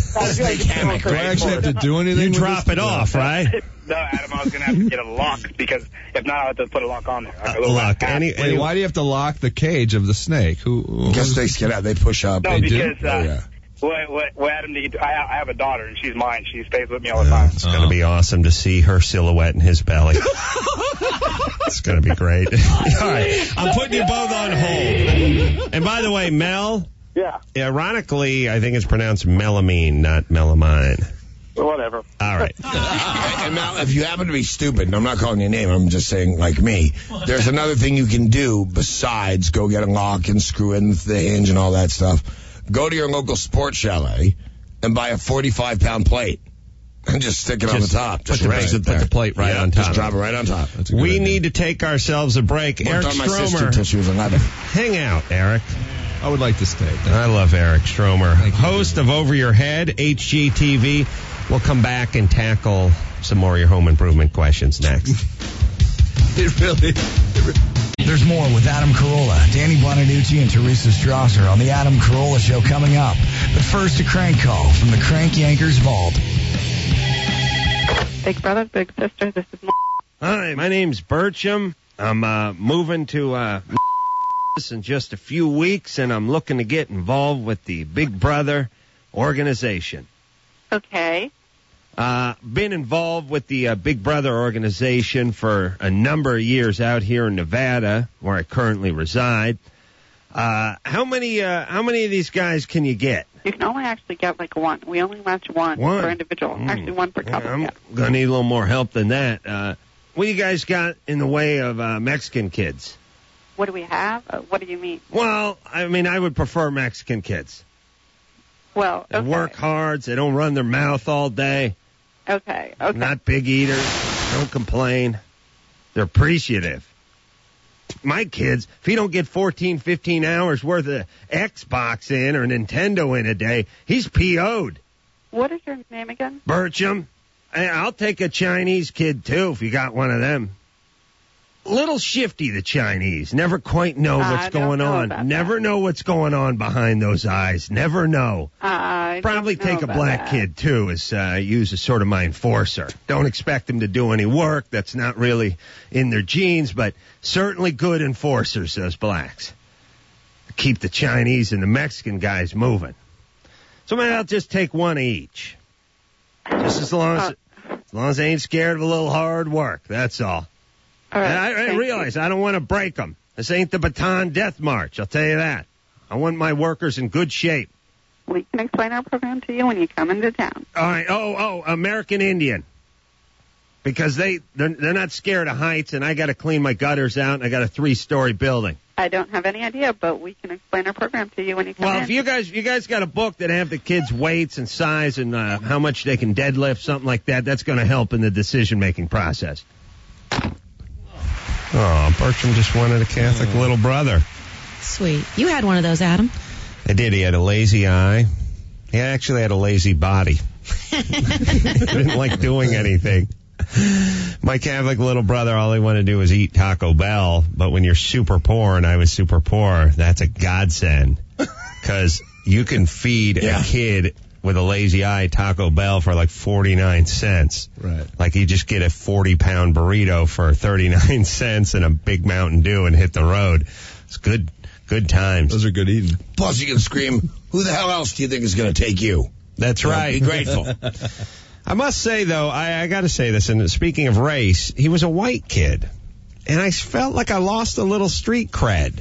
Do I actually have to do anything? You drop it off, right? No, Adam, I was going to have to get a lock because if not, I'll have to put a lock on there. Lock. Wait, why do you have to lock the cage of the snake? Guess snakes get out. They push up. No, they because do? what Adam did, I have a daughter, and she's mine. She stays with me all the time. It's going to be awesome to see her silhouette in his belly. It's going to be great. All right. I'm putting you both on hold. And by the way, Mel. Yeah. Ironically, I think it's pronounced melamine, not melamine. Whatever. All right. And now, if you happen to be stupid, and I'm not calling your name, I'm just saying like me, there's another thing you can do besides go get a lock and screw in the hinge and all that stuff. Go to your local sports chalet and buy a 45-pound plate and just stick it on the top. Just put the plate right on top. Just drop it right on top. We need to take ourselves a break. Eric on my sister Stromer. until she was 11. Hang out, Eric. I would like to stay. I love Eric Stromer, host of Over Your Head, HGTV. We'll come back and tackle some more of your home improvement questions next. There's more with Adam Carolla, Danny Bonaducci, and Teresa Strasser on the Adam Carolla Show coming up. But first, a crank call from the Crank Yankers Vault. Big brother, big sister, this is Hi, my name's Bertram. I'm moving to in just a few weeks, and I'm looking to get involved with the Big Brother organization. Okay. Been involved with the Big Brother organization for a number of years out here in Nevada, where I currently reside. How many of these guys can you get? You can only actually get like one. We only match one per individual. Actually, one per couple. I'm going to need a little more help than that. What do you guys got in the way of Mexican kids? What do we have? What do you mean? Well, I mean, I would prefer Mexican kids. Well, They work hard. They don't run their mouth all day. Okay. Not big eaters. Don't complain. They're appreciative. My kids, if he don't get 14, 15 hours worth of Xbox in or Nintendo in a day, he's PO'd. What is your name again? Bertram. I'll take a Chinese kid, too, if you got one of them. Little shifty, the Chinese. Never quite know what's going on. Never know what's going on behind those eyes. Never know. Probably take a black kid, too, as use as sort of my enforcer. Don't expect them to do any work. That's not really in their genes, but certainly good enforcers, those blacks. Keep the Chinese and the Mexican guys moving. So maybe I'll just take one each. Just as long as they ain't scared of a little hard work. That's all. All right, and I realize I don't want to break them. This ain't the Bataan Death March, I'll tell you that. I want my workers in good shape. We can explain our program to you when you come into town. All right. American Indian. Because they're not scared of heights, and I got to clean my gutters out, and I got a 3-story building. I don't have any idea, but we can explain our program to you when you come in. Well, if you guys got a book that have the kids' weights and size and how much they can deadlift, something like that, that's going to help in the decision-making process. Oh, Bertram just wanted a Catholic little brother. Sweet. You had one of those, Adam. I did. He had a lazy eye. He actually had a lazy body. He didn't like doing anything. My Catholic little brother, all he wanted to do was eat Taco Bell. But when you're super poor, and I was super poor, that's a godsend. Because you can feed a kid with a lazy eye Taco Bell for like 49 cents. Right. Like you just get a 40-pound burrito for 39 cents and a big Mountain Dew and hit the road. It's good times. Those are good eating. Plus you can scream, who the hell else do you think is going to take you? That's right. Be grateful. I must say, though, I got to say this, and speaking of race, he was a white kid. And I felt like I lost a little street cred.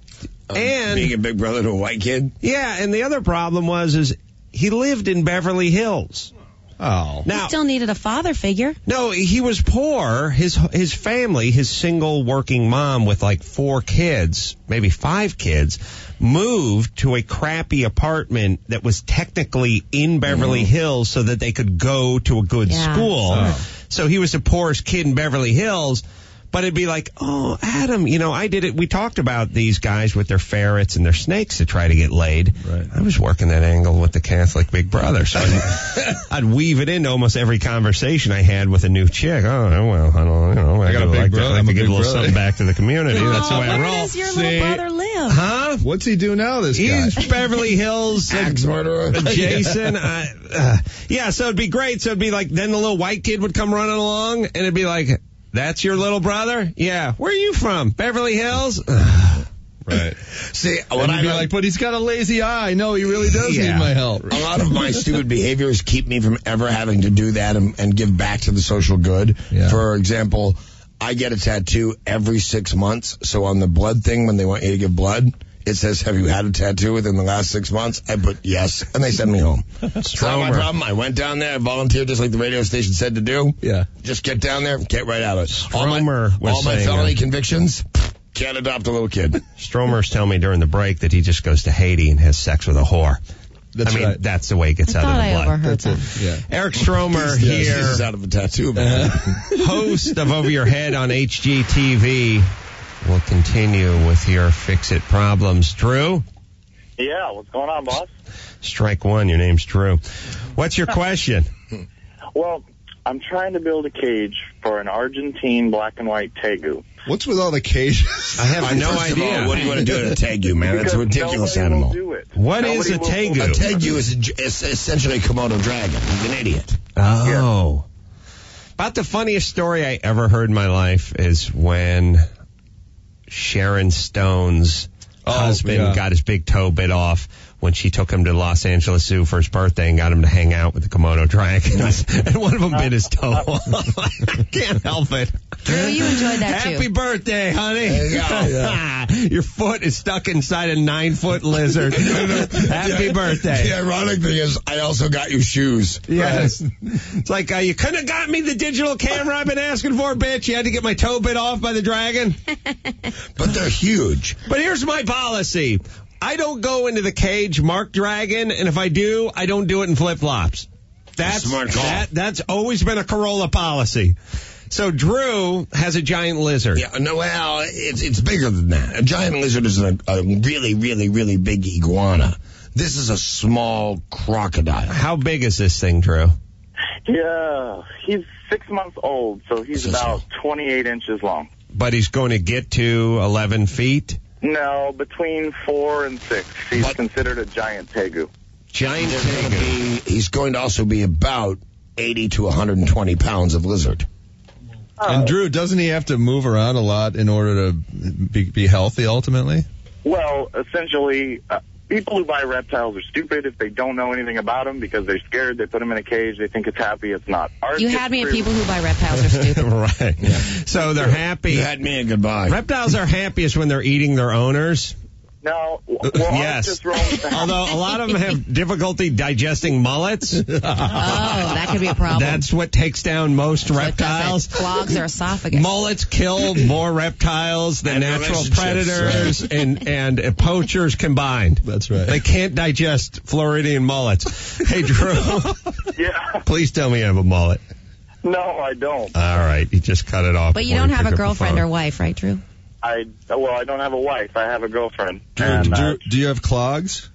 And being a big brother to a white kid? Yeah, and the other problem is he lived in Beverly Hills. Oh. He still needed a father figure. No, he was poor. His family, his single working mom with like 4 kids, maybe 5 kids, moved to a crappy apartment that was technically in Beverly Hills so that they could go to a good school. So he was the poorest kid in Beverly Hills. But it'd be like, oh, Adam, I did it. We talked about these guys with their ferrets and their snakes to try to get laid. Right. I was working that angle with the Catholic Big Brother. So I'd weave it into almost every conversation I had with a new chick. Oh, well, I don't know. I got a big brother. I like to give a little something back to the community. Oh, That's the way I roll. Where does your little brother live? Huh? What's he do now, this guy? He's Beverly Hills. Axe murderer. Jason. Yeah, so it'd be great. So it'd be like, then the little white kid would come running along, and it'd be like, that's your little brother? Yeah. Where are you from? Beverly Hills? Right. See, what I'd be like, but he's got a lazy eye. No, he really does need my help. A lot of my stupid behaviors keep me from ever having to do that and give back to the social good. Yeah. For example, I get a tattoo every 6 months. So on the blood thing, when they want you to give blood, it says, have you had a tattoo within the last 6 months? I put yes, and they send me home. It's not my problem. I went down there, I volunteered just like the radio station said to do. Yeah. Just get down there, get right out of it. Stromer all my felony convictions, can't adopt a little kid. Stromer's telling me during the break that he just goes to Haiti and has sex with a whore. That's right. That's the way it gets out of the blood. Overheard that. Yeah. Eric Stromer here, He's out of a tattoo, man. host of Over Your Head on HGTV. We'll continue with your fix-it problems. Drew? Yeah, what's going on, boss? Strike one, your name's Drew. What's your question? Well, I'm trying to build a cage for an Argentine black and white tegu. What's with all the cages? I have no First of idea. all, what do you want to do to a tegu, man? That's a ridiculous animal. What is a tegu? A tegu is essentially a Komodo dragon. He's an idiot. Oh. About the funniest story I ever heard in my life is when Sharon Stone's husband got his big toe bit off when she took him to Los Angeles Zoo for his birthday and got him to hang out with the Komodo dragons. And one of them bit his toe off. I can't help it. Drew, you enjoyed that too. Happy birthday, honey. There you go. Your foot is stuck inside a 9-foot lizard. Happy birthday. The ironic thing is, I also got you shoes. Yes. It's like, you couldn't have got me the digital camera I've been asking for, bitch. You had to get my toe bit off by the dragon. But they're huge. But here's my policy. I don't go into the cage marked dragon, and if I do, I don't do it in flip-flops. That's smart call. That's always been a Corolla policy. So Drew has a giant lizard. Yeah, no, well, it's bigger than that. A giant lizard is a really, really, really big iguana. This is a small crocodile. How big is this thing, Drew? Yeah, he's 6 months old, so he's about 28 inches long. But he's going to get to 11 feet? No, between 4 and 6. He's considered a giant tegu. Giant tegu. He's going to also be about 80 to 120 pounds of lizard. And Drew, doesn't he have to move around a lot in order to be healthy ultimately? Well, essentially, people who buy reptiles are stupid if they don't know anything about them because they're scared. They put them in a cage. They think it's happy. It's not. You had me at people who buy reptiles are stupid. Right. Yeah. So they're happy. You had me at goodbye. Reptiles are happiest when they're eating their owners. No. Well, yes. just wrong with that. Although a lot of them have difficulty digesting mullets. Oh, that could be a problem. That's what takes down most reptiles. Clogs their esophagus. Mullets kill more reptiles than natural predators and poachers combined. That's right. They can't digest Floridian mullets. Hey, Drew. Yeah. Please tell me you have a mullet. No, I don't. All right. You just cut it off. But you don't have a girlfriend or wife, right, Drew? I don't have a wife. I have a girlfriend. Do you have clogs?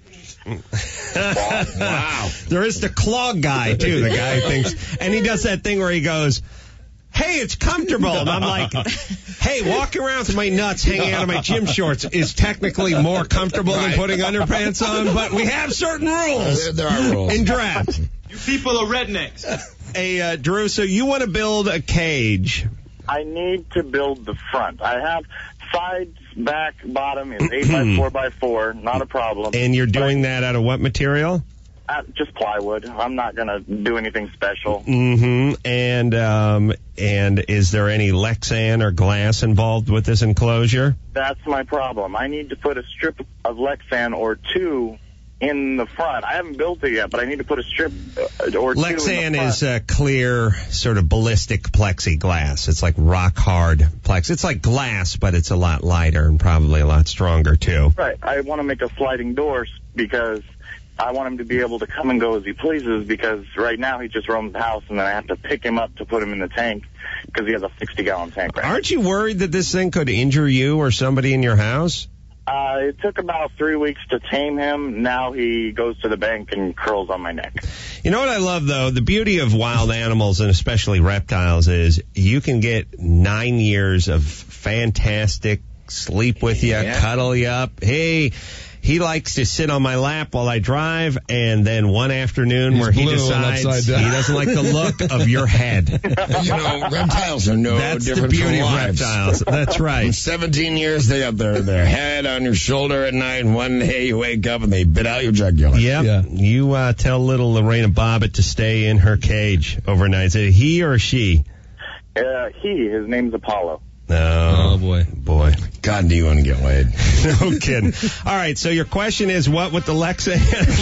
Wow. There is the clog guy, too. The guy thinks, and he does that thing where he goes, hey, it's comfortable. And I'm like, hey, walking around with my nuts hanging out of my gym shorts is technically more comfortable than putting underpants on, but we have certain rules. There are rules. In draft. You people are rednecks. Hey, Drew, so you want to build a cage. I need to build the front. I have sides, back, bottom is 8x4x4, not a problem. And you're doing that out of what material? Just plywood. I'm not going to do anything special. Mm-hmm. And is there any Lexan or glass involved with this enclosure? That's my problem. I need to put a strip of Lexan or two in the front. I haven't built it yet, but I need to put a strip or two in the front. Lexan is a clear, sort of ballistic plexiglass. It's like rock hard plex. It's like glass, but it's a lot lighter and probably a lot stronger too. Right. I want to make a sliding door because I want him to be able to come and go as he pleases, because right now he just roams the house and then I have to pick him up to put him in the tank because he has a 60-gallon tank right now. Aren't you worried that this thing could injure you or somebody in your house? It took about 3 weeks to tame him. Now he goes to the bank and curls on my neck. You know what I love, though? The beauty of wild animals, and especially reptiles, is you can get 9 years of fantastic sleep with you, cuddle you up. Hey, he likes to sit on my lap while I drive, and then one afternoon where he decides he doesn't like the look of your head. Reptiles are no That's different the beauty from of wives. reptiles. That's right. In 17 years, they have their head on your shoulder at night, and one day you wake up and they bit out your jugular. Yep. Yeah. You tell little Lorena Bobbitt to stay in her cage overnight. Is it he or she? His name's Apollo. Oh, boy. God, do you want to get laid? No kidding. All right, so your question is what with the Lexan?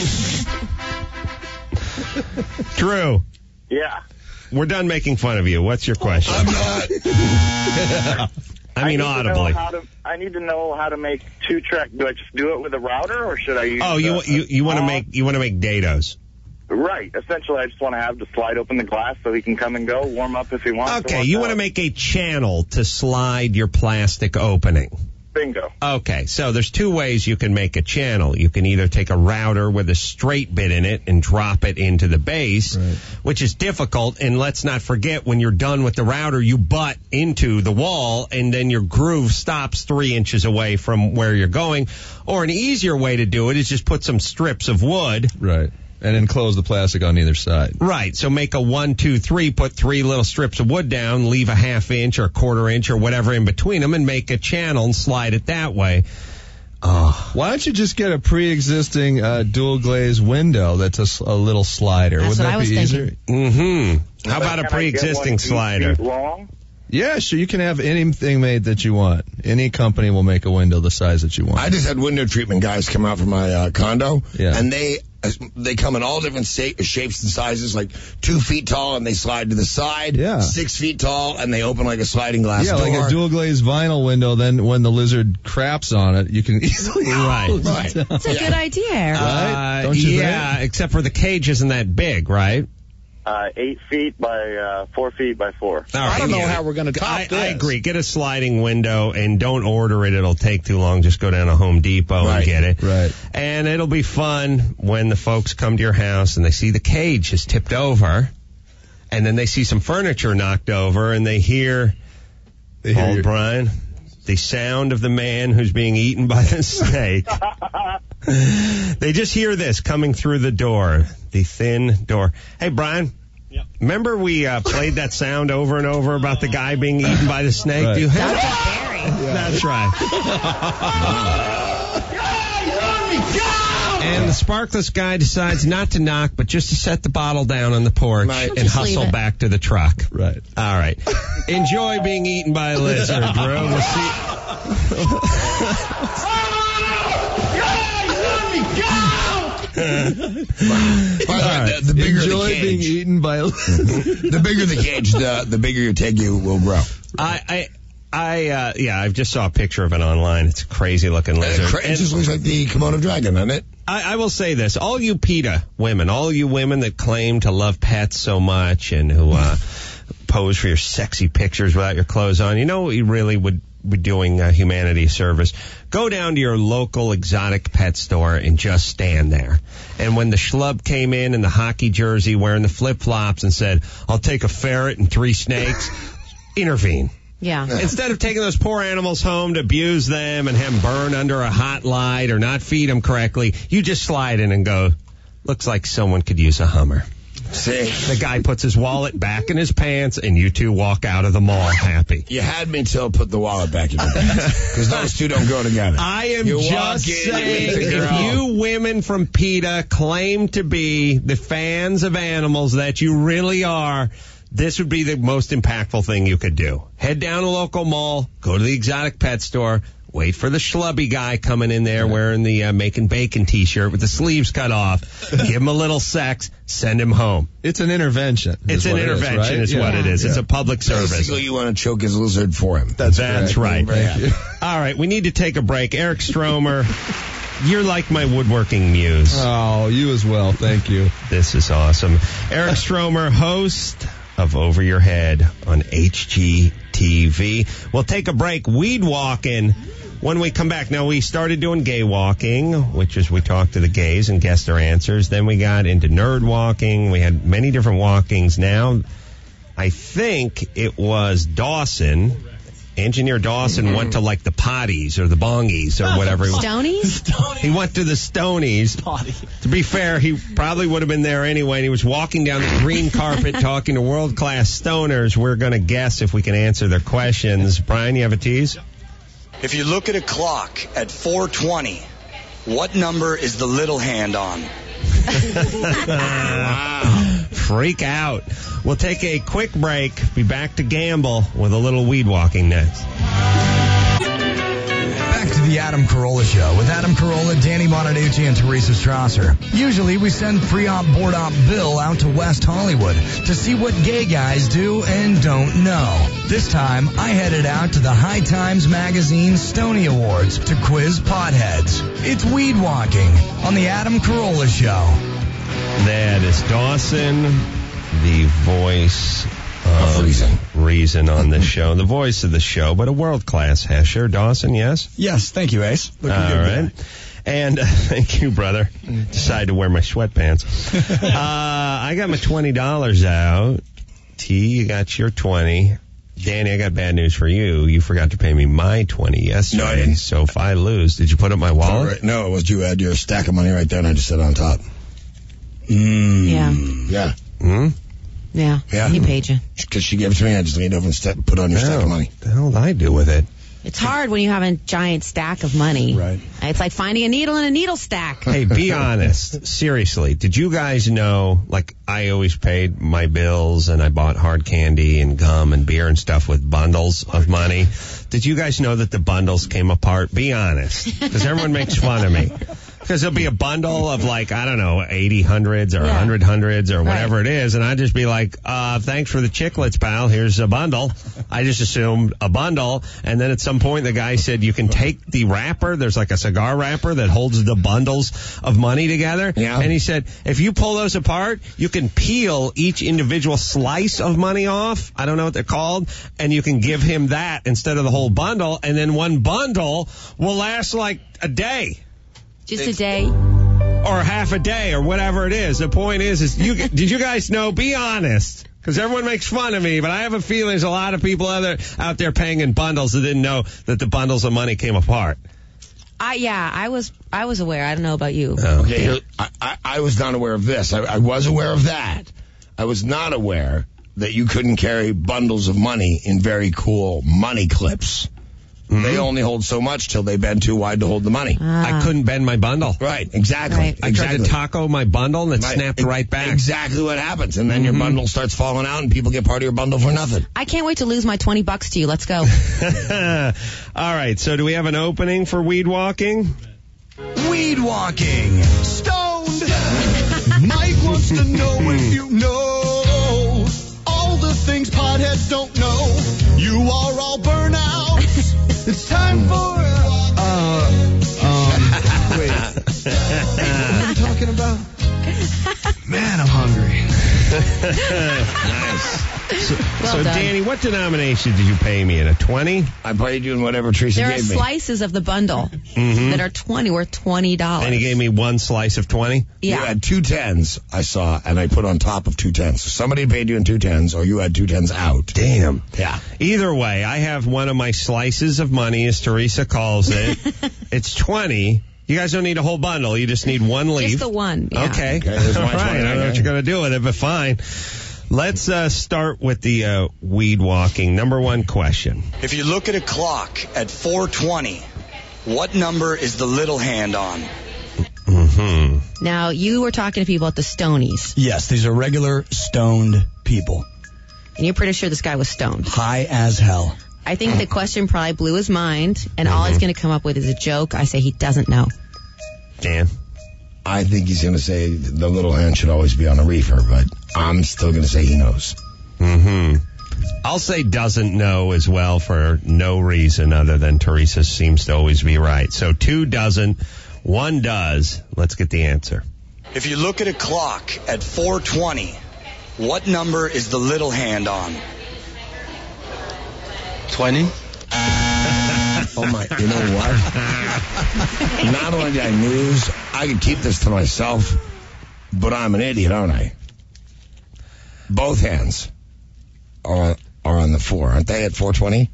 Drew. Yeah. We're done making fun of you. What's your question? I'm not. I mean, audibly. I need to know how to make two-track. Do I just do it with a router, or should I use? Oh, you want to make dados. Right. Essentially, I just want to have to slide open the glass so he can come and go, warm up if he wants. Okay, you want to make a channel to slide your plastic opening. Bingo. Okay, so there's two ways you can make a channel. You can either take a router with a straight bit in it and drop it into the base, which is difficult. And let's not forget, when you're done with the router, you butt into the wall, and then your groove stops 3 inches away from where you're going. Or an easier way to do it is just put some strips of wood. Right. And enclose the plastic on either side. Right. So make a 1, 2, 3, put 3 little strips of wood down, leave a 1/2 inch or 1/4 inch or whatever in between them, and make a channel and slide it that way. Oh. Why don't you just get a pre-existing dual glaze window that's a little slider? That's Wouldn't what I was be thinking. easier? Mm-hmm. How about a pre-existing slider? Long? Yeah, sure. You can have anything made that you want. Any company will make a window the size that you want. I just had window treatment guys come out from my condo, Yeah. and they come in all different shapes and sizes, like 2 feet tall, and they slide to the side. 6 feet tall, and they open like a sliding glass door. Like a dual glazed vinyl window. Then when the lizard craps on it, you can easily close it down. That's a good idea. Right? Don't you think? Except for the cage isn't that big, right? 8 feet by 4 feet by 4. All right, I don't know how we're going to top this. I agree. Get a sliding window and don't order it. It'll take too long. Just go down to Home Depot and get it. Right. And it'll be fun when the folks come to your house and they see the cage is tipped over, and then they see some furniture knocked over, and they hear old Brian, the sound of the man who's being eaten by the snake. They just hear this coming through the door, the thin door. Hey, Brian. Yep. Remember we played that sound over and over about the guy being eaten by the snake? Right. Do you have That's That's right. And the sparkless guy decides not to knock, but just to set the bottle down on the porch and hustle back to the truck. Right. All right. Enjoy being eaten by a lizard, bro. We'll see. The bigger Enjoy the cage, being eaten by a the bigger the cage, the bigger your tegu will grow. I just saw a picture of it online. It's a crazy looking lizard. It just looks like the Komodo dragon, doesn't it? I will say this. All you PETA women, all you women that claim to love pets so much and who pose for your sexy pictures without your clothes on, you know what you really would be doing humanity a service? Go down to your local exotic pet store and just stand there. And when the schlub came in the hockey jersey wearing the flip-flops and said, I'll take a ferret and 3 snakes, intervene. Yeah. Instead of taking those poor animals home to abuse them and have them burn under a hot light or not feed them correctly, you just slide in and go, looks like someone could use a Hummer. See, the guy puts his wallet back in his pants, and you two walk out of the mall happy. You had me till put the wallet back in your pants, because those two don't go together. I am just saying, if you women from PETA claim to be the fans of animals that you really are, this would be the most impactful thing you could do. Head down to a local mall, go to the exotic pet store, wait for the schlubby guy coming in there wearing the Making Bacon t-shirt with the sleeves cut off. Give him a little sex. Send him home. It's an intervention. It's an intervention is what it is. It's a public service. Basically, you want to choke his lizard for him. That's right. Thank you. All right, we need to take a break. Eric Stromer, you're like my woodworking muse. Oh, you as well. Thank you. This is awesome. Eric Stromer, host of Over Your Head on HGTV. We'll take a break. Weed walking. When we come back, now we started doing gay walking, which is we talked to the gays and guessed their answers. Then we got into nerd walking. We had many different walkings. Now, I think it was Dawson. Engineer Dawson went to like the potties or the bongies or whatever. Stonies? He went to the Stonies. To be fair, he probably would have been there anyway. And he was walking down the green carpet talking to world-class stoners. We're going to guess if we can answer their questions. Brian, you have a tease? If you look at a clock at 4:20, what number is the little hand on? Wow. Freak out. We'll take a quick break. Be back to gamble with a little weed walking next. Back to the Adam Carolla Show with Adam Carolla, Danny Bonaducci, and Teresa Strasser. Usually we send pre-op board-op Bill out to West Hollywood to see what gay guys do and don't know. This time, I headed out to the High Times Magazine Stony Awards to quiz potheads. It's weed walking on the Adam Carolla Show. That is Dawson, the voice of Reason on this show. The voice of the show, but a world-class Hesher. Dawson, yes? Yes, thank you, Ace. All right. And thank you, brother. Decided to wear my sweatpants. I got my $20 out. T, you got your 20. Danny, I got bad news for you. You forgot to pay me my 20 yesterday. No, I didn't. So if I lose, did you put up my wallet? Right. No, it was you had your stack of money right there, and I just set it on top. Yeah. Yeah. Yeah. He paid you. Because she gave it to me, I just leaned over and put on your stack of money. What the hell did I do with it? It's hard when you have a giant stack of money. Right. It's like finding a needle in a needle stack. Hey, be honest. Seriously, did you guys know, like, I always paid my bills and I bought hard candy and gum and beer and stuff with bundles of money. Did you guys know that the bundles came apart? Be honest. Because everyone makes fun of me. Because there'll be a bundle of like, I don't know, 80 hundreds or 100 hundreds or whatever it is. And I'd just be like, thanks for the chiclets, pal. Here's a bundle. I just assumed a bundle. And then at some point the guy said you can take the wrapper. There's like a cigar wrapper that holds the bundles of money together. Yeah. And he said, if you pull those apart, you can peel each individual slice of money off. I don't know what they're called. And you can give him that instead of the whole bundle. And then one bundle will last like a day. Just a day? Or half a day or whatever it is. The point is did you guys know? Be honest. Because everyone makes fun of me, but I have a feeling there's a lot of people out there paying in bundles that didn't know that the bundles of money came apart. I was aware. I don't know about you. Okay, I was not aware of this. I was aware of that. I was not aware that you couldn't carry bundles of money in very cool money clips. They only hold so much till they bend too wide to hold the money. I couldn't bend my bundle. Right, exactly. Right. I tried to taco my bundle and it snapped right back. Exactly what happens. And then your bundle starts falling out and people get part of your bundle for nothing. I can't wait to lose my $20 to you. Let's go. All right, so do we have an opening for weed walking? Weed walking. Stoned. Mike wants to know if you know all the things potheads don't know. You are all burnout. It's time for wait. What are you talking about? Man, I'm hungry. Nice. So, done. Danny, what denomination did you pay me in? A 20? I paid you in whatever Teresa There are gave me. slices of the bundle that are worth $20. And he gave me one slice of 20? Yeah. You had 2 10s, I saw, and I put on top of 2 10s. So somebody paid you in 2 10s, or you had 2 10s out. Damn. Yeah. Either way, I have one of my slices of money, as Teresa calls it. It's 20. You guys don't need a whole bundle. You just need one leaf. Just the one. Yeah. Okay. There's All my right. I don't know what you're going to do with it, but fine. Let's start with the weed walking. Number one question. If you look at a clock at 4:20, what number is the little hand on? Mm-hmm. Now, you were talking to people at the Stonies, Yes, these are regular stoned people. and you're pretty sure this guy was stoned. High as hell. I think the question probably blew his mind, and all he's going to come up with is a joke. I say he doesn't know. Dan? I think he's going to say the little hand should always be on a reefer, but I'm still going to say he knows. Mm-hmm. I'll say doesn't know as well for no reason other than Teresa seems to always be right. So 2 doesn't, 1 does. Let's get the answer. If you look at a clock at 4:20, what number is the little hand on? 20. Oh my, you know what? Not only did I lose, I could keep this to myself, but I'm an idiot, aren't I? Both hands are on the 4, aren't they, at 4:20?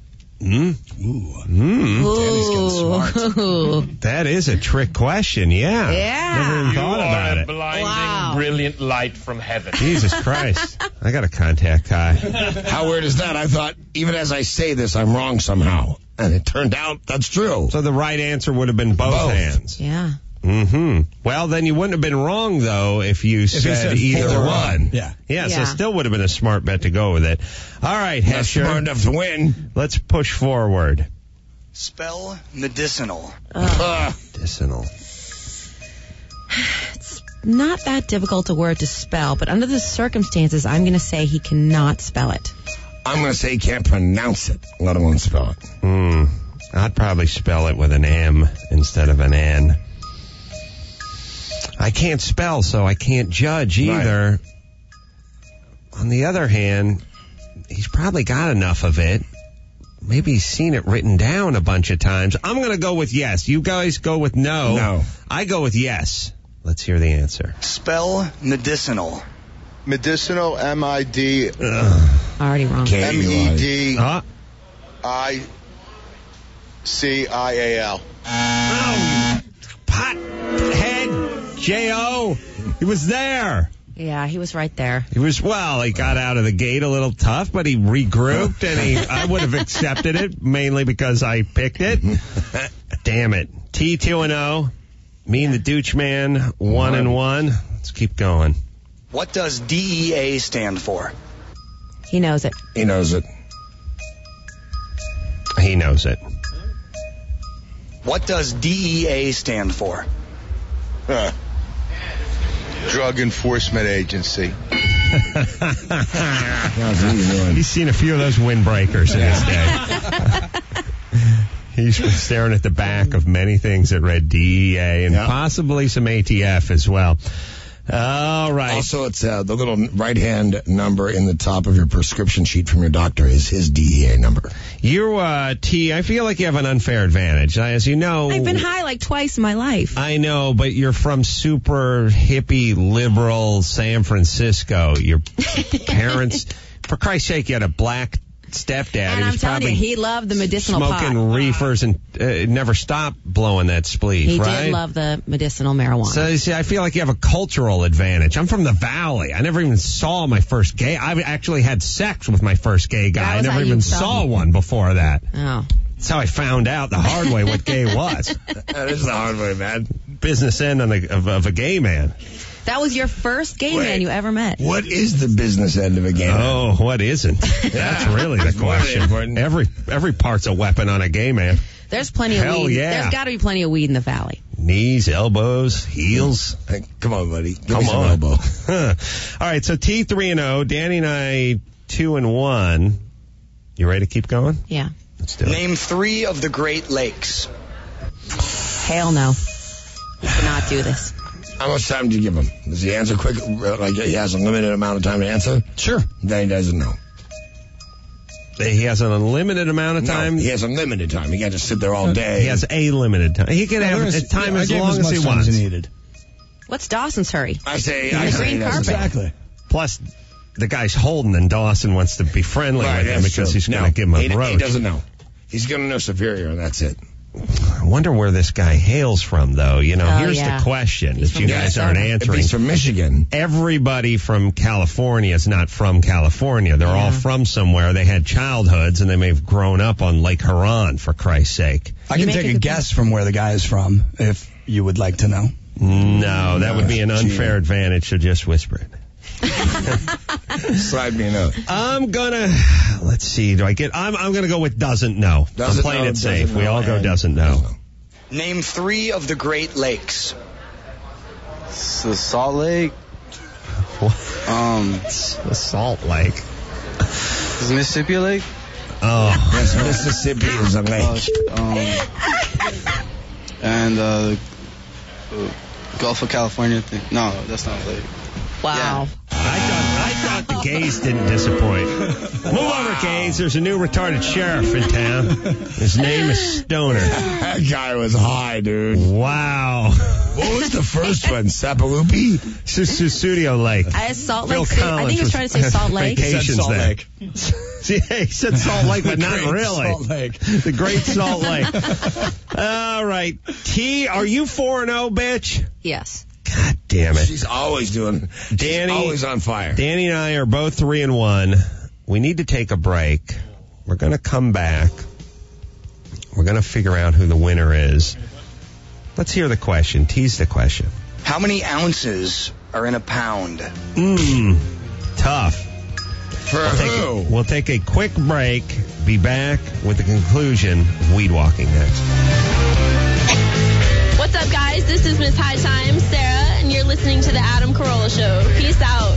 Danny's getting smart. That is a trick question, yeah. Yeah. Never even thought about it. Blinding, brilliant light from heaven. Jesus Christ. I got a contact high. How weird is that? I thought, even as I say this, I'm wrong somehow. And it turned out that's true. So the right answer would have been both hands. Yeah. Mm-hmm. Well, then you wouldn't have been wrong, though, if you said either 4 one. Yeah. Yeah, so Yeah. still would have been a smart bet to go with it. All right, Not smart Hesher, enough to win. let's push forward. Spell medicinal. Medicinal. Not that difficult a word to spell, but under the circumstances, I'm going to say he cannot spell it. I'm going to say he can't pronounce it, let alone spell it. I'd probably spell it with an M instead of an N. I can't spell, so I can't judge either. Right. On the other hand, he's probably got enough of it. Maybe he's seen it written down a bunch of times. I'm going to go with yes. You guys go with no. No. I go with yes. Let's hear the answer. Spell medicinal. Medicinal, M-I-D. Already wrong. M-E-D-I-C-I-A-L. Pothead J.O. He was there. Yeah, he was right there. He got out of the gate a little tough, but he regrouped, and I would have accepted it, mainly because I picked it. Damn it. T2-0. Me and the Dooch Man, 1-1. Let's keep going. What does DEA stand for? He knows it. He knows it. He knows it. What does DEA stand for? Drug Enforcement Agency. He's seen a few of those windbreakers in his day. He's been staring at the back of many things that read DEA and possibly some ATF as well. All right. Also, it's the little right-hand number in the top of your prescription sheet from your doctor is his DEA number. You, T, I feel like you have an unfair advantage. As you know... I've been high like twice in my life. I know, but you're from super hippie, liberal San Francisco. Your parents... For Christ's sake, you had a black stepdad. And I'm telling you, he loved the medicinal smoking pot. reefers and never stopped blowing that spleef, He right? did love the medicinal marijuana. So you see, I feel like you have a cultural advantage. I'm from the Valley. I never even saw my first gay. I actually had sex with my first gay guy. I never even saw one before that. Oh. That's how I found out the hard way what gay was. That is the hard way, man. Business end of a gay man. That was your first gay man you ever met. What is the business end of a gay man? Oh, what isn't? That's really the question. Every part's a weapon on a gay man. There's plenty of weed. Yeah. There's got to be plenty of weed in the Valley. Knees, elbows, heels. Hey, come on, buddy. Come on. Elbow. All right, so T3-0. Danny and I 2-1. You ready to keep going? Yeah. Let's do it. Name 3 of the Great Lakes. Hell no. You cannot do this. How much time do you give him? Does he answer quick? Like he has a limited amount of time to answer? Sure. Then he doesn't know. He has an unlimited amount of time? No, he has unlimited time. He can't just sit there all day. He has a limited time. He can have time as long as he wants. Needed. What's Dawson's hurry? I say green carpet. Exactly. Plus, the guy's Holden, and Dawson wants to be friendly with him because he's going to give him a roach. He doesn't know. He's going to know Superior, and that's it. I wonder where this guy hails from, though. Here's the question that you guys aren't answering. He's from Michigan. Everybody from California is not from California. They're all from somewhere. They had childhoods, and they may have grown up on Lake Huron, for Christ's sake. I can take a guess from where the guy is from, if you would like to know. No, that would be an unfair advantage, so just whisper it. Slide me a note. I'm let's see, I'm gonna go with doesn't know. I'm playing it safe. We all go doesn't know. Name 3 of the Great Lakes. The Salt Lake. The Salt Lake. Is Mississippi Lake? Oh. Yes, Mississippi is a lake. And Gulf of California thing. No, that's not a lake. Wow. I thought the gays didn't disappoint. Move over, gays. There's a new retarded sheriff in town. His name is Stoner. That guy was high, dude. Wow. What was the first one? Sapaloopy? Sussudio Lake. Salt Lake City. I think he was trying to say Salt Lake. Vacations Salt there. Lake. See, he said Salt Lake, but not really. Salt Lake. The Great Salt Lake. All right. T, are you 4-0, bitch? Yes. God damn it. She's always always on fire. Danny and I are both 3-1. We need to take a break. We're going to come back. We're going to figure out who the winner is. Let's hear the question. Tease the question. How many ounces are in a pound? Tough. We'll take a quick break. Be back with the conclusion of Weed Walking next. What's up, guys? This is Miss High Time, Sarah, and you're listening to The Adam Carolla Show. Peace out.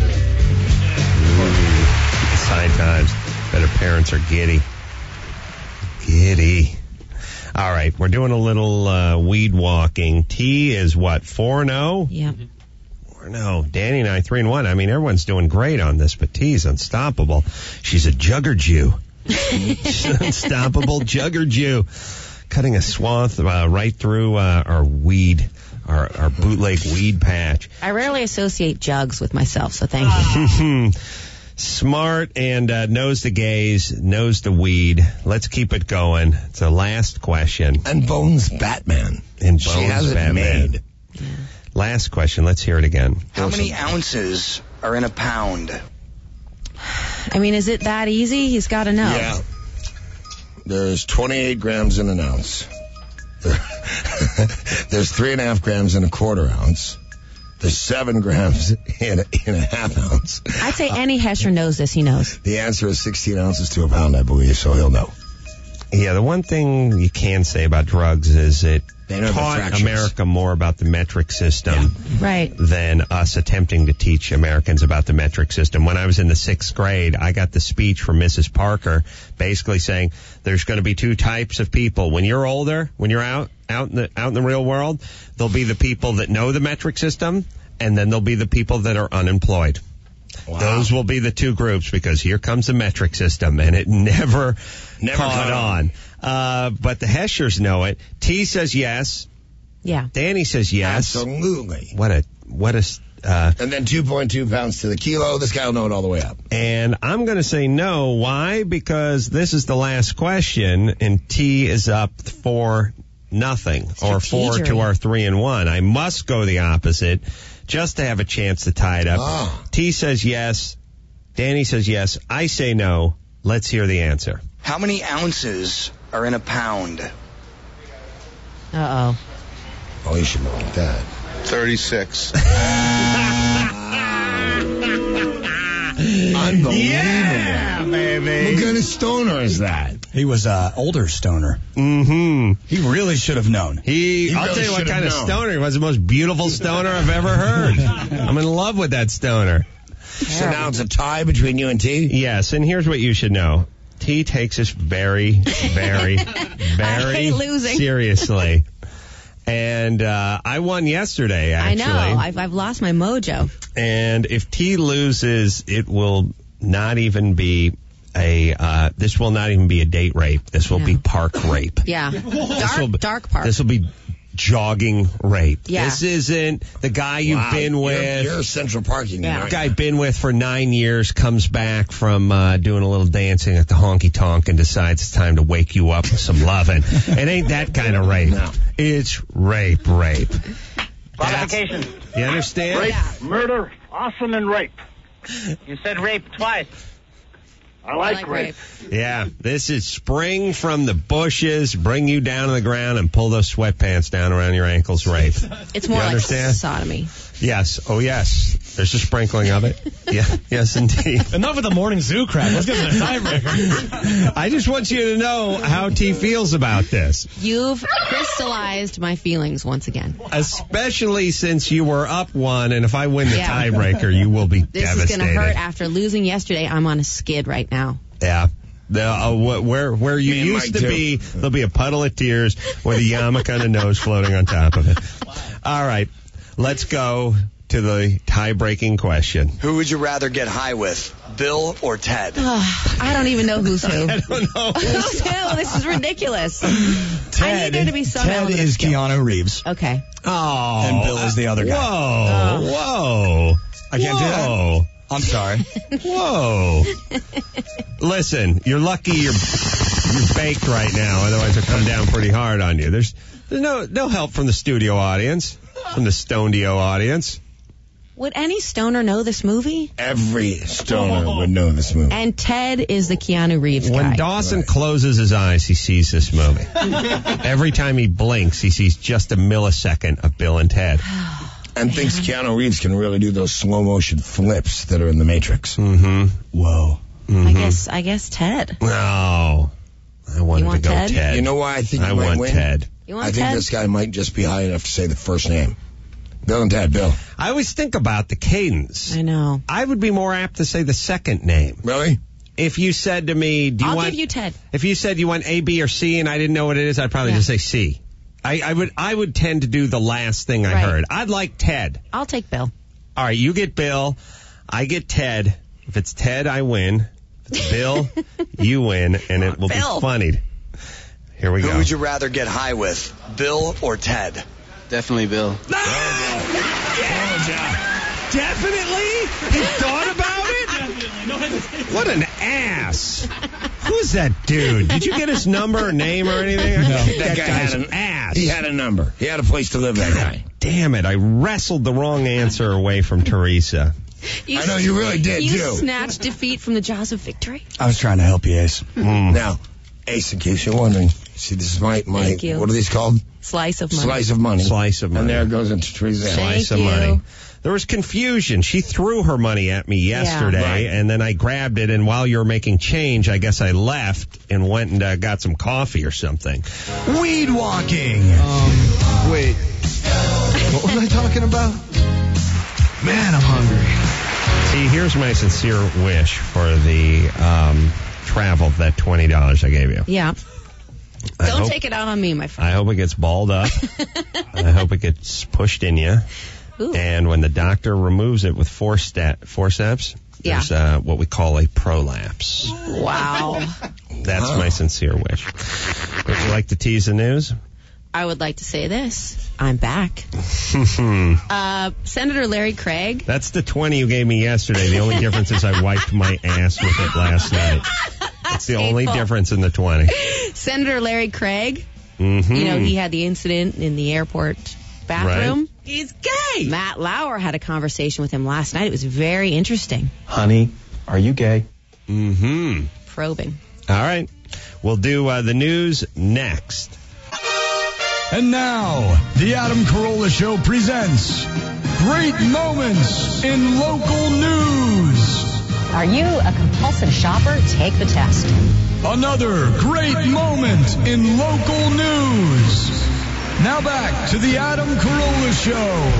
It's high times. Better parents are giddy. Giddy. All right, we're doing a little weed walking. T is what, 4-0? Yeah. 4-0. Danny and I 3-1. I mean, everyone's doing great on this, but T's unstoppable. She's a jugger Jew. She's an unstoppable jugger Jew. Cutting a swath right through our weed, our bootleg weed patch. I rarely associate jugs with myself, so thank you. Smart and knows the gays, knows the weed. Let's keep it going. It's the last question. And Bones Batman. And Bones she has Batman. It made. Yeah. Last question. Let's hear it again. How many ounces are in a pound? I mean, is it that easy? He's got to know. Yeah. There's 28 grams in an ounce. There's 3.5 grams in a quarter ounce. There's 7 grams in a half ounce. I'd say any Hesher knows this. He knows. The answer is 16 ounces to a pound, I believe, so he'll know. Yeah, the one thing you can say about drugs is it taught America more about the metric system than us attempting to teach Americans about the metric system. When I was in the 6th grade, I got the speech from Mrs. Parker basically saying there's going to be 2 types of people. When you're older, when you're out in the real world, there'll be the people that know the metric system, and then there'll be the people that are unemployed. Wow. Those will be the 2 groups, because here comes the metric system, and it never caught on. But the Heschers know it. T says yes. Yeah. Danny says yes. Absolutely. What a and then 2.2 pounds to the kilo. This guy will know it all the way up. And I'm going to say no. Why? Because this is the last question, and T is up 4-0 or 4 to our 3-1. I must go the opposite just to have a chance to tie it up. Oh. T says yes. Danny says yes. I say no. Let's hear the answer. How many ounces are in a pound? Uh-oh. Oh, you should know that. 36. Unbelievable. Yeah, baby. What kind of stoner is that? He was an older stoner. Mm-hmm. He really should have known. I'll tell you what kind of stoner he was. The most beautiful stoner I've ever heard. I'm in love with that stoner. So now it's a tie between you and T? Yes, and here's what you should know. T takes this very, very, very seriously. And I won yesterday, actually. I know. I've lost my mojo. And if T loses, it will not even be this will not even be a date rape. This will be park rape. Yeah. Dark park. This will be jogging rape. Yeah. This isn't the guy you've been with. You're Central Parking. The guy been with for 9 years comes back from doing a little dancing at the honky tonk and decides it's time to wake you up with some loving. It ain't that kind of rape. No. It's rape. Qualifications. You understand? Rape, murder, arson, and rape. You said rape twice. I like rape. Yeah, this is spring from the bushes, bring you down to the ground and pull those sweatpants down around your ankles rape. It's more like sodomy. Yes. Oh, yes. There's a sprinkling of it. Yeah. Yes, indeed. Enough of the morning zoo crap. Let's get to the tiebreaker. I just want you to know how T feels about this. You've crystallized my feelings once again. Especially since you were up one, and if I win the tiebreaker, you will be this devastated. This is going to hurt. After losing yesterday, I'm on a skid right now. Yeah. Where you used to be, there'll be a puddle of tears with a yarmulke on the nose floating on top of it. All right. Let's go to the tie-breaking question. Who would you rather get high with, Bill or Ted? I don't even know who's who. I don't know. Who's who? This is ridiculous. Ted, I need there to be some Ted is Keanu Reeves. Okay. Oh. And Bill is the other guy. Whoa. I can't do that? I'm sorry. Whoa. Listen, you're lucky you're baked right now. Otherwise, it'll come down pretty hard on you. There's no help from the studio audience, from the Stondio audience. Would any stoner know this movie? Every stoner would know this movie. And Ted is the Keanu Reeves guy. When Dawson closes his eyes, he sees this movie. Every time he blinks, he sees just a millisecond of Bill and Ted. And thinks Keanu Reeves can really do those slow motion flips that are in the Matrix. Mm-hmm. Whoa. Mm-hmm. I guess Ted. No. I wanted to go Ted. You know why I think I might want win? Ted. You want I think Ted? this guy might just be high enough to say the first name. Bill and Ted, Bill. I always think about the cadence. I know. I would be more apt to say the second name. Really? If you said to me, I'll give you Ted. If you said you want A, B, or C and I didn't know what it is, I'd probably just say C. I would tend to do the last thing I heard. I'd like Ted. I'll take Bill. All right, you get Bill. I get Ted. If it's Ted, I win. If it's Bill, you win, and it will be funny. Here we go. Who would you rather get high with, Bill or Ted? Definitely Bill. Definitely? He thought about it? What an ass. Who's that dude? Did you get his number or name or anything? No. That guy guy's had an ass. He had a number. He had a place to live, that guy. Damn it. I wrestled the wrong answer away from Teresa. I know, you really did, you too. You snatched defeat from the jaws of victory. I was trying to help you, Ace. Now, Ace, in case you're wondering, see, this is my Thank you. what are these called? Slice of money. Slice of money. Slice of money. And there it goes into Teresa's Slice of money. There was confusion. She threw her money at me yesterday, and then I grabbed it, and while you were making change, I guess I left and went and got some coffee or something. Weed walking. Wait. What was I talking about? Man, I'm hungry. See, here's my sincere wish for the travel, that $20 I gave you. Yeah. Don't take it out on me, my friend. I hope it gets balled up. I hope it gets pushed in you. Ooh. And when the doctor removes it with forceps, there's what we call a prolapse. Wow. That's my sincere wish. Would you like to tease the news? I would like to say this. I'm back. Senator Larry Craig. That's the 20 you gave me yesterday. The only difference is I wiped my ass with it last night. That's the only difference in the 20. Senator Larry Craig. Mm-hmm. You know, he had the incident in the airport bathroom. Right. He's gay. Matt Lauer had a conversation with him last night. It was very interesting. Honey, are you gay? Mm-hmm. Probing. All right. We'll do the news next. And now, the Adam Carolla Show presents Great Moments in Local News. Are you a compulsive shopper? Take the test. Another great moment in local news. Now back to the Adam Carolla Show.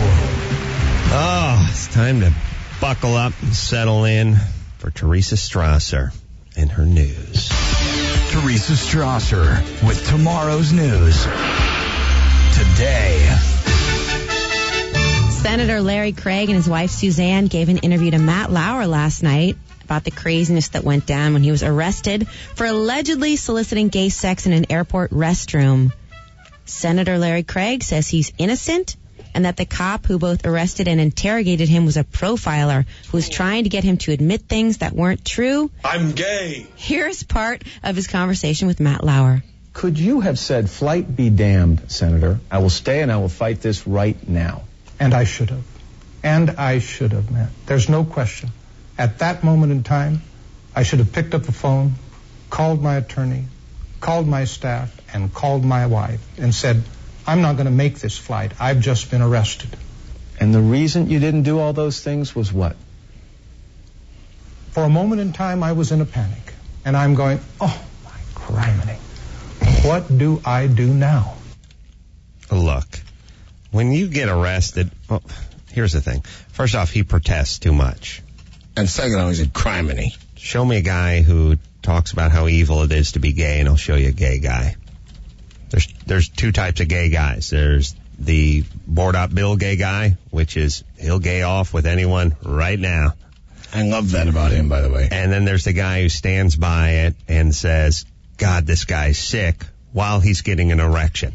Oh, it's time to buckle up and settle in for Teresa Strasser and her news. Teresa Strasser with tomorrow's news. Today. Senator Larry Craig and his wife Suzanne gave an interview to Matt Lauer last night about the craziness that went down when he was arrested for allegedly soliciting gay sex in an airport restroom. Senator Larry Craig says he's innocent and that the cop who both arrested and interrogated him was a profiler who was trying to get him to admit things that weren't true. I'm gay. Here's part of his conversation with Matt Lauer. Could you have said, "Flight be damned, Senator. I will stay and I will fight this right now"? And I should have. And I should have, Matt. There's no question. At that moment in time, I should have picked up the phone, called my attorney, called my staff, and called my wife and said, I'm not going to make this flight. I've just been arrested. And the reason you didn't do all those things was what? For a moment in time, I was in a panic. And I'm going, oh, my criminy. What do I do now? Look, when you get arrested, well, here's the thing. First off, he protests too much. And second, he's a criminy. Show me a guy who talks about how evil it is to be gay, and I'll show you a gay guy. There's two types of gay guys. There's the board-up Bill gay guy, which is he'll gay off with anyone right now. I love that about him, by the way. And then there's the guy who stands by it and says, God, this guy's sick, while he's getting an erection.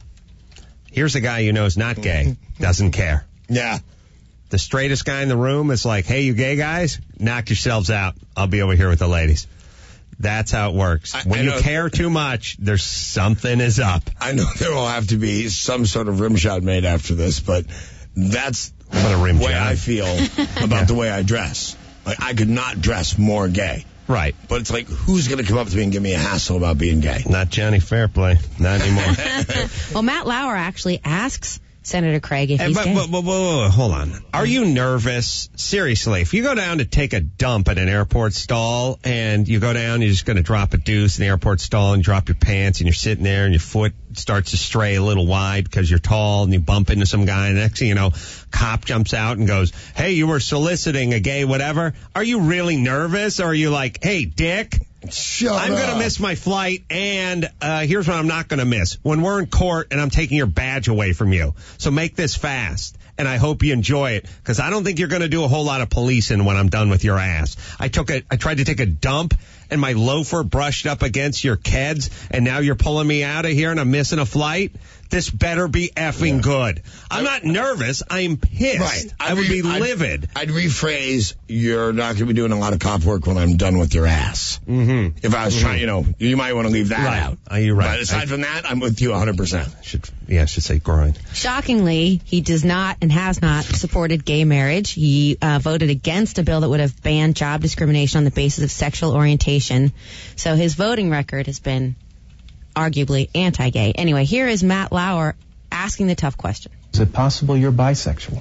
Here's the guy you know is not gay, doesn't care. Yeah. The straightest guy in the room is like, hey, you gay guys, knock yourselves out. I'll be over here with the ladies. That's how it works. When you care too much, there's something is up. I know there will have to be some sort of rim shot made after this, but that's the way I feel about the way I dress. Like, I could not dress more gay. Right. But it's like, who's going to come up to me and give me a hassle about being gay? Not Johnny Fairplay. Not anymore. Well, Matt Lauer actually asks Senator Craig if he's gay. Hold on. Are you nervous? Seriously, if you go down to take a dump at an airport stall and you go down, you're just going to drop a deuce in the airport stall and drop your pants and you're sitting there and your foot starts to stray a little wide because you're tall and you bump into some guy and next thing you know, cop jumps out and goes, hey, you were soliciting a gay whatever. Are you really nervous or are you like, hey, dick? I'm going to miss my flight, and here's what I'm not going to miss. When we're in court and I'm taking your badge away from you. So make this fast, and I hope you enjoy it, because I don't think you're going to do a whole lot of policing when I'm done with your ass. I tried to take a dump, and my loafer brushed up against your keds, and now you're pulling me out of here, and I'm missing a flight? This better be effing good. I'm not nervous. I'm pissed. Right. I would be livid. I'd rephrase, you're not going to be doing a lot of cop work when I'm done with your ass. Mm-hmm. If I was trying, you might want to leave that out. You're right. But aside from that, I'm with you 100%. I should say grind. Shockingly, he does not and has not supported gay marriage. He voted against a bill that would have banned job discrimination on the basis of sexual orientation. So his voting record has been arguably anti-gay. Anyway, here is Matt Lauer asking the tough question. Is it possible you're bisexual?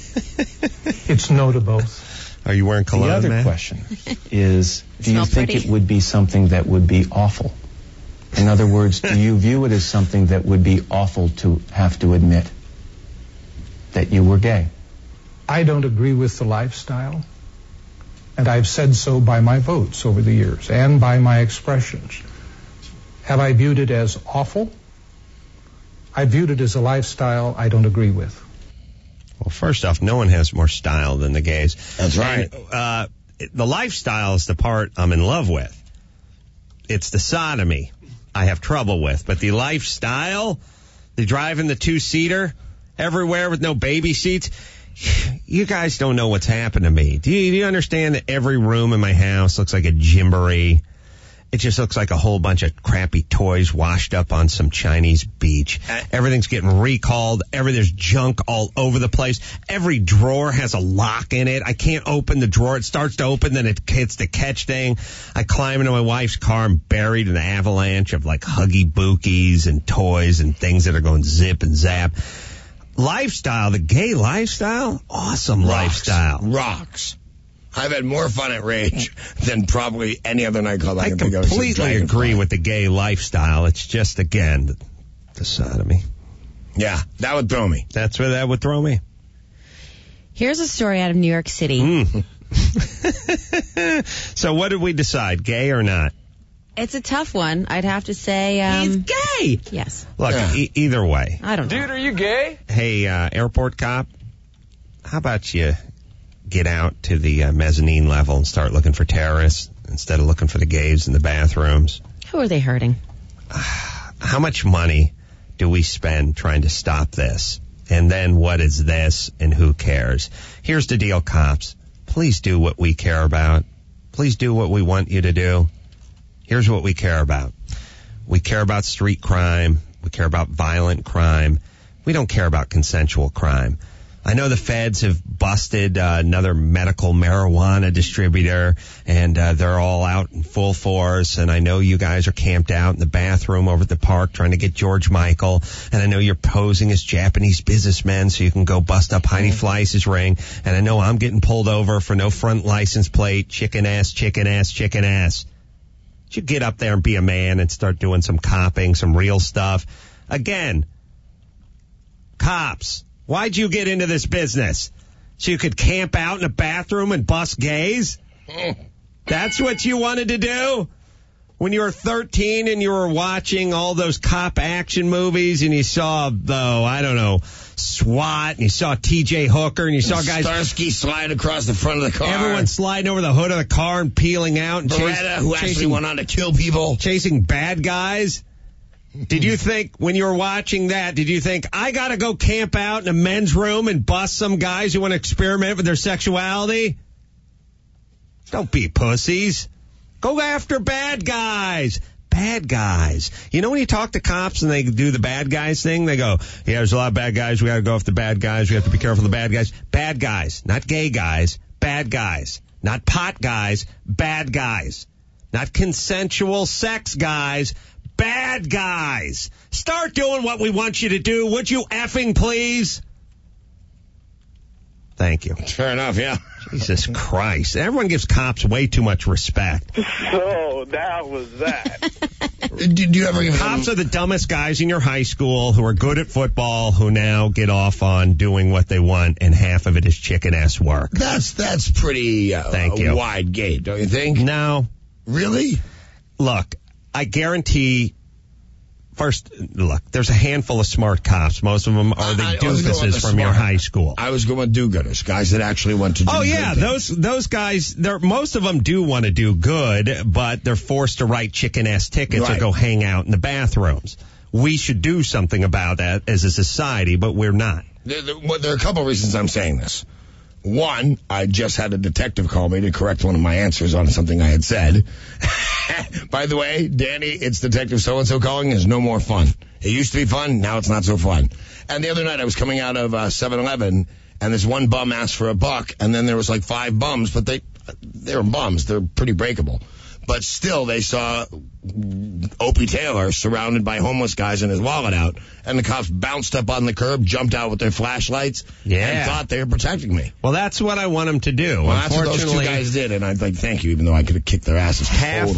It's no to both. Are you wearing cologne, The other man? question is, do you think pretty. it would be something that would be awful? In other words, do you view it as something that would be awful to have to admit that you were gay? I don't agree with the lifestyle, and I've said so by my votes over the years and by my expressions. Have I viewed it as awful? I viewed it as a lifestyle I don't agree with. Well, first off, no one has more style than the gays. That's right. And, the lifestyle is the part I'm in love with. It's the sodomy I have trouble with. But the lifestyle, the driving the two-seater everywhere with no baby seats, you guys don't know what's happened to me. Do you understand that every room in my house looks like a gymboree? It just looks like a whole bunch of crappy toys washed up on some Chinese beach. Everything's getting recalled. There's junk all over the place. Every drawer has a lock in it. I can't open the drawer. It starts to open, then it hits the catch thing. I climb into my wife's car. I'm buried in an avalanche of like Huggy Bookies and toys and things that are going zip and zap. Lifestyle, the gay lifestyle, awesome lifestyle. Rocks. I've had more fun at Rage than probably any other nightclub I can think of. I completely agree with the gay lifestyle. It's just, again, the sodomy. Yeah, that would throw me. That's where that would throw me. Here's a story out of New York City. So what did we decide, gay or not? It's a tough one. I'd have to say... He's gay! Yes. Look, either way. I don't know. Dude, are you gay? Hey, airport cop, how about you get out to the mezzanine level and start looking for terrorists instead of looking for the gays in the bathrooms. Who are they hurting? How much money do we spend trying to stop this? And then what is this and who cares? Here's the deal, cops. Please do what we care about. Please do what we want you to do. Here's what we care about. We care about street crime. We care about violent crime. We don't care about consensual crime. I know the feds have busted another medical marijuana distributor, and they're all out in full force. And I know you guys are camped out in the bathroom over at the park trying to get George Michael. And I know you're posing as Japanese businessmen so you can go bust up Heidi Fleiss's ring. And I know I'm getting pulled over for no front license plate. Chicken ass, chicken ass, chicken ass. You should get up there and be a man and start doing some copping, some real stuff. Again, cops. Why'd you get into this business? So you could camp out in a bathroom and bust gays? That's what you wanted to do? When you were 13 and you were watching all those cop action movies and you saw, SWAT, and you saw T.J. Hooker, and you saw guys... Starsky slide across the front of the car. Everyone sliding over the hood of the car and peeling out. And Beretta, who actually went on to kill people. Chasing bad guys. Did you think, when you were watching that, I gotta go camp out in a men's room and bust some guys who want to experiment with their sexuality? Don't be pussies. Go after bad guys. Bad guys. You know when you talk to cops and they do the bad guys thing, they go, yeah, there's a lot of bad guys. We gotta go after the bad guys. We have to be careful of the bad guys. Bad guys. Not gay guys. Bad guys. Not pot guys. Bad guys. Not consensual sex guys. Bad guys. Start doing what we want you to do. Would you effing please? Thank you. Fair enough, yeah. Jesus Christ. Everyone gives cops way too much respect. So that was that. Did you ever give Cops are the dumbest guys in your high school who are good at football who now get off on doing what they want, and half of it is chicken-ass work. That's pretty Thank you. Wide gate, don't you think? No. Really? Look, I guarantee... First, look, there's a handful of smart cops. Most of them are the doofuses from your high school. I was going with do-gooders, guys that actually went to do good things. those guys, most of them do want to do good, but they're forced to write chicken-ass tickets or go hang out in the bathrooms. We should do something about that as a society, but we're not. There are a couple of reasons I'm saying this. One, I just had a detective call me to correct one of my answers on something I had said. By the way, Danny, it's Detective So-and-so calling. Is no more fun. It used to be fun. Now it's not so fun. And the other night I was coming out of 7-Eleven, and this one bum asked for $1, and then there was like 5 bums, but they were bums. They're pretty breakable. But still, they saw Opie Taylor surrounded by homeless guys and his wallet out. And the cops bounced up on the curb, jumped out with their flashlights, and thought they were protecting me. Well, that's what I want them to do. Well, that's what those two guys did, and I'd like thank you, even though I could have kicked their asses.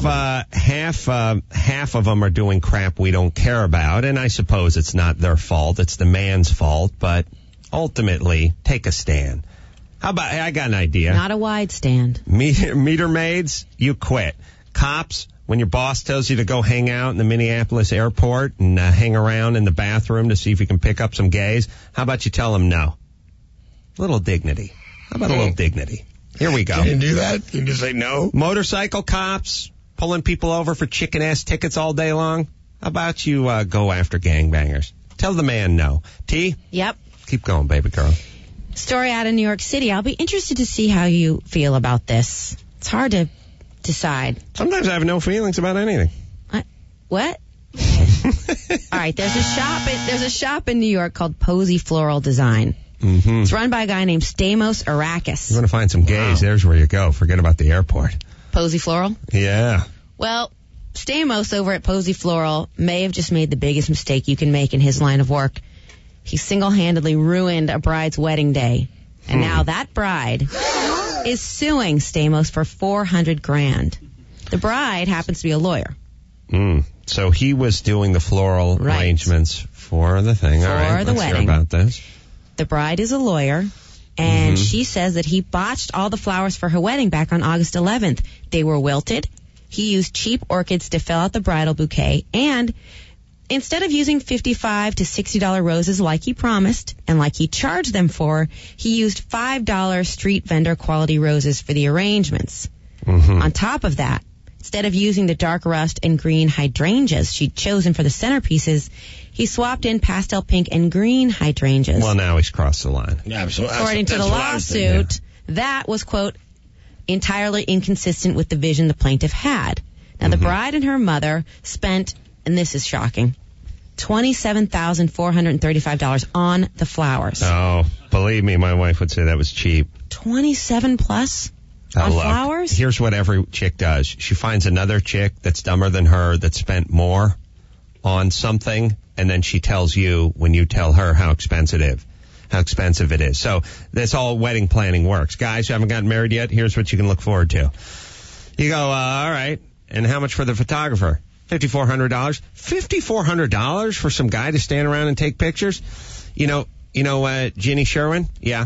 Half of them are doing crap we don't care about, and I suppose it's not their fault. It's the man's fault, but ultimately, take a stand. How about, I got an idea. Not a wide stand. Meter maids, you quit. Cops, when your boss tells you to go hang out in the Minneapolis airport and hang around in the bathroom to see if you can pick up some gays, how about you tell them no? Little dignity. How about a little dignity? Here we go. Can you do that? Can you just say no? Motorcycle cops pulling people over for chicken-ass tickets all day long. How about you go after gangbangers? Tell the man no. T? Yep. Keep going, baby girl. Story out of New York City. I'll be interested to see how you feel about this. It's hard to decide. Sometimes I have no feelings about anything. What? All right, there's a shop in New York called Posey Floral Design. Mm-hmm. It's run by a guy named Stamos Arakis. You want to find some gays, There's where you go. Forget about the airport. Posey Floral? Yeah. Well, Stamos over at Posey Floral may have just made the biggest mistake you can make in his line of work. He single-handedly ruined a bride's wedding day. And now that bride is suing Stamos for $400,000. The bride happens to be a lawyer. So he was doing the floral arrangements for the thing. For all right, the let's wedding. hear about this. The bride is a lawyer, and she says that he botched all the flowers for her wedding back on August 11th. They were wilted. He used cheap orchids to fill out the bridal bouquet, and instead of using $55 to $60 roses like he promised and like he charged them for, he used $5 street vendor quality roses for the arrangements. Mm-hmm. On top of that, instead of using the dark rust and green hydrangeas she'd chosen for the centerpieces, he swapped in pastel pink and green hydrangeas. Well, now he's crossed the line. Yeah, absolutely. According to the lawsuit, that was, quote, entirely inconsistent with the vision the plaintiff had. Now, the bride and her mother spent, and this is shocking, $27,435 on the flowers. Oh, believe me, my wife would say that was cheap. 27 plus on flowers? Here's what every chick does. She finds another chick that's dumber than her that spent more on something, and then she tells you when you tell her how expensive it is. So that's all wedding planning works. Guys who haven't gotten married yet, here's what you can look forward to. You go, all right, and how much for the photographer? $5,400? $5,400 for some guy to stand around and take pictures? You know, Ginny Sherwin? Yeah.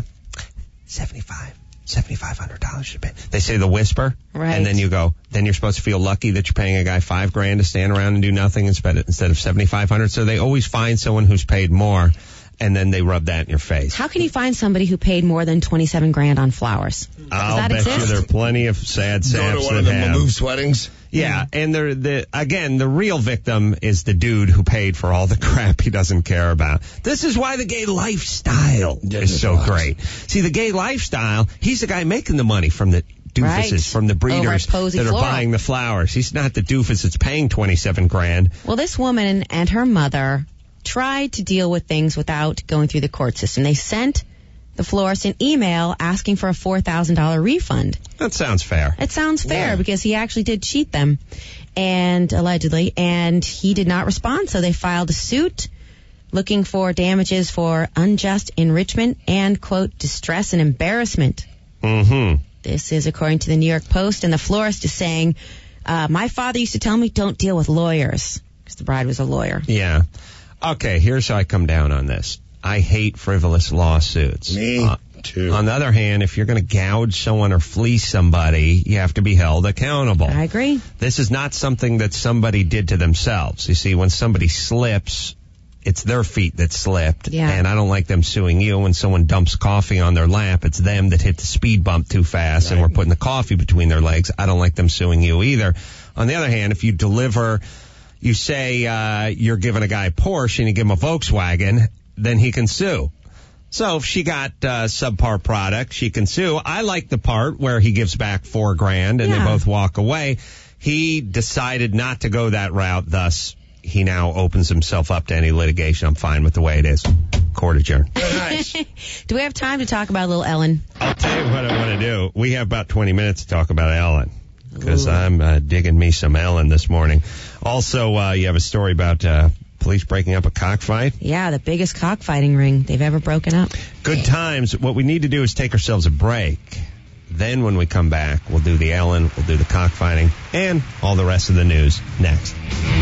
$7,500 to pay. They say the whisper. Right. And then you go, then you're supposed to feel lucky that you're paying a guy $5,000 to stand around and do nothing instead of $7,500. So they always find someone who's paid more, and then they rub that in your face. How can you find somebody who paid more than $27,000 on flowers? I'll bet you there are plenty of sad saps Go to one of the Maloof's weddings. Yeah, and the real victim is the dude who paid for all the crap he doesn't care about. This is why the gay lifestyle is so great. See, the gay lifestyle, he's the guy making the money from the doofuses, from the breeders that are buying the flowers. He's not the doofus that's paying $27,000. Well, this woman and her mother tried to deal with things without going through the court system. They sent the florist an email asking for a $4,000 refund. That sounds fair. It sounds fair because he actually did cheat them, and allegedly, and he did not respond. So they filed a suit looking for damages for unjust enrichment and, quote, distress and embarrassment. Mm-hmm. This is according to the New York Post, and the florist is saying, my father used to tell me don't deal with lawyers, because the bride was a lawyer. Yeah. Okay, here's how I come down on this. I hate frivolous lawsuits. Me too. On the other hand, if you're going to gouge someone or fleece somebody, you have to be held accountable. I agree. This is not something that somebody did to themselves. You see, when somebody slips, it's their feet that slipped. Yeah. And I don't like them suing you. When someone dumps coffee on their lap, it's them that hit the speed bump too fast and we're putting the coffee between their legs. I don't like them suing you either. On the other hand, if you you say you're giving a guy a Porsche and you give him a Volkswagen, then he can sue. So if she got subpar product, she can sue. I like the part where he gives back $4,000 and they both walk away. He decided not to go that route, thus he now opens himself up to any litigation. I'm fine with the way it is. Court adjourned. Nice. Do we have time to talk about little Ellen? I'll tell you what I want to do. We have about 20 minutes to talk about Ellen, because I'm digging me some Ellen this morning. Also, you have a story about police breaking up a cockfight. Yeah, the biggest cockfighting ring they've ever broken up. Good times. What we need to do is take ourselves a break. Then when we come back, we'll do the Ellen, we'll do the cockfighting, and all the rest of the news next.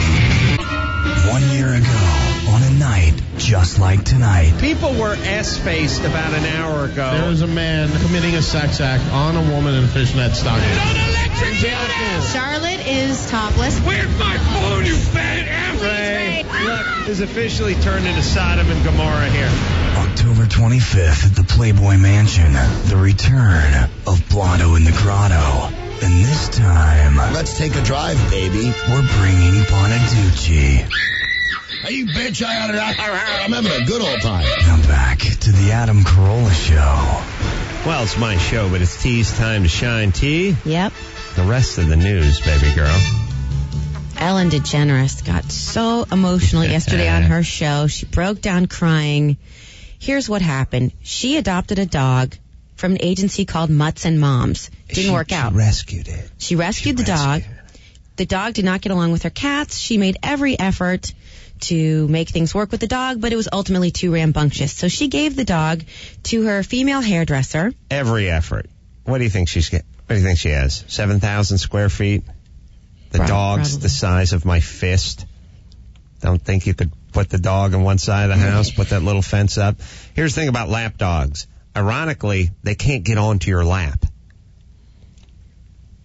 1 year ago, on a night just like tonight. People were S-faced about an hour ago. There was a man committing a sex act on a woman in a fishnet stocking. Charlotte is topless. Where's my phone, you fat ass? Ray, look, is officially turned into Sodom and Gomorrah here. October 25th at the Playboy Mansion, the return of Blotto in the Grotto. And this time, let's take a drive, baby. We're bringing Bonaducci. Hey, you bitch, I'm having a good old time. Now back to the Adam Carolla Show. Well, it's my show, but it's T's time to shine. T? Yep. The rest of the news, baby girl. Ellen DeGeneres got so emotional yesterday on her show. She broke down crying. Here's what happened. She adopted a dog from an agency called Mutts and Moms. Didn't work out. She rescued it. She rescued the dog. The dog did not get along with her cats. She made every effort to make things work with the dog, but it was ultimately too rambunctious. So she gave the dog to her female hairdresser. Every effort. What do you think she has? 7,000 square feet? The dog's the size of my fist. Don't think you could put the dog on one side of the house, put that little fence up. Here's the thing about lap dogs. Ironically, they can't get onto your lap.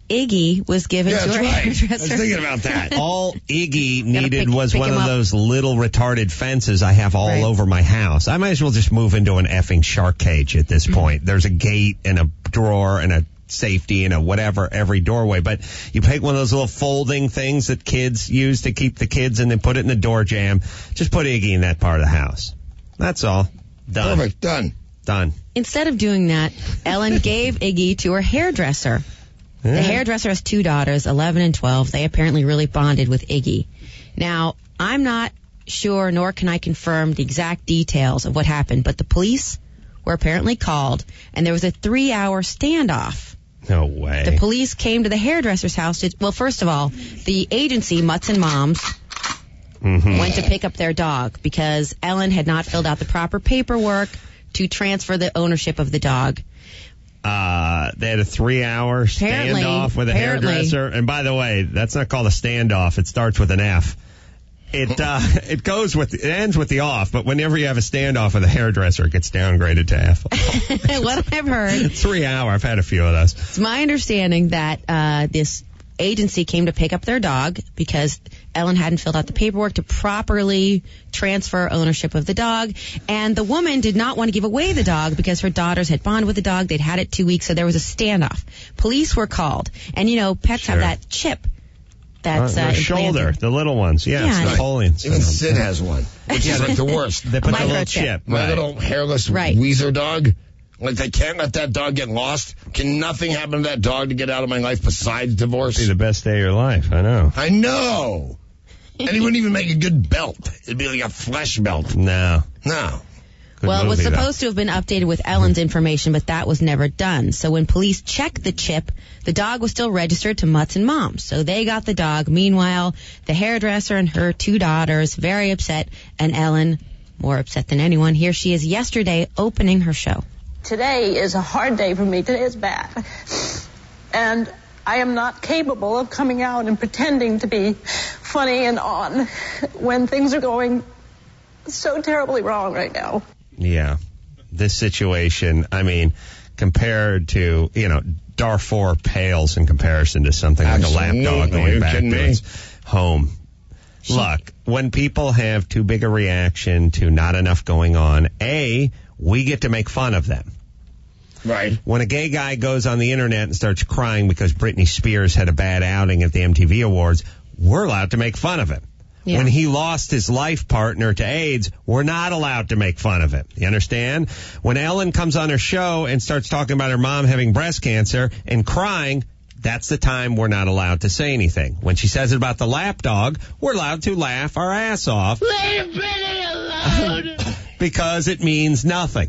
Iggy was given Yeah, to that's her right. hairdresser. I was thinking about that. All Iggy needed pick was one him of up. those little retarded fences I have all Right. over my house. I might as well just move into an effing shark cage at this point. There's a gate and a drawer and a safety and a whatever every doorway. But you take one of those little folding things that kids use to keep the kids and then put it in the door jamb. Just put Iggy in that part of the house. That's all. Done. Perfect. Done. Instead of doing that, Ellen gave Iggy to her hairdresser. The hairdresser has 2 daughters, 11 and 12. They apparently really bonded with Iggy. Now, I'm not sure, nor can I confirm the exact details of what happened, but the police were apparently called, and there was a 3-hour standoff. No way. The police came to the hairdresser's house. Well, first of all, the agency, Mutts and Moms, went to pick up their dog because Ellen had not filled out the proper paperwork to transfer the ownership of the dog. They had a 3-hour standoff with a hairdresser. And by the way, that's not called a standoff. It starts with an F. It ends with the off, but whenever you have a standoff with a hairdresser, it gets downgraded to F. What I've heard. 3 hour. I've had a few of those. It's my understanding that this agency came to pick up their dog because Ellen hadn't filled out the paperwork to properly transfer ownership of the dog. And the woman did not want to give away the dog because her daughters had bonded with the dog. They'd had it 2 weeks, so there was a standoff. Police were called. And, you know, pets have that chip. That's the shoulder, implanted. the little ones. Yes, Yeah. Napoleon. Even Sid has one, which is like the worst. They put the little Microchip. chip. My Right. little hairless Weezer dog. Like, they can't let that dog get lost. Can nothing happen to that dog to get out of my life besides divorce? Be the best day of your life. I know. I know. And he wouldn't even make a good belt. It'd be like a flesh belt. No. Good Well, it was movie, though. supposed to have been updated with Ellen's information, but that was never done. So when police checked the chip, the dog was still registered to Mutts and Moms. So they got the dog. Meanwhile, the hairdresser and her 2 daughters, very upset, and Ellen, more upset than anyone. Here she is yesterday opening her show. Today is a hard day for me. Today is bad. And I am not capable of coming out and pretending to be funny and on when things are going so terribly wrong right now. Yeah. This situation, I mean, compared to, Darfur pales in comparison to something like a lapdog going back to its home. Look, when people have too big a reaction to not enough going on, we get to make fun of them. Right. When a gay guy goes on the internet and starts crying because Britney Spears had a bad outing at the MTV Awards, we're allowed to make fun of him. Yeah. When he lost his life partner to AIDS, we're not allowed to make fun of him. You understand? When Ellen comes on her show and starts talking about her mom having breast cancer and crying, that's the time we're not allowed to say anything. When she says it about the lapdog, we're allowed to laugh our ass off. Leave Britney alone! Because it means nothing.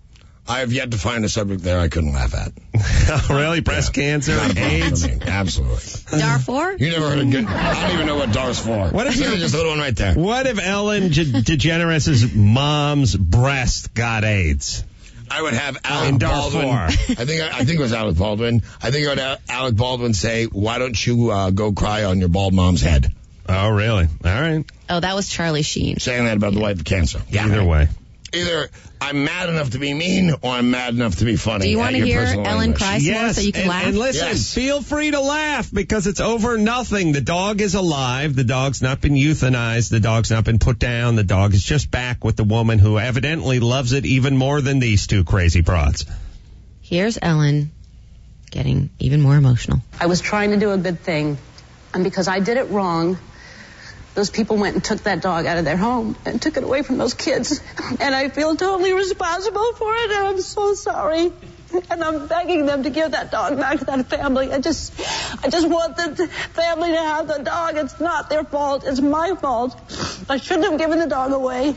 I have yet to find a subject there I couldn't laugh at. Really? Breast cancer? AIDS? Absolutely. Darfur? You never heard of good... I don't even know what Dar's for. What if There's just a little one right there. What if Ellen DeGeneres' mom's breast got AIDS? I would have Alec Baldwin. I think it was Alec Baldwin. I think I would have Alec Baldwin say, "Why don't you go cry on your bald mom's head?" Oh, really? All right. Oh, that was Charlie Sheen. Saying that about the wife of cancer. Yeah. Either way. Either I'm mad enough to be mean or I'm mad enough to be funny. Do you want to hear Ellen cry some more Yes, so you can laugh? and listen, feel free to laugh because it's over nothing. The dog is alive. The dog's not been euthanized. The dog's not been put down. The dog is just back with the woman who evidently loves it even more than these 2 crazy broads. Here's Ellen getting even more emotional. I was trying to do a good thing, and because I did it wrong, those people went and took that dog out of their home and took it away from those kids. And I feel totally responsible for it, and I'm so sorry. And I'm begging them to give that dog back to that family. I just want the family to have the dog. It's not their fault. It's my fault. I shouldn't have given the dog away.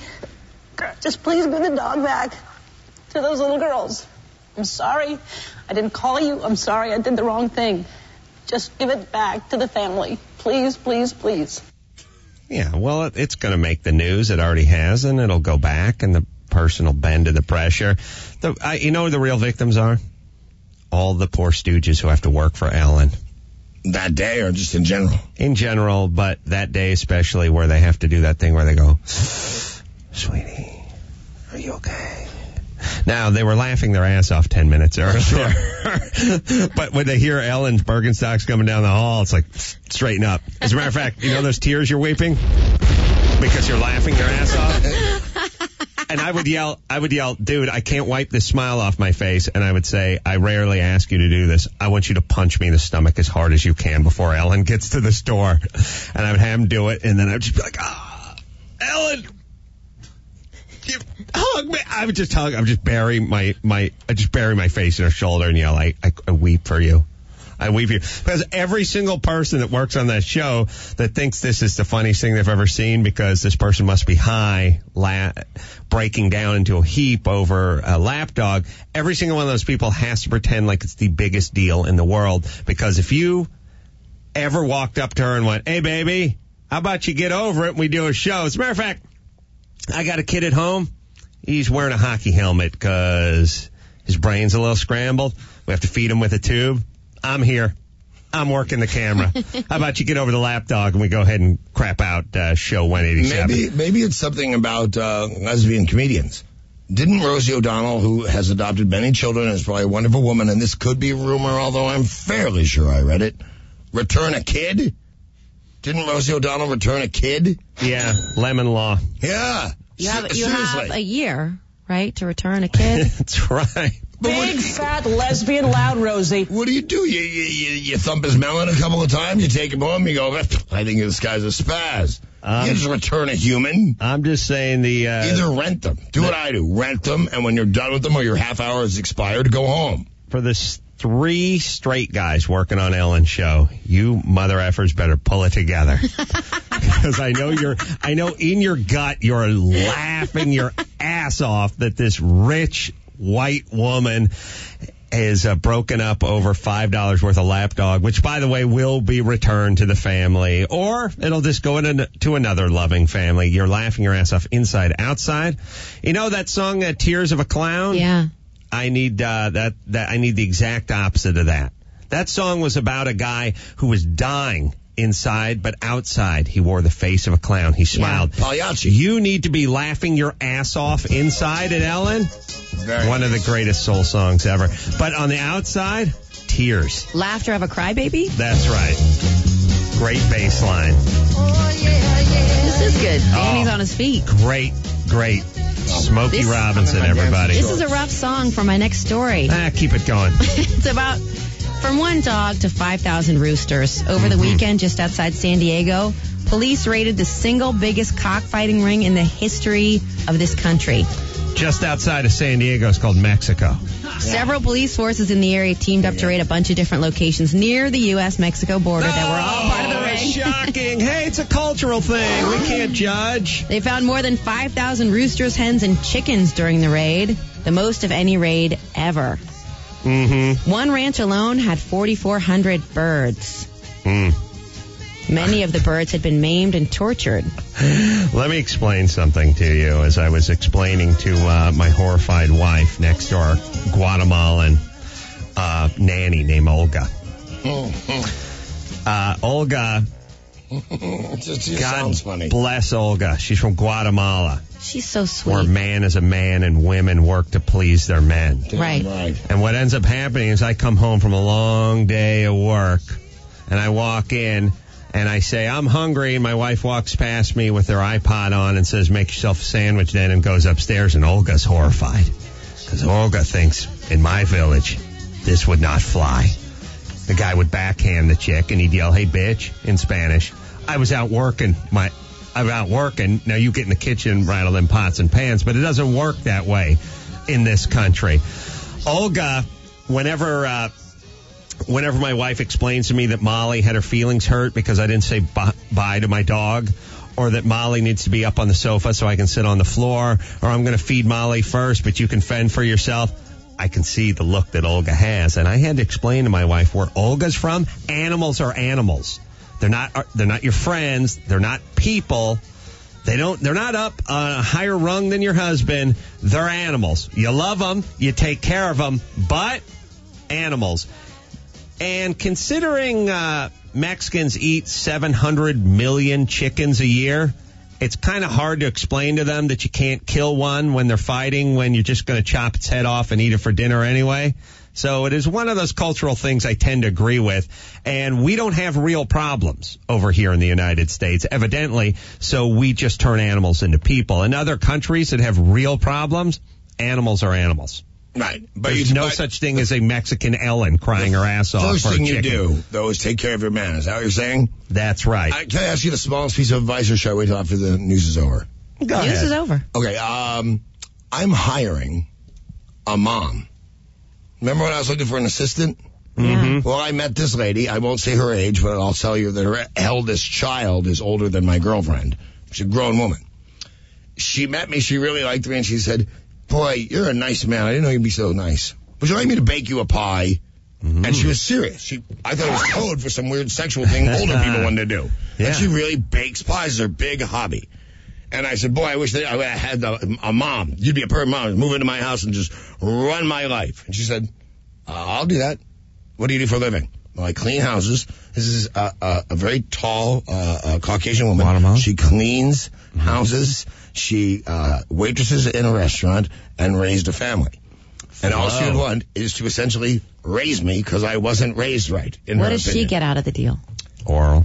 Just please give the dog back to those little girls. I'm sorry. I didn't call you. I'm sorry. I did the wrong thing. Just give it back to the family. Please, please, please. Yeah, well, it's going to make the news. It already has, and it'll go back, and the person will bend to the pressure. You know who the real victims are? All the poor stooges who have to work for Ellen. That day or just in general? In general, but that day especially where they have to do that thing where they go, "Sweetie, are you okay? Now, they were laughing their ass off 10 minutes earlier. But when they hear Ellen Bergenstock's coming down the hall, it's like, straighten up. As a matter of fact, you know those tears you're weeping? Because you're laughing your ass off? And I would yell, dude, I can't wipe this smile off my face. And I would say, I rarely ask you to do this. I want you to punch me in the stomach as hard as you can before Ellen gets to the store. And I would have him do it. And then I would just be like, Ellen, hug me. I would just bury my face in her shoulder and yell, I weep for you. I weep for you. Because every single person that works on that show that thinks this is the funniest thing they've ever seen because this person must be high, breaking down into a heap over a lapdog, every single one of those people has to pretend like it's the biggest deal in the world. Because if you ever walked up to her and went, hey, baby, how about you get over it and we do a show? As a matter of fact, I got a kid at home. He's wearing a hockey helmet because his brain's a little scrambled. We have to feed him with a tube. I'm here. I'm working the camera. How about you get over the lapdog and we go ahead and crap out show 187? Maybe it's something about lesbian comedians. Didn't Rosie O'Donnell, who has adopted many children and is probably a wonderful woman, and this could be a rumor, although I'm fairly sure I read it, return a kid? Didn't Rosie O'Donnell return a kid? Yeah, Lemon Law. Yeah. You have a year, right, to return a kid? That's right. Big, fat, lesbian, loud Rosie. What do? You thump his melon a couple of times, you take him home, you go, I think this guy's a spaz. You just return a human. I'm just saying either rent them. Do what I do. Rent them, and when you're done with them or your half hour is expired, go home. For this 3 straight guys working on Ellen's show, you mother effers better pull it together. Because I know in your gut you're laughing your ass off that this rich white woman is broken up over $5 worth of lapdog, which, by the way, will be returned to the family, or it'll just go to another loving family. You're laughing your ass off inside, outside. You know that song, Tears of a Clown? Yeah. I need I need the exact opposite of that. That song was about a guy who was dying inside, but outside he wore the face of a clown. He smiled. Yeah. Pagliacci. You need to be laughing your ass off inside at Ellen. One of the greatest soul songs ever. But on the outside, tears. Laughter of a crybaby? That's right. Great bass line. This is good. Danny's on his feet. Great. Smokey Robinson, everybody. This is a rough song for my next story. Keep it going. It's about from one dog to 5,000 roosters. Over the weekend, just outside San Diego, police raided the single biggest cockfighting ring in the history of this country. Just outside of San Diego, it's called Mexico. Several police forces in the area teamed up to raid a bunch of different locations near the U.S.-Mexico border that were all part of the ring. Shocking. Hey, it's a cultural thing. We can't judge. They found more than 5,000 roosters, hens, and chickens during the raid, the most of any raid ever. Mm-hmm. One ranch alone had 4,400 birds. Many of the birds had been maimed and tortured. Let me explain something to you. As I was explaining to my horrified wife next door, Guatemalan nanny named Olga. Olga, sounds funny. Bless Olga. She's from Guatemala. She's so sweet. Where man is a man and women work to please their men. Right. And what ends up happening is I come home from a long day of work and I walk in and I say, I'm hungry, and my wife walks past me with her iPod on and says, make yourself a sandwich then, and goes upstairs, and Olga's horrified. Because Olga thinks, in my village, this would not fly. The guy would backhand the chick, and he'd yell, hey, bitch, in Spanish. I was out working. Now you get in the kitchen and rattle them pots and pans, but it doesn't work that way in this country. Olga, whenever my wife explains to me that Molly had her feelings hurt because I didn't say bye to my dog, or that Molly needs to be up on the sofa so I can sit on the floor, or I'm going to feed Molly first, but you can fend for yourself, I can see the look that Olga has. And I had to explain to my wife where Olga's from. Animals are animals. They're not your friends. They're not people. They're not up on a higher rung than your husband. They're animals. You love them. You take care of them, but animals. And considering Mexicans eat 700 million chickens a year, it's kind of hard to explain to them that you can't kill one when they're fighting, when you're just going to chop its head off and eat it for dinner anyway. So it is one of those cultural things I tend to agree with. And we don't have real problems over here in the United States, evidently, so we just turn animals into people. In other countries that have real problems, animals are animals. Right. But there's no such thing as a Mexican Ellen crying her ass off. First for thing a you chicken. do, though, is take care of your man. Is that what you're saying? That's right. Can I ask you the smallest piece of advice, or should I wait till after the news is over? Go ahead. News is over. Okay, I'm hiring a mom. Remember when I was looking for an assistant? Mm-hmm. Well, I met this lady. I won't say her age, but I'll tell you that her eldest child is older than my girlfriend. She's a grown woman. She met me. She really liked me, and she said, boy, you're a nice man. I didn't know you'd be so nice. Would you like me to bake you a pie? Mm-hmm. And she was serious. I thought it was code for some weird sexual thing older people wanted to do. Yeah. And she really bakes pies. It's her big hobby. And I said, boy, I wish that I had a mom. You'd be a perfect mom. Move into my house and just run my life. And she said, I'll do that. What do you do for a living? Well, I clean houses. This is a very tall Caucasian woman. She cleans houses. She waitresses in a restaurant and raised a family. And all she would want is to essentially raise me because I wasn't raised right. What does she get out of the deal? Oral.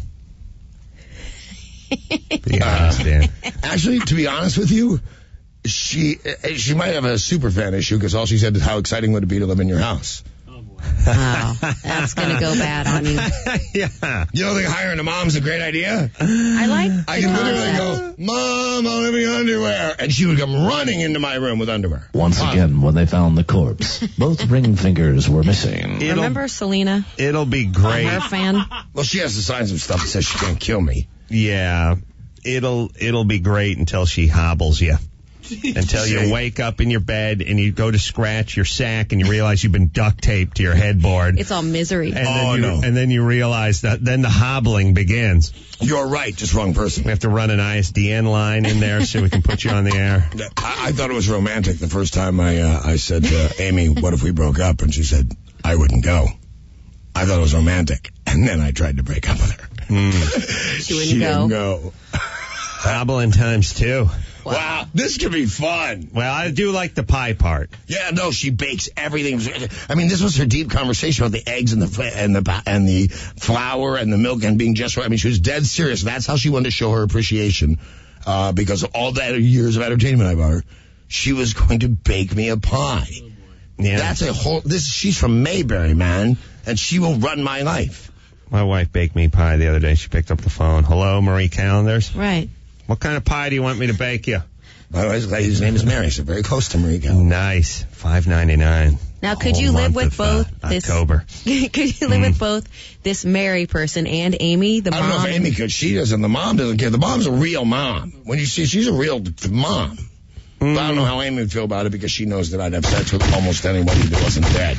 Be honest, Dan. Actually, to be honest with you, she might have a super fan issue because all she said is how exciting would it be to live in your house. Wow, that's going to go bad on you. Yeah. You don't think hiring a mom's a great idea? I can literally go, Mom, I'll live in your underwear. And she would come running into my room with underwear. Once again, when they found the corpse, both ring fingers were missing. Remember Selena? It'll be great. Her fan? Well, she has to sign some stuff that says she can't kill me. Yeah. It'll be great until she hobbles you. Until you wake up in your bed and you go to scratch your sack and you realize you've been duct taped to your headboard. It's all misery. And then you realize that then the hobbling begins. You're right, just wrong person. We have to run an ISDN line in there so we can put you on the air. I thought it was romantic the first time I said to Amy, what if we broke up? And she said, I wouldn't go. I thought it was romantic. And then I tried to break up with her. She wouldn't go. Didn't go. Hobbling times 2. Wow, this could be fun. Well, I do like the pie part. Yeah, no, she bakes everything. I mean, this was her deep conversation about the eggs and the flour and the milk and being just right. I mean, she was dead serious. That's how she wanted to show her appreciation because of all the years of entertainment I bought her. She was going to bake me a pie. Yeah. That's a whole. She's from Mayberry, man, and she will run my life. My wife baked me pie the other day. She picked up the phone. Hello, Marie Callender's. Right. What kind of pie do you want me to bake you? By the way, his name is Mary, so very close to Marie Callender. Nice. $5.99. Now, could you live with both this October? Could you live with both this Mary person and Amy, the mom? I don't know if Amy could. She doesn't. The mom doesn't care. The mom's a real mom. When you see, she's a real mom. But I don't know how Amy would feel about it because she knows that I'd have sex with almost anybody that wasn't dead.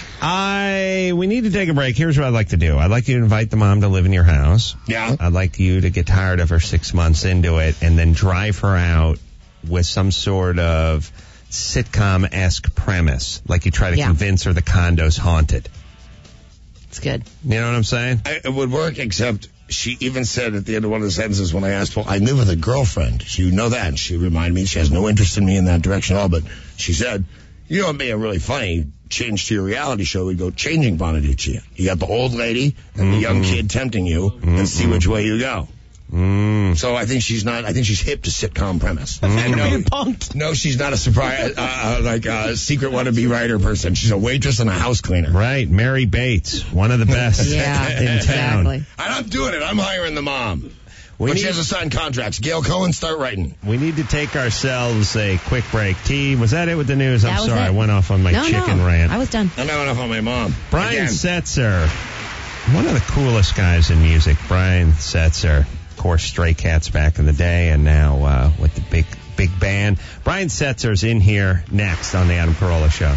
We need to take a break. Here's what I'd like to do. I'd like you to invite the mom to live in your house. Yeah. I'd like you to get tired of her 6 months into it and then drive her out with some sort of sitcom-esque premise. Like you try to convince her the condo's haunted. It's good. You know what I'm saying? It would work, except she even said at the end of one of the sentences when I asked, well, I live with a girlfriend. She know that. And she reminded me she has no interest in me in that direction at all. But she said, you know, it'd be a really funny change to your reality show. We'd go changing Bonaducci. You got the old lady and the young kid tempting you and see which way you go. So I think she's hip to sitcom premise. And no, she's not a surprise, secret wannabe writer person. She's a waitress and a house cleaner. Right. Mary Bates, one of the best in town. Exactly. And I'm doing it. I'm hiring the mom. But she has to sign contracts. Gail Cohen, start writing. We need to take ourselves a quick break. T, was that it with the news? I'm sorry. I went off on my chicken rant. I was done. I went off on my mom. Brian Setzer, one of the coolest guys in music. Brian Setzer. Of course, Stray Cats back in the day, and now with the big band. Brian Setzer's in here next on the Adam Carolla Show.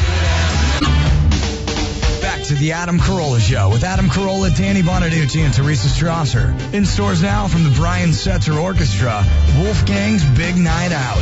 Back to the Adam Carolla Show with Adam Carolla, Danny Bonaducci, and Teresa Strasser. In stores now from the Brian Setzer Orchestra, Wolfgang's Big Night Out.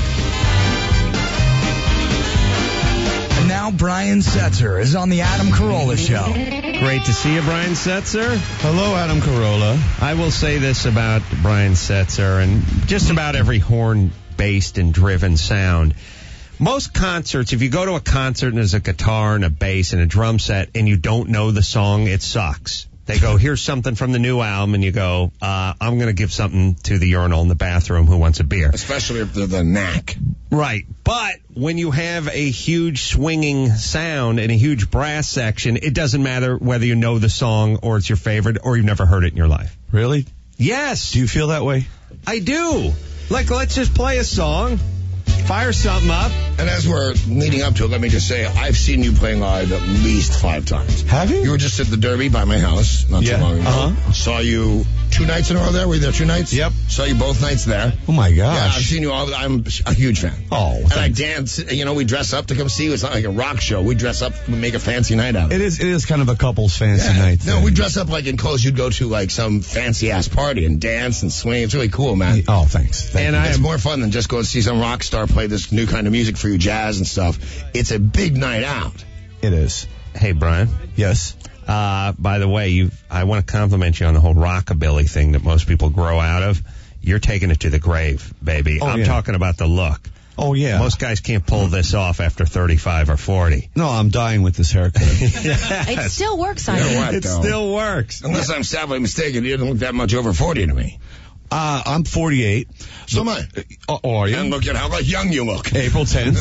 And now Brian Setzer is on the Adam Carolla Show. Great to see you, Brian Setzer. Hello, Adam Carolla. I will say this about Brian Setzer and just about every horn-based and driven sound. Most concerts, if you go to a concert and there's a guitar and a bass and a drum set and you don't know the song, it sucks. They go, here's something from the new album, and you go, I'm going to give something to the urinal in the bathroom who wants a beer. Especially if they're the knack. Right. But when you have a huge swinging sound and a huge brass section, it doesn't matter whether you know the song or it's your favorite or you've never heard it in your life. Really? Yes. Do you feel that way? I do. Like, let's just play a song. Fire something up. And as we're leading up to it, let me just say, I've seen you play live at least 5 times. Have you? You were just at the Derby by my house not too long ago. Saw you 2 nights in a row there. Were you there 2 nights? Yep. Saw you both nights there. Oh, my gosh. Yeah, I've seen you all. I'm a huge fan. Oh, and I dance. You know, we dress up to come see you. It's not like a rock show. We dress up. We make a fancy night out of it. It is kind of a couple's fancy night. No, we dress up like in clothes you'd go to like some fancy-ass party and dance and swing. It's really cool, man. Oh, thanks. It's more fun than just go see some rock star play this new kind of music for you, jazz and stuff. It's a big night out. It is. Hey, Brian. Yes. By the way, I want to compliment you on the whole rockabilly thing that most people grow out of. You're taking it to the grave, baby. Oh, I'm yeah. talking about the look. Oh, yeah. Most guys can't pull this off after 35 or 40. No, I'm dying with this haircut. It still works on you. It still works. Unless I'm sadly mistaken, you didn't look that much over 40 to me. I'm 48. So am I. Are you? And look at how young you look. April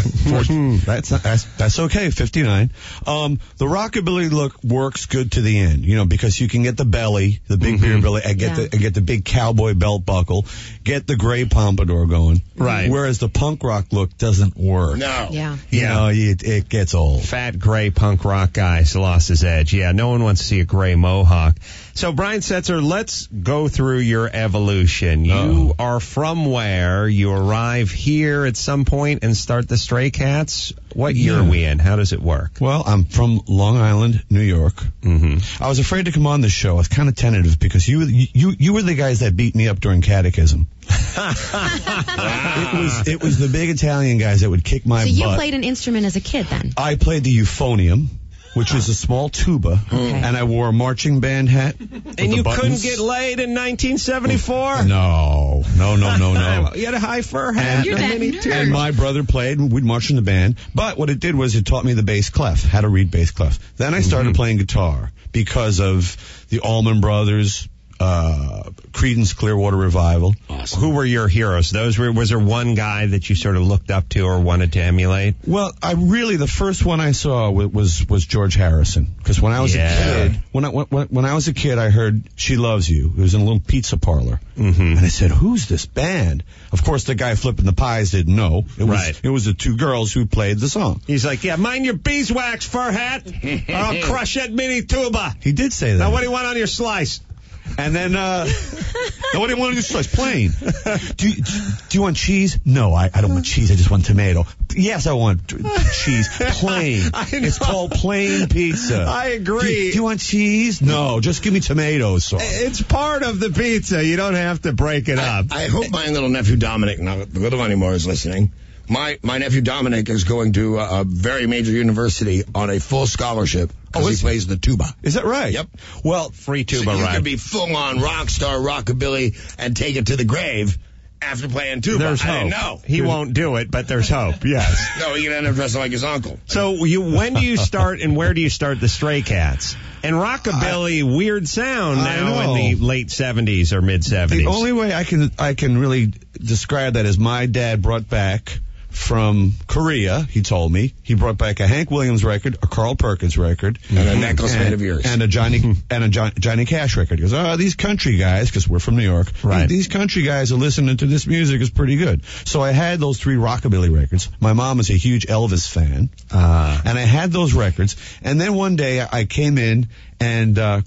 10th. That's okay. 59. The rockabilly look works good to the end, because you can get the belly, the big beer belly, and get the big cowboy belt buckle, get the gray pompadour going. Right. Whereas the punk rock look doesn't work. No. Yeah. It gets old. Fat gray punk rock guy lost his edge. Yeah, no one wants to see a gray mohawk. So, Brian Setzer, let's go through your evolution. You are from where? You arrive here at some point and start the Stray Cats? What year are we in? How does it work? Well, I'm from Long Island, New York. Mm-hmm. I was afraid to come on the show. I was kind of tentative because you were the guys that beat me up during catechism. It was the big Italian guys that would kick my butt. So you played an instrument as a kid then? I played the euphonium, which was a small tuba, and I wore a marching band hat. And you couldn't get laid in 1974? No. You had a high fur hat. And my brother played, and we'd march in the band. But what it did was it taught me the bass clef, how to read bass clef. Then I started playing guitar because of the Allman Brothers, Creedence Clearwater Revival. Awesome. Who were your heroes? Was there one guy that you sort of looked up to or wanted to emulate? Well, the first one I saw was George Harrison. Because when I was a kid, when I was a kid, I heard "She Loves You." It was in a little pizza parlor, and I said, "Who's this band?" Of course, the guy flipping the pies didn't know. It was the 2 girls who played the song. He's like, "Yeah, mind your beeswax, fur hat, or I'll crush that mini tuba." He did say that. Now, what do you want on your slice? And then, what do you want to do? Slice plain. Do you want cheese? No, I don't want cheese. I just want tomato. Yes, I want cheese. Plain. It's called plain pizza. I agree. Do you want cheese? No, just give me tomatoes. So. It's part of the pizza. You don't have to break it up. I hope my little nephew Dominic, not little anymore, is listening. My nephew Dominic is going to a very major university on a full scholarship because he plays the tuba. Is that right? Yep. Well, free tuba, so you right? could be full-on rock star rockabilly and take it to the grave after playing tuba. There's hope. I didn't know. He won't do it, but there's hope, yes. No, he can end up dressing like his uncle. So when do you start and where do you start the Stray Cats? And rockabilly, weird sound now in the late 70s or mid-70s. The only way I can really describe that is my dad brought back from Korea, he told me. He brought back a Hank Williams record, a Carl Perkins record, and a necklace made of ears, and a Johnny Cash record. He goes, these country guys, because we're from New York, right? These country guys are listening to this music is pretty good. So I had those 3 rockabilly records. My mom is a huge Elvis fan, and I had those records. And then one day I came in, and the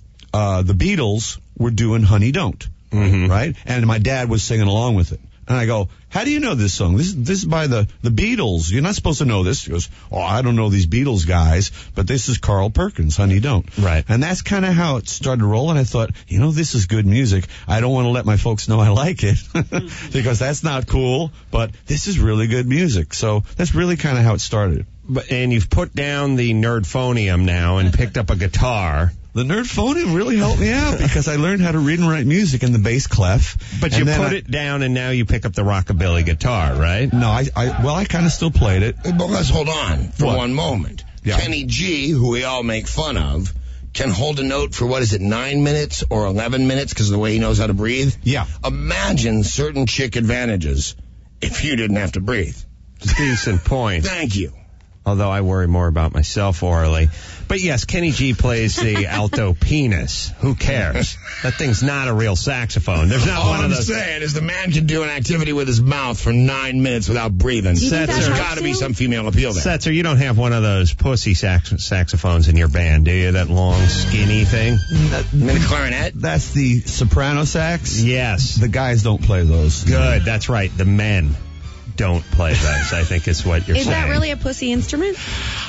Beatles were doing "Honey Don't," right? And my dad was singing along with it. And I go, how do you know this song? This is by the Beatles. You're not supposed to know this. He goes, I don't know these Beatles guys, but this is Carl Perkins, Honey Don't. Right. And that's kind of how it started rolling. I thought, this is good music. I don't want to let my folks know I like it because that's not cool, but this is really good music. So that's really kind of how it started. And you've put down the nerdphonium now and picked up a guitar. The nerd phone-in really helped me out because I learned how to read and write music in the bass clef. But you put it down and now you pick up the rockabilly guitar, right? No, I kind of still played it. But let's hold on for one moment. Yeah. Kenny G, who we all make fun of, can hold a note for, 9 minutes or 11 minutes because of the way he knows how to breathe? Yeah. Imagine certain chick advantages if you didn't have to breathe. Decent point. Thank you. Although I worry more about myself orally. But yes, Kenny G plays the alto penis. Who cares? That thing's not a real saxophone. There's not one of those. All I'm saying is the man can do an activity with his mouth for 9 minutes without breathing. There's got to be some female appeal there. Setzer, you don't have one of those pussy saxophones in your band, do you? That long, skinny thing? Mini clarinet? That's the soprano sax? Yes. The guys don't play those. Good, that's right. The men don't play those, I think is what you're saying. Is that really a pussy instrument?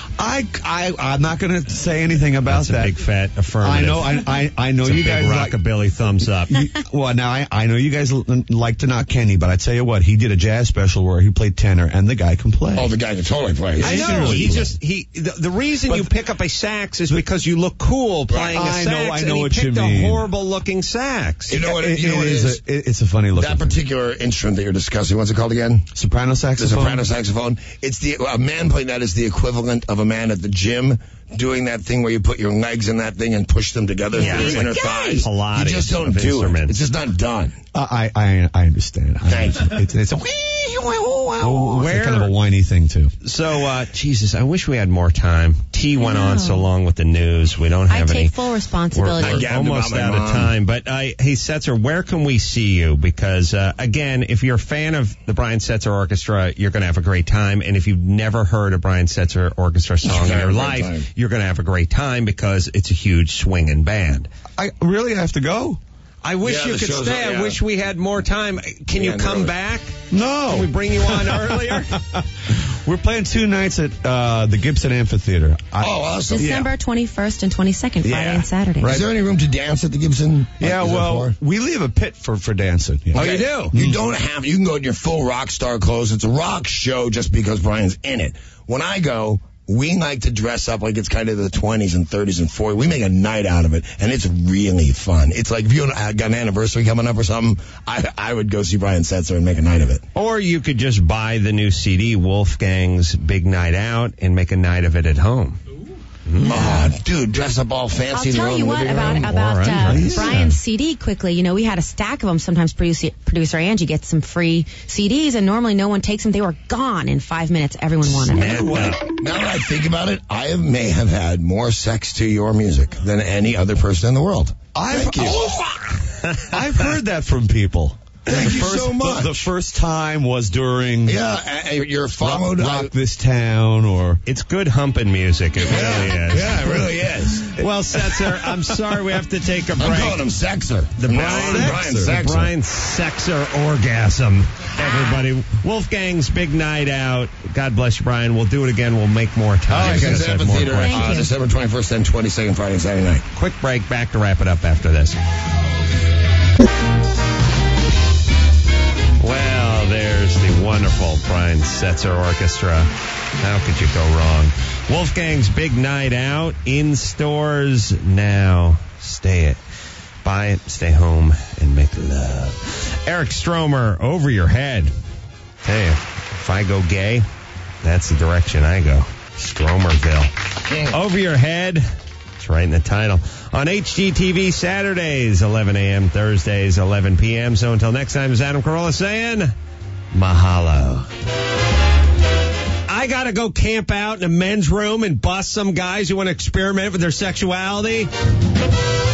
I'm not going to say anything about That's a big fat affirmative. I know it's you a big guys rockabilly thumbs up. Well, now I know you guys like to knock Kenny, but I tell you what, he did a jazz special where he played tenor, and the guy can play. Oh, the guy can totally play. I know. The reason you pick up a sax is because you look cool playing a sax. I know what you mean. mean. A horrible looking sax. You know what it is? It's a funny looking. That particular instrument that you're discussing, what's it called again? Soprano saxophone. The soprano saxophone. It's a man playing that is the equivalent of a man at the gym doing that thing where you put your legs in that thing and push them together through your inner thighs. Pilates You just don't do it. It's just not done. I understand. Thank you. It's a kind of a whiny thing too. So, Jesus, I wish we had more time. T went on so long with the news. We don't have I any. take full responsibility. We're almost out of time. But, hey, Setzer, where can we see you? Because, again, if you're a fan of the Brian Setzer Orchestra, you're going to have a great time. And if you've never heard a Brian Setzer Orchestra song in your life, you're going to have a great time because it's a huge swinging band. I really have to go. I wish you could stay. I wish we had more time. Can you come back? No. Can we bring you on earlier? We're playing 2 nights at the Gibson Amphitheater. Awesome. December 21st and 22nd, Friday and Saturday. Right. Is there any room to dance at the Gibson? We leave a pit for dancing. Yeah. Oh, you do? You don't have, you can go in your full rock star clothes. It's a rock show just because Brian's in it. When I go, we like to dress up like it's kind of the 20s and 30s and 40s. We make a night out of it, and it's really fun. It's like if you got an anniversary coming up or something, I would go see Brian Setzer and make a night of it. Or you could just buy the new CD, Wolfgang's Big Night Out, and make a night of it at home. Oh, dude, dress up all fancy. I'll tell you what about Brian's CD quickly. You know, we had a stack of them. Sometimes producer Angie gets some free CDs, and normally no one takes them. They were gone in 5 minutes. Everyone wanted them. Now that I think about it, I may have had more sex to your music than any other person in the world. Thank you. I've heard that from people. Thank you so much. The first time was during you're followed Rock This Town, or it's good humping music. It really is. Yeah, it really is. Well, Setzer, I'm sorry we have to take a break. I'm calling him Sexer. The Brian Sexer orgasm. Everybody, Wolfgang's Big Night Out. God bless you, Brian. We'll do it again. We'll make more time. All right, Amphitheater, December 21st and 22nd, Friday and Saturday night. Quick break. Back to wrap it up after this. Well, there's the wonderful Brian Setzer Orchestra. How could you go wrong? Wolfgang's Big Night Out in stores now. Buy it, stay home, and make love. Eric Stromer, Over Your Head. Hey, if I go gay, that's the direction I go. Stromerville. Over Your Head. It's right in the title. On HGTV Saturdays, 11 a.m., Thursdays, 11 p.m. So until next time, is Adam Carolla saying, mahalo. I gotta go camp out in a men's room and bust some guys who want to experiment with their sexuality.